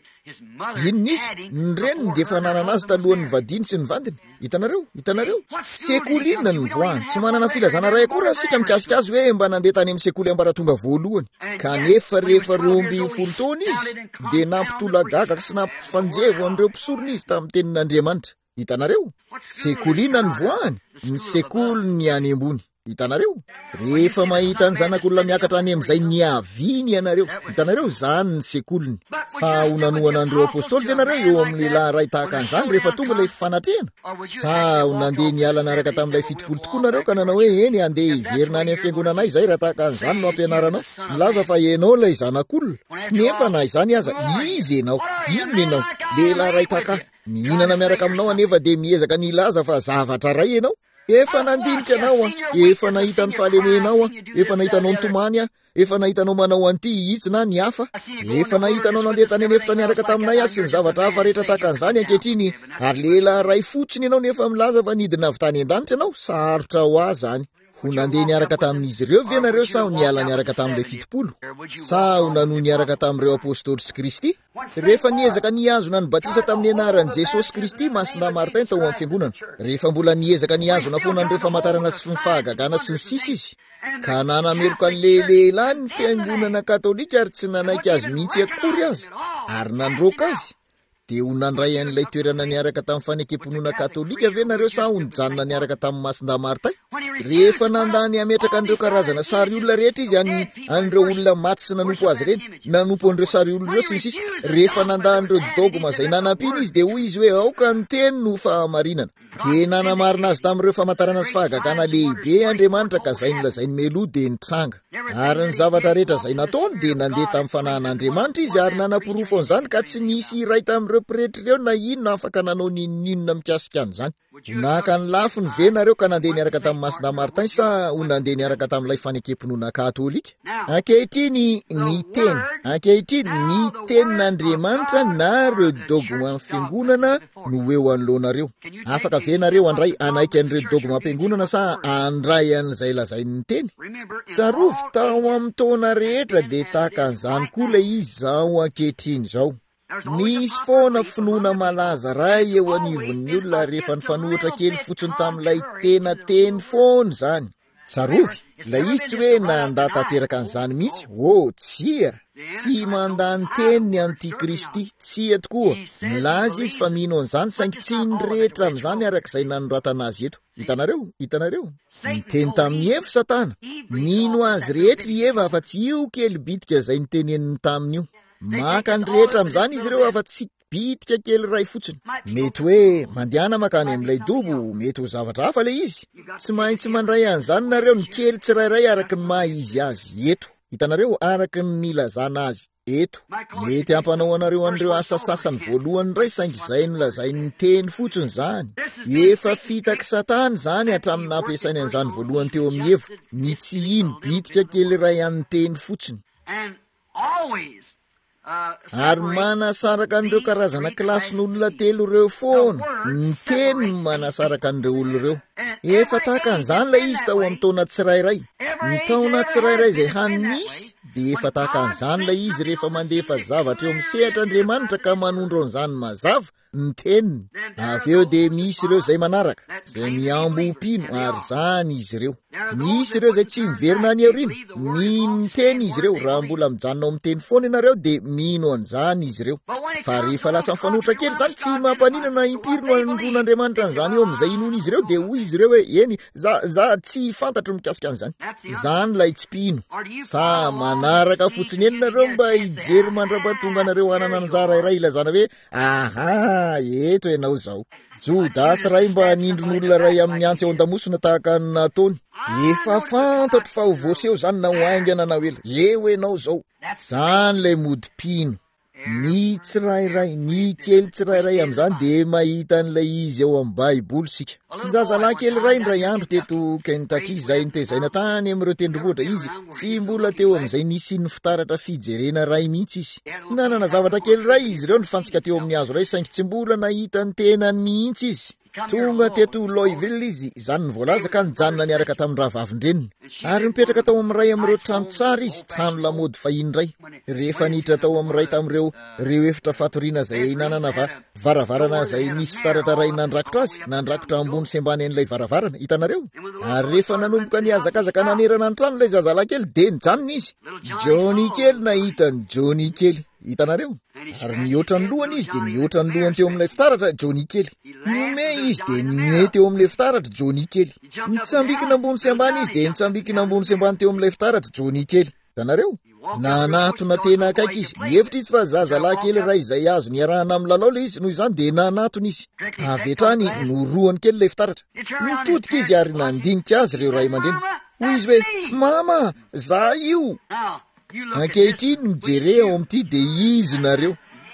inona izy ny reniny dia fananana azy talohan'ny vadiny sy ny vadiny hitanareo sekoly inona ny voany tsy manana filazana ray akory raha sika mikasika azy hoe mba nandeha tany amin'ny sekoly ambaratonga voalohany kanefa rehefa 12 taona izy dia nampitolagaga sy nampifanjevo an'ireo mpisorona izy tamin'ny tenin'Andriamanitra hitanareo sekoly inona ny voany ny sekoly ny any ambony hitanareo rehefa mahita ny zanak'olona miakatra any amin'izay niaviny ianareo hitanareo zany ny sekoliny fa ho nanoana an'ireo apôstôly ve nareo eo amin'ny lehilahy ray tahaka an'izany rehefa tonga ilay fanatrehana sa ho nandeha niala naraka tamin'ilay fitopolo tokoa nareo ka nanao hoe eny andeha hiverina any amin'ny fiangonanay izay raha tahaka an'izany no ampianaranao milaza fa ianao ilay zanak'olona nefa na izany aza izy ianao inona ianao lehilahy ray tahaka mihinana miaraka aminao anefa dia miezaka nilaza fa zavatra ray ianao efa nandinika anao efa nahita ny fahalemenao efa nahitanao nitomany efa nahitanao manao an'ity hitsy na ny hafa efa nahitanao nandeha tany anefitra niaraka taminay sy ny zavatra hafa rehetra tahaka an'izany ankehitriny ary lehilahy ray fotsiny ianao nefa milaza fa nidina avy tany an-danitra ianao sarotra ho azy zany ho nandeha niaraka tamin'izy ireo ve nareo sa ho niala niaraka tamin'ilay fitopolo sa ho nanohy niaraka tamin'ireo apôstôly sy Kristy rehefa niezaka niazona ny batisa tamin'ny anaran'i Jesosy Kristy Masina Martin tao amin'ny fiangonana rehefa mbola niezaka niazona foana ny famantarana sy fahagagana sy ny sisa izy ka nanameroka an'ilay lehilahy ny fiangonana katolika ary tsy nanaiky azy mihitsy akory azy ary nandroaka azy dia ho nandray an'ilay toerana niaraka tamin'ny fanekem-ponoana katolika ve nareo sa ho nijanona niaraka tamin'ny Masina Martin rehefa nandany ametraka an'ireo karazana sary olona rehetra izy an'ireo olona maty sy nanompo azy reny nanompo an'ireo sary olona ireo sy ny sisa rehefa nandan'ireo dogma izay nanampiana izy dia hoy izy hoe aoka ny teny no fahamarinana dia nanamarina azy tamin'ireo famantarana sy fahagakana lehibe Andriamanitra ka izay nolazainy meloa dia nitranga. Ary ny zavatra rehetra izay nataony dia nandeha tamin'ny fanahin'Andriamanitra izy ary nanapirofo an'izany ka tsy nisy iray tamin'ireo mpirehetra ireo na inona afaka nanao ninona mikasika an'izany. Naka ny lafo ny venareo ka nandeha niaraka tamin'ny Masina Martin sa ho nandeha niaraka tamin'ilay fanekempinoana katolika. Ankehitriny ny tenin'Andriamanitra na ireo dogma amin'ny fiangonana no eo anoloanareo. Afaka venareo andray anaiky an'ireo dogma am-piangonana sa andray an'izay lazainy teny. Tsarovy tao amin'ny taona rehetra dia tahaka an'izany koa ilay izy zao ankehitriny izao. Misy foana finoana malaza ray eo anivon'ny olona rehefa nifanohitra kely fotsiny tamin'ilay teny foana izany. Tsarovy, ilay izy tsy hoe nandà tanteraka an'izany mihitsy. Tsy mandany teny ny Antikristy, tsy tokoa. Milaza izy fa mino an'izany saingy tsy nyrehetra amin'izany arak'izay nanoratana azy eto. Hitanareo? Niteny tamin'ny Eva Satana. Nino azy rehetra i Eva afa tsy io kely bitika izay niteneniny tamin'io. Maka ny rehetra amin'izany izy ireo afa tsy bitika kely ray fotsiny. Mety hoe mandehana makany amin'ilay dobo, mety ho zavatra hafa ilay izy. Tsy maintsy mandray an'izany nareo ny kely tsirairay araka ny maha izy azy eto. Hitanareo araka ny nilazana azy eto. Mety hampanao anareo an'ireo asa sasany voalohany indray saingy izay nolazainy ny teny fotsiny izany. Efa fitaky Satana izany hatramin'ny nampiasainy an'izany voalohany teo amin'ny Eva. Ny tsy ino bitika kely ray an'ny teny fotsiny. Ary manasaraka an'ireo karazana klasin'olona telo ireo foana. Ny teny manasaraka an'ireo olona ireo. Efa tahaka an'izany ilay izy tao amin'ny taona tsirairay. Ny taona tsirairay izay hanisy dia efa tahaka an'izany ilay izy rehefa mandefa zavatra eo amin'ny sehatr'Andriamanitra ka manondro an'izany mazava ny teniny. Avy eo dia misy ireo izay manaraka, izay miambo-pino ary zany izy ireo. Misy ireo izay tsy miverina any aoriana, mino ny teny izy ireo. Raha mbola mijanona ao amin'ny teny foana ianareo dia mino an'izany izy ireo. Fa rehefa lasa mifanohitra kely zany tsy mampaninana impiry no andron'Andriamanitra an'izany eo amin'izay inoana izy ireo dia hoy izy ireo hoe eny za tsy fantatro mikasika an'izany. Zany lay tsy mpino. Sa manaraka fotsiny eny nareo mba hijery mandra-pahatonga nareo hanana anjara iray ilazana hoe eto ianao zao. Jodasy ray mba nindron'olona ray amin'ny antsy ao an-damosina tahaka ny nataony. Efa fantatro fa ho voaseho zany na ho aingana na ela. Eo ianao zao. Zany lay modi-pino. Ny tsirairay, ny kely tsirairay amin'izany dia mahita an'ilay izy ao amin'ny Baiboly sika. Zazalahy kely ray indray andro teto Kentucky izay nitezaina tany amin'ireo tendrombohitra. Izy tsy mbola teo amin'izay nisy ny fitaratra fijerena ray mihitsy izy. Nanana zavatra kely ray izy ireo nifantsika teo amin'ny hazo ray saingy tsy mbola nahita ny tenany mihitsy izy. Tonga teto Louisville izy, izany ny voalaza ka nijanona niaraka tamin'ny rahavavin-dreniny. Ary mipetraka tao amin'ny ray amin'ireo trano tsara izy, trano lamody fahiny ray. Rehefa niditra tao amin'ny ray tamin'ireo efitra fatoriana izay nanana varavarana izay nisy fitaratra ray nandrakotra azy, nandrakotra ambony sy ambany an'ilay varavarana, hitanareo. Ary rehefa nanomboka niazakazaka nanerana ny trano ilay zazalahy kely dia nijanona izy. Johnny kely nahitany Johnny kely. Hitanareo? Ary nihoatra ny lohany izy dia nihoatra ny lohany teo amin'ilay fitaratra Johnny kely. Niome izy dia niome teo amin'ilay fitaratra Johnny kely. Nitsambikina ambony sy ambany izy dia nitsambikina ambony sy ambany teo amin'ilay fitaratra Johnny kely. Hitanareo? Nanatona tena akaiky izy. Mihevitra izy fa zazalahy kely ray izay azo niarahana amin'ny lalao ilay izy, noho izany dia nanatona izy. Avy hatrany norohany kely ilay fitaratra. Nitodika izy ary nandinika azy ireo ray aman-dreny. Hoy izy hoe, "Mama, za io." Ankehitriny mijereo ao amin'ity dia izy nareo.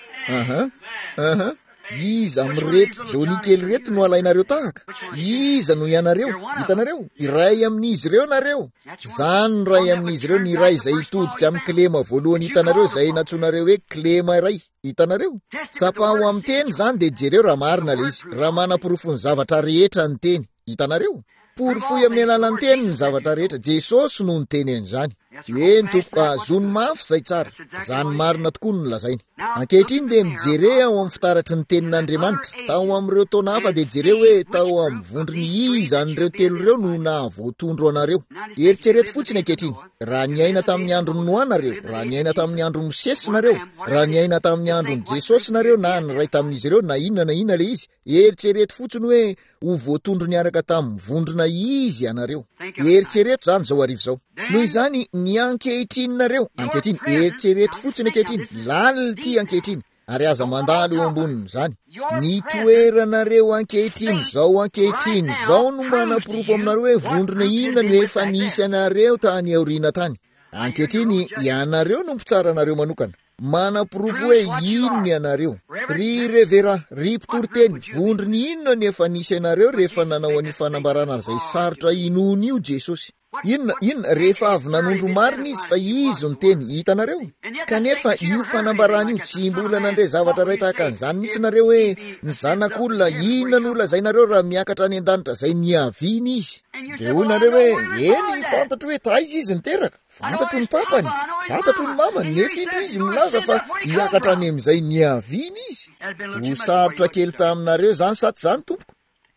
Iza amin'reto Johnny kely reto no alainareo tahaka. Iza no ianareo. Hitanareo? Iray amin'izy ireo nareo. Zany ray amin'izy ireo ny ray izay hitodika amin'ny klema voalohany. Hitanareo izay natsonareo hoe klema iray. Hitanareo? Tsapaho amin'ny teny zany dia jereo raha marina ilay izy. Raha manapirofo ny zavatra rehetra ny teny. Hitanareo? Porofoy amin'ny alalan'ny teny ny zavatra rehetra. Jesosy no ny teny an'izany. Eny tompoko azony mafy izay tsara. Zany marina tokoa no lazainy. Ankehitriny dia mijereo ao amin'ny fitaratry ny tenin'Andriamanitra. Tao amin'ireo taona hafa dia jereo hoe tao amin'ny vondrony iza an'ireo telo ireo no nahavoatondro anareo. Eritrereto fotsiny ankehitriny. Raha niaina tamin'ny androny Noa nareo, raha niaina tamin'ny androny Mosesy nareo, raha niaina tamin'ny androny Jesosy nareo na niray tamin'izy ireo na inona ilay izy, eritrereto fotsiny hoe ho voatondro niaraka tamin'ny vondrona izy anareo. Eritrereto zany zao arivo zao. Noho izany ny ankehitriny nareo, ankehitriny eritrereto fotsiny ankehitriny, lalina ity ankehitriny. ary aza mandalo eo amboniny zany. Ny toeranareo ankehitriny zao no manapirofo aminareo hoe vondrona inona no efa nisy anareo tany aoriana tany. Ankehitriny ianareo no mpitsaranareo manokana. Manapirofo hoe inona ianareo. Ry revera, ry mpitoriteny, vondrony inona no efa nisy anareo rehefa nanao any fanambarana izay sarotra inony io Jesosy. Inona rehefa avy nanondro marina izy fa izy miteny hitanareo. Kanefa io fanambarana io tsy mbola nandre zavatra ray tahaka an'izany mihitsy nareo hoe ny zanak'olona inona no lazainareo raha miakatra any an-danitra zay niaviany izy. Dia hoy nareo hoe eny fantatro hoe taiza izy niteraka, fantatro ny papany, fantatro ny mamany, nefa indro izy milaza fa hiakatra any amin'izay niaviany izy. Ho sarotra kely taminareo zany sa tsy zany tompoko?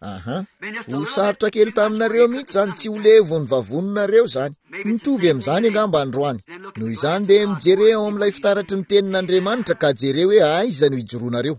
Ho sarotra kely taminareo mihitsy zany tsy ho levony vavononareo zany. Mitovy amin'izany angamba androany. Noho izany dia mijereo ao amin'ilay fitaratry ny tenin'Andriamanitra ka jereo hoe aiza no hijoroanareo.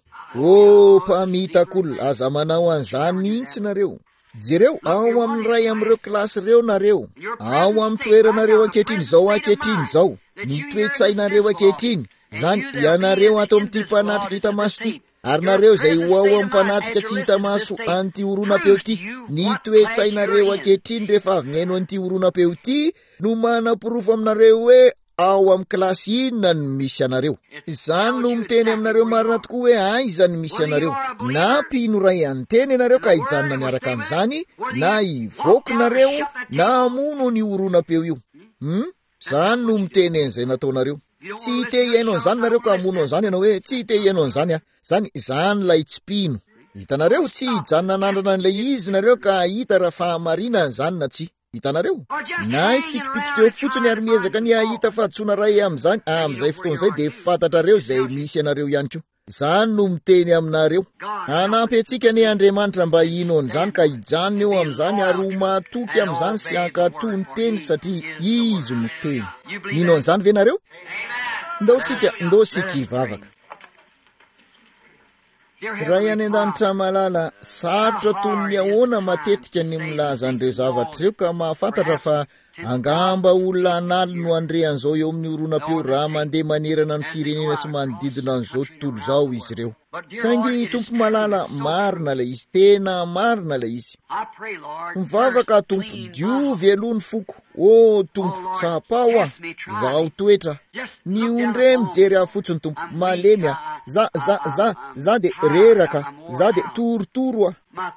Mpamitako, aza manao an'izany mihitsy nareo. Jereo ao amin'ny ray amin'ireo kilasy reo nareo, ao amin'ny toeranareo ankehitriny zao, ny toe-tsainareo ankehitriny, zany ianareo ato amin'ity mpanatrika hita maso ity, ary nareo zay ho ao amin'ny mpanatrika tsy hita maso an'ity horonam-peo ity, ny toe-tsainareo ankehitriny rehefa avy miaino an'ity horonam-peo ity no manapirofo aminareo hoe ao amin'ny kilasy inona no misy anareo. Izany no miteny aminareo marina tokoa hoe aiza no misy anareo. Na mpino ray anteny ianareo ka hijanona miaraka amin'izany, na hivoaka nareo, na amono ny horonam-peo io. Zany no miteny an'izay nataonareo. Tsy te hiaino an'izany nareo ka amono an'izany ianao hoe tsy te hiaino an'izany zany lay tsy mpino. Hitanareo tsy hijanona nandrana an'ilay izy nareo ka hita raha fahamarina an'izany na tsy. Hitanareo na ifikipikika eo fotsiny ary miezaka ny ahita fahadsoana ray amin'izany amin'izay fotoan'izay dia fantatrareo izay misy anareo ihany koa. Zany no miteny aminareo. Anampy antsika ny Andriamanitra mba hino an'izany ka hijanona eo amin'izany ary ho matoky amin'izany sy hankatoy ny teny satria izy no teny. Mino an'izany ve nareo? Ndao sika hivavaka. Raha any an-danitra malala, sarotra toy ny ahoana matetika ny milaza an'ireo zavatra ireo ka mahafantatra fa angamba olona analy no andrean'izao eo amin'ny horonam-peo raha mandeha manerana ny firenena sy manodidina an'izao tontolo izao izy ireo. Saingy tompo malala, marina ilay izy, tena marina ilay izy. Mivavaka tompo, diovy aloha ny foko. Tompo, tsapao zaho toetra. Ny ondre mijery aho fotsiny tompo, malemy za de reraka, za de torotoro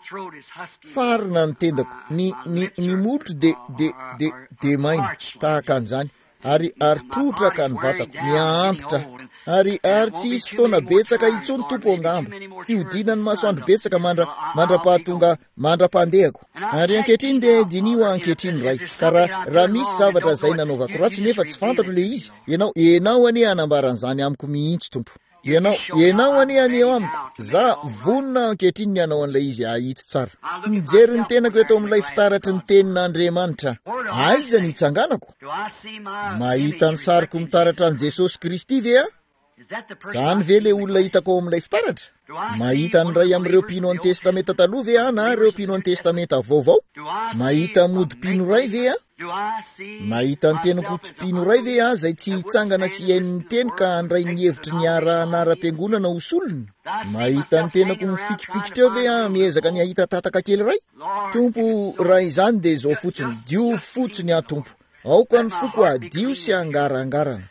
farina ny tendako, ny motro de maina tahaka an'izany, ary trotraka ny vatako, miantitra. Ary tsy isy fotoana betsaka itsony tompo angamba, fiodinany masoandro betsaka mandra-pahatonga mandra-pandehako. Ary ankehitriny dia dinio ankehitriny ray, ka raha misy zavatra zay nanaovako ratsy nefa tsy fantatro le izy, ianao anie anambaran'izany amiko mihitsy tompo. Ianao anie aneo amiko, za vonona ankehitriny ny anao an'ilay izy ahitsy tsara. Mijery ny tenako eto amin'ilay fitaratry ny tenin'Andriamanitra. Aiza no hitsanganako? Mahita ny sariko mitaratra an' Jesosy Kristy ve? Zany ve le olona hitako ao amin'ilay fitaratra? Mahita ny ray amin'ireo mpino any testamenta taloha ve na ireo mpino any testamenta vaovao? Mahita modi-pino ray ve? Mahita ny teniko mpino ray ve zay tsy hitsangana sy iain'ny teny ka andray ny hevitry ny anaram-piangonana ho solony? Mahita ny tenako mifikipikitra eo ve miezaka ny ahita tataka kely ray? Tompo, raha izany dia izao fotsiny, dio fotsiny tompo. Aoka ny foko adio sy angarangarana.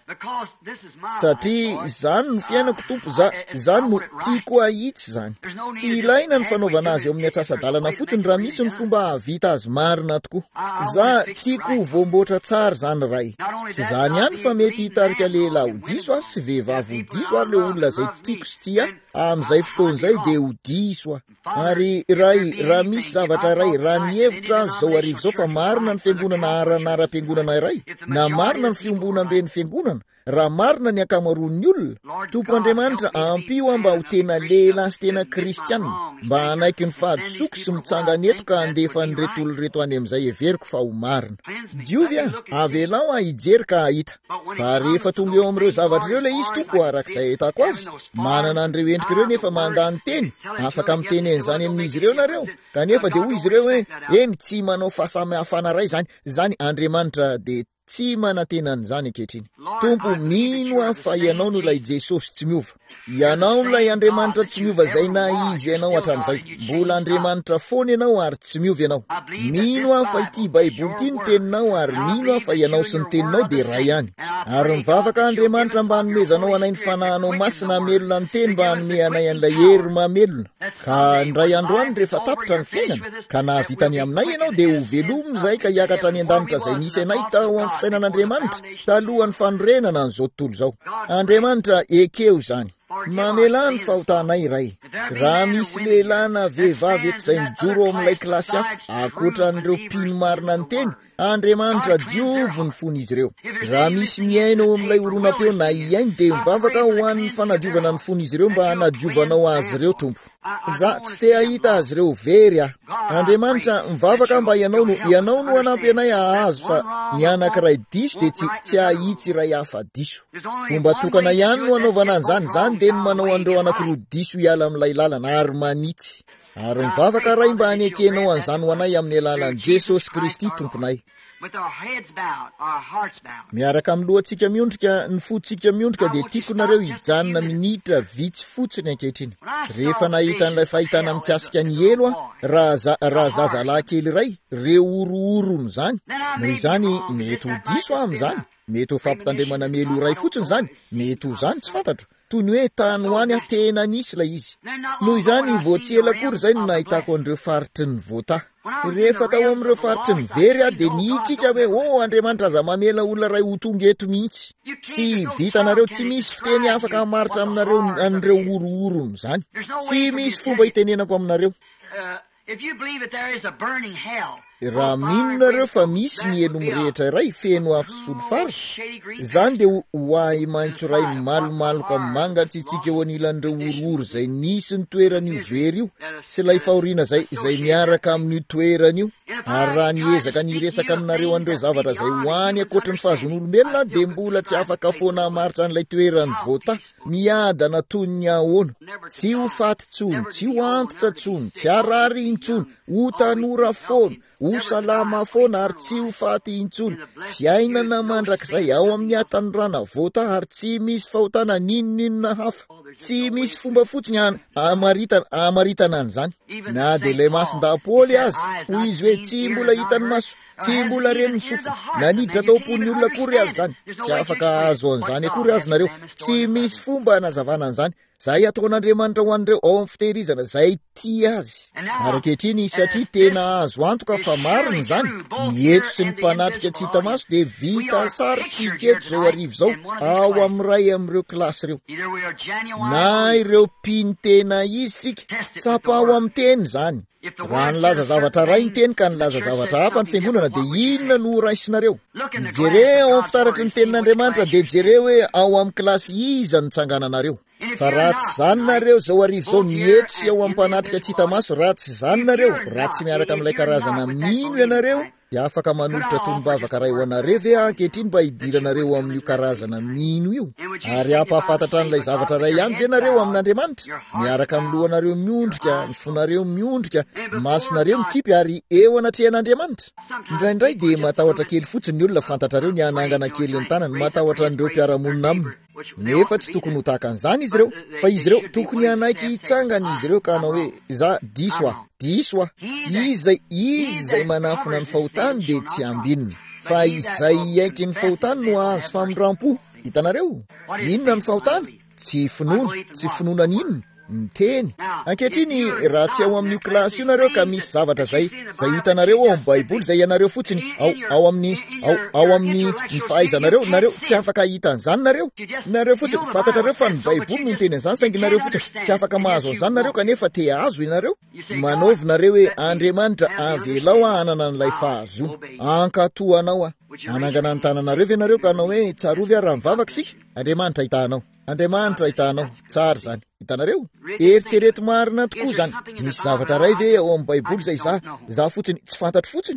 Satria izany no fiainako tompo, izany no tiako ahitsy zany. Tsy ilaina ny fanaovana azy eo amin'ny atsasadalana fotsiny raha misy ny fomba havita azy marina tokoa. Za tiako voamboatra tsara zany ray. Tsy zany ihany fa mety hitarika lehilahy ho diso sy vehivavy ho diso le olona zay tiako sy tia amin'izay fotoan'izay dia ho diso Ary raha misy zavatra ray, raha mihevitra azy zao arivo zao fa marina ny fiangonana aranara-piangonana iray, na marina ny fiombonam-be ny fiangonana, raha marina ny akamaroan'ny olona, Tompo Andriamanitra ampio mba ho tena lehilahy sy tena kristianina, mba hanaiky ny fahadisoky sy mitsangana eto ka andefa ny reto olona reto any amin'izay everiko fa ho marina. Diovy avelao hijery ka ahita. Fa rehefa tonga eo amin'ireo zavatra ireo ilay izy Tompo arak'izay ahitako azy, manana an'ireo endrika ireo nefa mandany teny, afaka miteny an'izany amin'izy ireo nareo. Kanefa dia hoy izy ireo hoe eny tsy manao fahasamihafana ray zany Andriamanitra dia tsy manantenan'izany ankehitriny. Tompo, mino aho fa ianao no ilay Jesosy tsy miova. ianao nilay Andriamanitra tsy miova zay na izy ianao hatramin'izay, mbola Andriamanitra foana ianao ary tsy miova ianao. Mino aho fa ity Baiboly ity ny teninao ary mino aho fa ianao sy ny teninao dia ray ihany. Ary mivavaka Andriamanitra mba hanomezanao anay ny fanahinao masina hamelona ny teny mba hanome anay an'ilay hery mamelona. Ka ndray andro any rehefa tapitra ny fiainana ka nahavitany aminay ianao dia ho velomina izay ka hiakatra any an-danitra izay nisy anay tao amin'ny fisainan'Andriamanitra talohan'ny fanorenana an'izao tontolo izao. Andriamanitra ekeo izany. Mamela ny fahotanay iray. Raha misy lehilahy na vehivavy eto izay mijoro ao amin'ilay kilasy hafa ankoatran'ireo mpino marina ny teny, Andriamanitra diovy ny fon'izy ireo. Raha misy miaina ao amin'ilay horonam-peo na iainy dia mivavaka ho an'ny fanadiovana ny fon'izy ireo mba hanadiovanao azy ireo Tompo. Za tsy te hahita azy ireo very aho. Andriamanitra mivavaka mba ianao no hanampy anay hahazo fa ny anankiray diso dia tsy hahitsy iray hafa diso. Fomba tokana ihany no hanaovana an'izany dia ny manao an'ireo anankiroa diso hiala amin'ilay lalana ary manitsy. Ary mivavaka ray mba hanekenao an'izany ho anay amin'ny alalan'i Jesosy Kristy Tomponay. Miaraka amin'ny lohantsika miondrika, ny fotsika miondrika dia tiako nareo hijanona minitra vitsy fotsiny ankehitriny. Rehefa nahita n'ilay fahitana mikasika ny elo raha zazalahy kely iray reo oro-orony izany, noho izany mety ho diso amin'izany, mety ho fampitandremana melo iray fotsiny izany, mety ho izany tsy fantatro. Toy ny hoe tany ho any tena nisy ilay izy. Noho izany vao tsy ela akory izay no nahitako an'ireo faritry ny voata. Rehefa tao amin'ireo faritry ny very dia nikika hoe Andriamanitra aza mamela olona ray ho tonga eto mihitsy. Tsy vitanareo, tsy misy fiteny afaka hamaritra aminareo an'ireo oro-orony izany. Tsy misy fomba hitenenako aminareo. Raha minonareo fa misy ny elo mirehitra iray feno afo solofara, izany dia ho ahy maitso iray malomaloka mangatsitsika eo anilan'ireo oro-oro izay nisy ny toeran'io very io sy ilay fahoriana izay miaraka amin'io toeran'io. Ary raha niezaka niresaka aminareo an'ireo zavatra izay hoany ankoatra ny fahazon'olombelona dia mbola tsy afaka foana hamaritra an'ilay toeran'ny voata, miadana toy ny ahoana. Tsy ho faty tsony, tsy ho antitra tsony, tsy harary intsony, ho tanora foana, ho salama foana ary tsy ho faty intsony. Fiainana mandrakizay ao amin'ny hatanorana voata ary tsy misy fahotana ninonina hafa. Tsy misy fomba fotsiny hamaritana an'izany. Na dia ilay mason-dapoly azy, hoy izy hoe tsy mbola hitany maso, tsy mbola reny ny sofina, naniditra tao am-pon'ny olona akory azy izany. Tsy afaka azo an'izany akory azy nareo. Tsy misy fomba hanazavana an'izany. Zay ataon'Andriamanitra ho an'ireo ao amin'ny fitehirizana zay tia azy. Ary ankehitriny satria tena azo antoka fa marina izany, ny eto sy ny mpanatrika tsy hita maso dia vita sary sy keto izao arivo izao ao amin'iray amin'ireo kilasy ireo. Na ireo mpino tena izy sika, tsapa ao amin'ny teny izany. Raha nilaza zavatra ray ny teny ka nilaza zavatra hafa ny fiangonana dia inona no raisinareo? Jereo ao amin'ny fitaratry ny tenin'Andriamanitra dia jereo hoe ao amin'ny kilasy iza no tsangananareo. Fa raha tsy izany nareo zao arivo izao nieto sy ao amin'ny mpanatrika tsy hita maso, raha tsy izany nareo, raha tsy miaraka amin'ilay karazana mino ianareo dia afaka manolotra tony-bavaka ray ho anareo ve ankehitriny mba hidiranareo amin'io karazana mino io? Ary hampahafantatra an'ilay zavatra ray ihany ve nareo amin'Andriamanitra? Miaraka amin'ny lohanareo miondrika, ny fonareo miondrika, ny masonareo mikipy ary eo anatrehan'Andriamanitra. Indraindray dia matahotra kely fotsiny ny olona fantatrareo ny anangana kely ny tanany, matahotra an'ireo mpiara-monina aminy. Nefa tsy tokony ho tahaka an'izany izy ireo, fa izy ireo tokony hanaiky hitsangana izy ireo ka hanao hoe za diso ah. Izy izay manafina ny fahotany dia tsy ambinina, fa izay iaiky ny fahotany no azo famindram-po. Hitanareo? Inona ny fahotany? Tsy finoana inona? Ny teny. Ankehitriny raha tsy ao amin'io kilasy io nareo ka misy zavatra zay hitanareo ao amin'ny Baiboly izay ianareo fotsiny ao amin'ny ny fahaizanareo, nareo tsy afaka hita an'izany nareo fotsiny fantatrareo fa ny Baiboly no teny an'izany saingy nareo fotsiny tsy afaka mahazo an'izany nareo kanefa te azo ianareo. Manaovy nareo hoe Andriamanitra avelao hanana an'ilay fahazoana, ankatoanao anangana ny tananareo ve nareo ka hanao hoe tsarovy raha mivavaka sika? Andriamanitra hitanao, tsara izany. hitanareo eritsereto marina tokoa zany misy zavatra ray ve ao amin'ny baiboly zay za fotsiny tsy fantatro fotsiny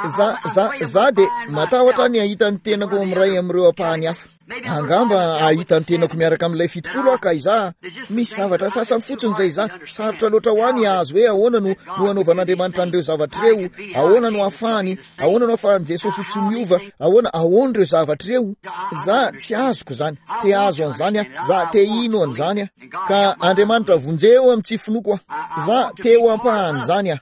za de matahotra ny ahita ny tenako amiray am'ireo ampahany hafa angamba ahita ny tenako miaraka amin'ilay fitopolo aka iza misy zavatra sasany fotsiny zay za sarotra loatra ho any azo hoe ahoana no anaovan'Andriamanitra an'ireo zavatr'ireo ahoana no afahany ahoana no afahan'i Jesosy tsy miova ahoana ireo zavatr'ireo za tsy azoko zany te azo an'izany za te ino an'izany ka Andriamanitra vonjeo amin'ny tsy finoko za te ho ampahany zany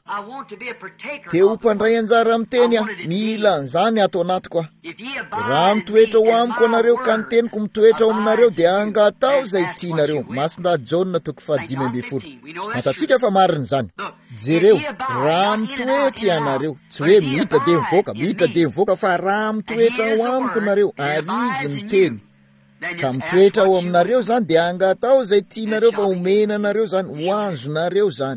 te ho mpandray anjara miteny mila an'izany ato anatiko raha mitoetra ho amiko anareo ka ny teniko mitoetra ao aminareo dia angatao zay tianareo. Masinda John 5:12. Fantatsika fa marina zany. Jereo raha mitoetra ianareo tsy hoe miditra de mivoaka fa raha mitoetra ao amiko nareo ary izy miteny ka mitoetra ao aminareo zany dia angatao zay tianareo fa omena nareo zany ho azonareo zany.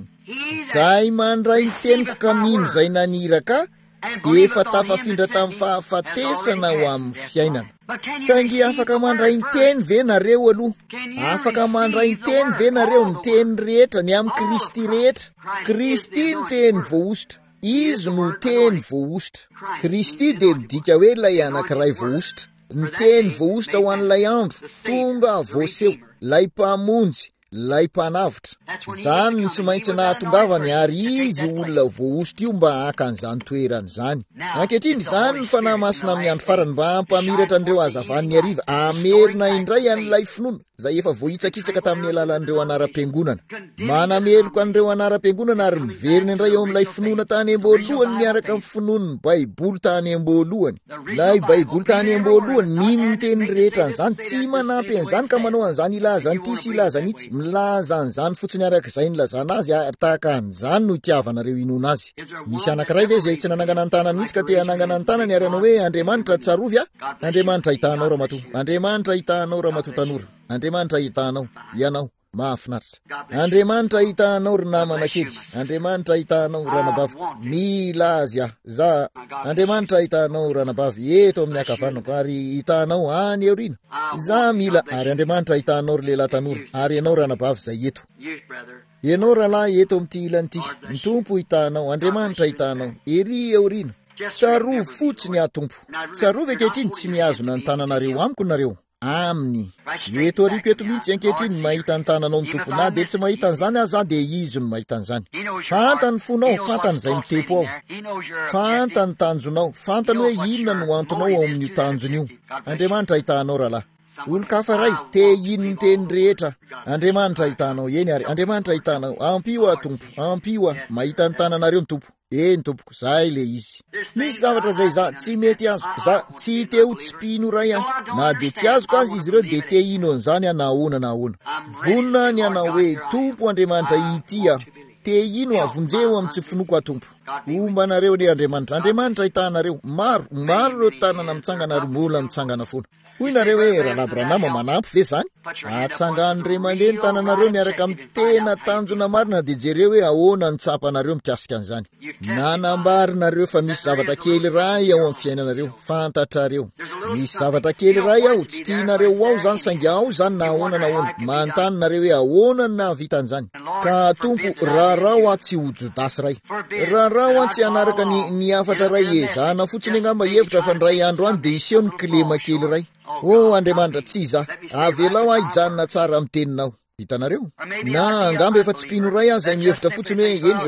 Zay mandray ny teniko ka mino zay naniraka dia efa tafafindra tamin'ny fahafatesana ho amin'ny fiainana. Saingy afaka mandray ny teny ve nareo aloha? Afaka mandray ny teny ve nareo ny teny rehetra ny amin'ny Kristy rehetra? Kristy ny teny voaositra. Izy no teny voaositra. Kristy dia midika hoe ilay anankiray voaositra. Ny teny voaositra ho an'ilay andro tonga voaseho, lay mpamonjy, lay mpanavitra. Zany no tsy maintsy nahatongavany ary izy olona voaositra io mba haka an'izany toerany zany. Ankehitriny zany ny fanahy masina amin'ny andro farany mba hampamiratra an'ireo hazavan'ny hariva amerina indray an'ilay finoana zay efa voahitsakitsaka tamin'ny alalan'ireo anaram-piangonana. Manameloka an'ireo anaram-piangonana ary miverina indray eo amin'ilay finoana tany am-boalohany miaraka amin'ny finoan'ny Baiboly tany am-boalohany. Ilay Baiboly tany am-boalohany mino ny teny rehetra an'izany tsy manampy an'izany ka manao an'izany ilazany ity sy ilazany itsy. Milaza an'izany fotsiny araka izay nilazana azy ary tahaka an'izany no itiavanareo inona azy. Misy anankiray ve zay tsy nanangana ny tanany mihitsy ka te hanangana ny tanany ary anao hoe Andriamanitra tsarovy Andriamanitra hitanao Ramatoa. Andriamanitra hitanao Ramatoa tanora. Andriamanitra hitanao ianao mahafinaritra. Andriamanitra hitanao ry namana kely. Andriamanitra hitanao ranabavy. Milazy za Andriamanitra hitanao ranabavy eto amin'ny akavanako ary hitanao any aoriana. Za mila ary Andriamanitra hitanao ry lehilahy tanora ary ianao ranabavy zay eto. Ianao rahalahy eto amin'ity ilany ity. Ny Tompo hitanao, Andriamanitra hitanao ery aoriana. Tsarov fotsiny Tompo. Tsarov ankehitriny tsy mihazona ny tananareo amiko nareo. Aminy eto ariko eto mihitsy ankehitriny mahita ny tananao ny Tompo na dia tsy mahita an'izany aza dia izy no mahita an'izany. Fantany fonao, fantany izay mitepo ao, fantany tanjonao, fantany hoe inona no antonao ao amin'io tanjony io. Andriamanitra hitanao rahalahy. Olo-kafa ray te ino ny teny rehetra. Andriamanitra hitanao eny ary Andriamanitra hitanao ampio Tompo, ampio mahita ny tananareo ny Tompo. Ny Tompoko zay le izy. Misy zavatra zay za tsy mety azo, za tsy te ho tsipino ray na dia tsy azoko azy izy ireo dia te ino an'izany nahoana. Vonina ny anao hoe Tompo Andriamanitra ity te ino avonjeo amin'ny tsy finoko Tompo. Ombanareo ny Andriamanitra hitanareo maro ireo tanana mitsangana ary mbola mitsangana foana. Hoy nareo hoe Ranabranama manampy ve zany? Atsangan'ireo mandeha ny tananareo miaraka amin'ny tena tanjona marina dia jereo hoe ahoana ny tsapanareo mikasika an'izany. Nanambarinareo fa misy zavatra kely ray ao amin'ny fiainanareo, fantatrareo. Misy zavatra kely ray ao, tsy tianareo ao zany saingy ao zany na ahoana. Manontany nareo hoe ahoana ny nahavita an'izany. Ka Tompo raharaha tsy ho Jodasy ray. Raharaha tsy hanaraka ny afatra ray ezahana fotsiny angamba hevitra fa ndray andro any dia iseho ny kilema kely ray. Andriamanitra tsy iza avelao hijanona tsara amin'ny teninao. Hitanareo? Na angamba efa tsy pino ray aza mihevitra fotsiny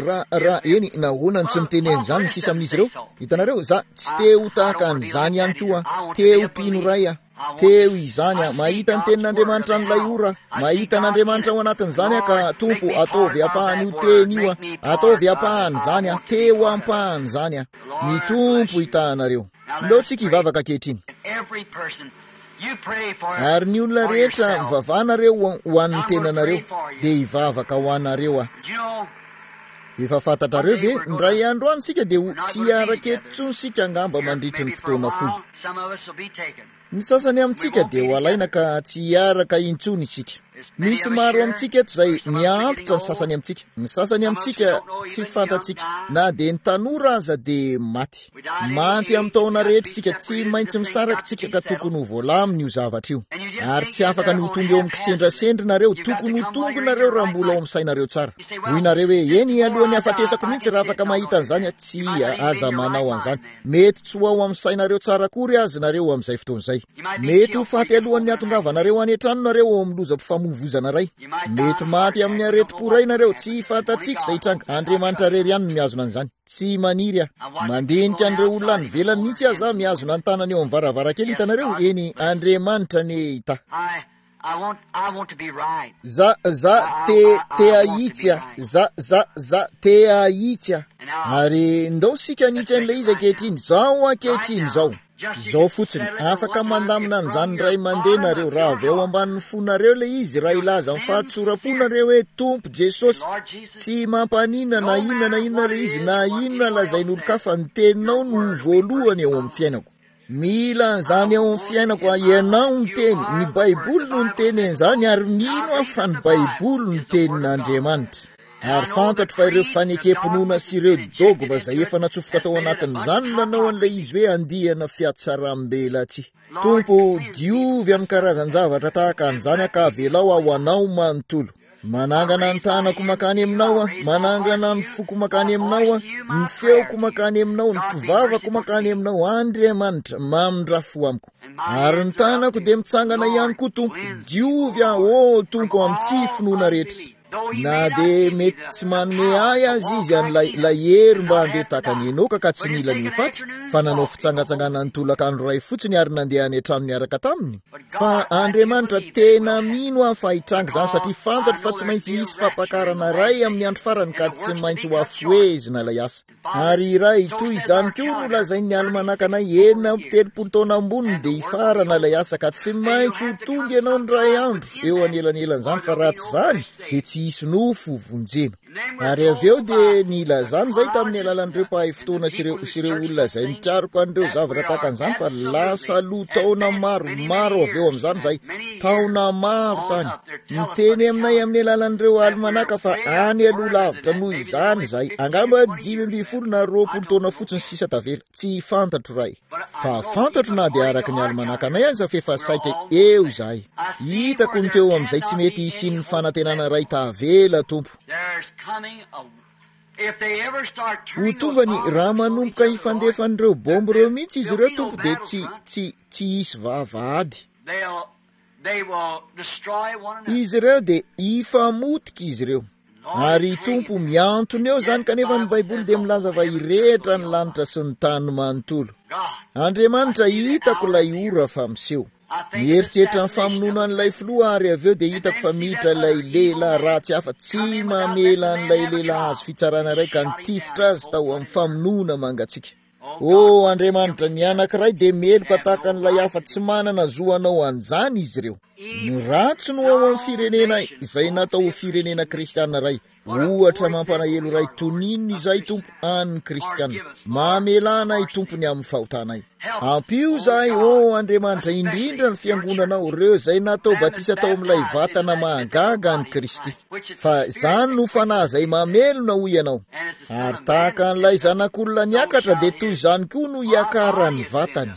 hoe eny nahoana ny tsy miteneny zany ny sisa amin'izy ireo. Hitanareo? Za tsy te ho tahaka an'izany ihany koa te ho pino ray teo izany mahita ny tenin'Andriamanitra n'ilay ora, mahita n'Andriamanitra ao anatin'izany ka Tompo ataovy ampahany io teny io ataovy ampahany zany teo ampahany zany ny Tompo hitanareo. Ndao tsika hivavaka ankehitriny. Ary ny olona rehetra mivavahanareo ho an'ny tenanareo dia hivavaka ho anareo Efa fantatrareo ve ndray andro any sika dia tsy araketo sika angamba mandritry ny fotoana fohy. Ny sasany amintsika dia ho alaina ka tsy hiaraka intsony isika. misy maro amintsika eto zay miantitra ny sasany amintsika, ny sasany amintsika tsy fantatsika, na de ny tanora aza de maty amin'ny taona rehetra sika tsy maintsy misaraka tsika ka tokony ho voalaminy io zavatra io, ary tsy afaka ny ho tonga eo amin'ny kisendrasendrinareo, tokony ho tonga nareo raha mbola ao amin'ny sainareo tsara. Hoy nareo hoe eny alohan'ny hafatesako mihitsy raha afaka mahita an'izany, tsy aza manao an'izany, mety tsy ho ao amin'ny sainareo tsara kory azy nareo amin'izay fotoan'izay, mety ho faty alohan'ny hatongavanareo any an-trano nareo ao amin'ny lozam-pifamovozana ray, mety maty amin'ny areti-po ray nareo, tsy fantatsika izay tranga, Andriamanitra rery ihany no miazona an'izany, tsy maniry mandinika an'ireo olona any velany mihitsy aza miazona ny tanany eo amin'ny varavarakely, hitanareo eny Andriamanitra ne hita. Te ahitsy ary ndao sika anitsy an'ilay izy ankehitriny, zao ankehitriny zao fotsiny afaka mandamina an'izany ray mandeha nareo, raha avy ao ambanin'ny fonareo le izy, raha ilaza amin'ny fahatsoram-ponareo hoe Tompo Jesosy, tsy mampanina na inona le izy, na inona lazain'olo kafa ny teninao no voalohany eo amin'ny fiainako, mila an'izany eo amin'ny fiainako, ianao ny teny, ny Baiboly no ny teny an'izany, ary mino fa ny Baiboly ny tenin'Andriamanitra. Ary fantatro fa ireo fanekempinoana sy ireo dogma izay efa natsofoka tao anatin'izany nanao an'ilay izy hoe andihana fiatsaram-bela tsy. Tompo, diovy amin'ny karazan-javatra tahaka an'izany ka velao ao anao manontolo, manangana ny tanako makany aminao manangana ny foko makany aminao ny feoko makany aminao, ny fivavako makany aminao, Andriamanitra mamindra-fo amiko, ary ny tanako de mitsangana ihany koa Tompo, diovy o Tompo amin'ny tsy finoana rehetra, na de mety tsy manome ay azy izy an'ilay hery mba handeha tahaka ny Enoka ka tsy nila ny faty, fa nanao fitsangatsangana ny tolakandro ray fotsiny ary nandeha any an-trano miaraka taminy. Fa Andriamanitra tena mino amin'ny fahitranga zany, satria fantatro fa tsy maintsy hisy fampakarana ray amin'ny andro farany ka tsy maintsy ho afoezina ilay asa. Ary iray toy izany koa no lazain'ny almanaka anay 70 taona amboniny de hifarana ilay asa ka tsy maintsy ho tonga ianao ny ray andro eo anelanelan'izany, fa raha tsy zany de tsy hisy nofo vonjena. Ary avy eo de nilazany zay tamin'ny alalan'ireo mpahay fotoana sy ireo olona zay mikaroko an'ireo zavatra tahaka an'izany, fa lasa lo taona maro avy eo amin'izany zay, taona maro tany miteny aminay amin'ny alalan'ireo almanaka fa any aloha lavitra noho izany zay, angamba 5 na 20 taona fotsiny sisa tavela, tsy fantatro ray, fa fantatro na de araka ny almanaka anay aza fefa saika eo zahay, hitako ny teo amin'izay tsy mety hisin'ny fanantenana ray tavela Tompo. Ho tongany raha manomboka hifandefan'ireo bomby ireo mihitsy izy ireo Tompo, de tsy hisy vavahady, izy ireo de hifamotika izy ireo. Ary Tompo miantony eo zany, kanefa ny Baiboly de milaza fa hirehetra ny lanitra sy ny tany manontolo. Andriamanitra hitako ilay ora fa miseho, mieritreritra ny famonoana an'ilay filoha, ary avy eo de hitako fa miditra ilay lehilahy ratsy hafa, tsy mamela an'ilay lehilahy azo fitsarana ray ka nitifitra azy tao amin'ny famonoana mangatsika. Andriamanitra, ny anankiray de meloka tahaka an'ilay hafa, tsy manana zoanao an'izany izy ireo. Ny ratsy no ao amin'ny firenena izay natao ho firenena kristiana ray, ohatra mampalahelo ray tonininy izay Tompo an'ny kristiana, mamelana i Tompony amin'ny fahotanay. Ampio zahay Andriamanitra, indrindra ny fiangonanao ireo zay natao batisa tao amin'ilay vatana mahagaga ny Kristy, fa zany no fanahy zay mamelona ho ianao. Ary tahaka an'ilay zanak'olona niakatra de toy izany koa no hiakaran'ny vatany,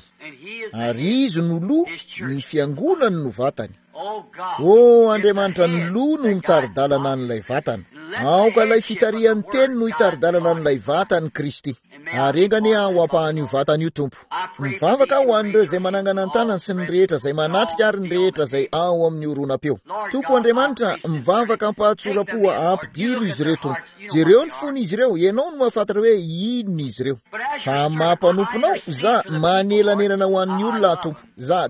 ary izy no loha, ny fiangonany no vatany. Andriamanitra, ny loha no mitaridalana an'ilay vatany, aoka ilay fitarian'ny teny no hitaridalana an'ilay vatany Kristy. Ary engany ho ampahan'io vatany io Tompo, mivavaka ho an'ireo zay manangana ny tanany sy ny rehetra zay manatrika ary ny rehetra zay ao amin'ny oronam-peo. Tompo Andriamanitra, mivavaka ampahatsoram-po ampidiro izy ireo Tompo, jereo ny fony izy ireo, ianao no mahafantatra hoe inona izy ireo. Fa mampanomponao, za manelanelana ho an'ny olona Tompo, za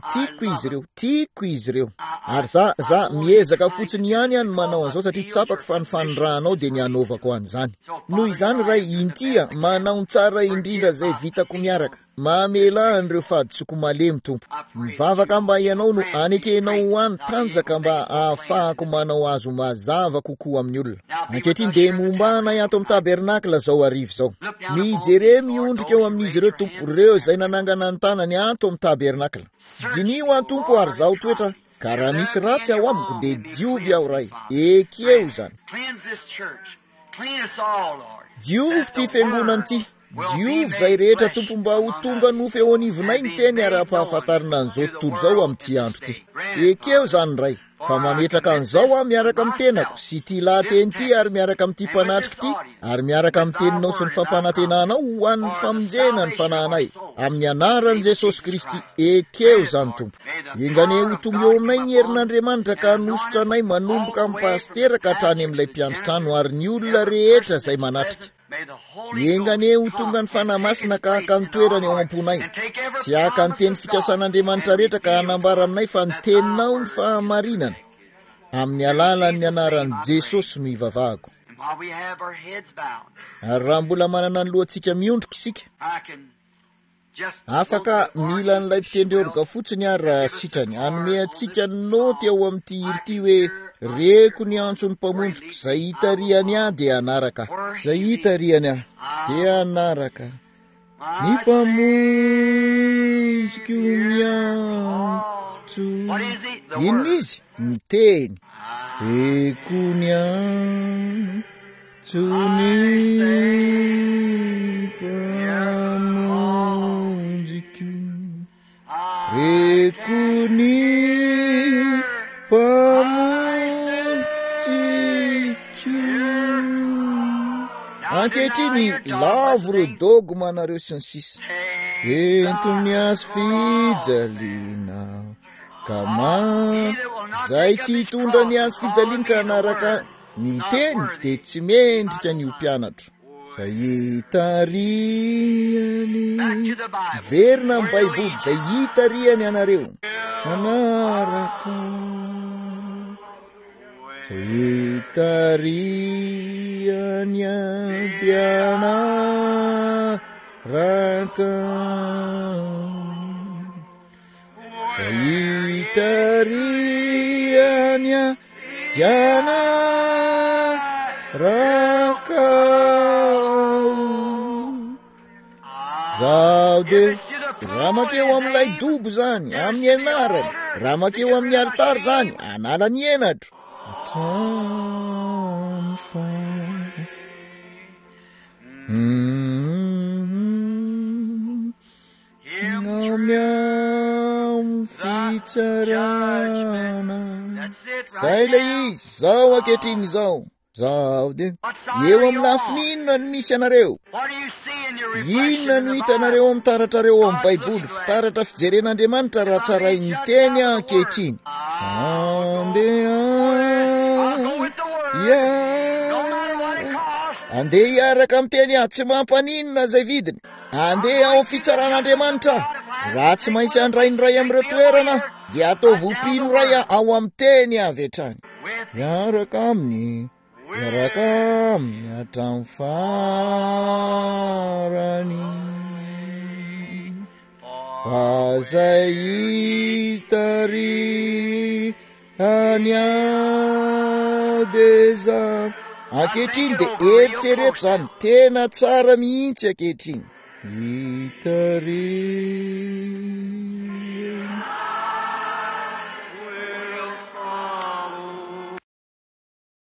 tiako izy ireo, ary za miezaka fotsiny ihany manao an'izao, satria tsapako fa ny fanondrahanao de ny anaovako an'izany. Noho izany ray intia manao tsara indrindra zay vitako miaraka, mamela an'ireo faditsoko malemy Tompo, mivavaka mba ianao no anekenao ho any tanjaka mba ahafahako manao azo mazava kokoa amin'ny olona. Ankehitriny de momba anay ato amin'ny tabernakla zao arivo zao, mijere miondrika eo amin'izy ireo Tompo, ireo zay nanangana ny tanany ato amin'ny tabernakla. Dinio Tompo, ary zao toetra ka raha misy ratsy ao amiko dia diovy aho ray, ekeo zany. Diovy ty fiangonana ty, diovy zay rehetra tompo mba ho tonga nofy eo anivonay ny teny ara-pahafantarina an'izao tontolo zao amin'ity andro ty. Ekeo zany ray, fa mametraka an'izao aho miaraka amin'ny tenako sy ty lahateny ty ary miaraka amin'ity mpanatrika ty ary miaraka amin'ny teninao sy ny fampanantenanao ho an'ny famonjena ny fanahinay amin'ny anaran'i Jesosy Kristy. Ekeo zany tompo. Ingane ho tonga eo aminay ny herin'Andriamanitra ka hanositra anay manomboka amin'ny pastera ka hatrany amin'ilay mpiandratrano ary ny olona rehetra izay manatrika. Engane ho tonga ny fanahy masina ka haka ny toerany eo am-ponay sy haka ny teny fikasan'Andriamanitra rehetra ka hanambara aminay fa ny teninao ny fahamarinana amin'ny alalan'ny anaran'i Jesosy no ivavahako. Ary raha mbola manana ny lohantsika miondrika isika, afaka mila n'ilay mpitendry fotsiny ary raha sitrany hanome antsika noty ao amin'ity hirity hoe reko ny antsony mpamonjiko izay hitariany ahy dia anaraka, izay hitariany ahy dia anaraka ny mpamonjiko miantso. Inona izy? Miteny reko ny antsony mpamonjiko, reko ny ankehitriny lavo reo dogma nareo sy ny sisa. Entony azo fijaliana ka zay tsy hitondra ny azo fijaliana ka anaraka ny teny dia tsy mendrika ny ho mpianatro. Zay hitariany verina amin'ny Baiboly, zay hitariany anareo anaraka, zay hitariany dia anaraka, zay hitariany dia anaraka. Zaho de raha makeo amin'ilay dobo zany amin'ny anarany, raha makeo amin'ny altara zany anala ny henatro. Fitsarana zay le izy zao ankehitriny zao. Zaho de eo amin'ny lafiny inona no misy anareo? Inona no hitanareo amin'ny taratrareo amin'ny Baiboly? Fitaratra fijeren'Andriamanitra raha tsaray ny teny ankehitriny. Andeha hiaraka amin'ny teny tsy mampaninona zay vidiny. Andeha ao fitsaran'Andriamanitra. Raha tsy maintsy handray ny ray amin'ireo toerana dia atao vompino ray ao amin'ny teny avy hatrany. Miaraka aminy hatramin'ny farany, fa zay hitariany deza. Ankehitriny dia eritrereto zany tena tsara mihitsy ankehitriny. Hitariany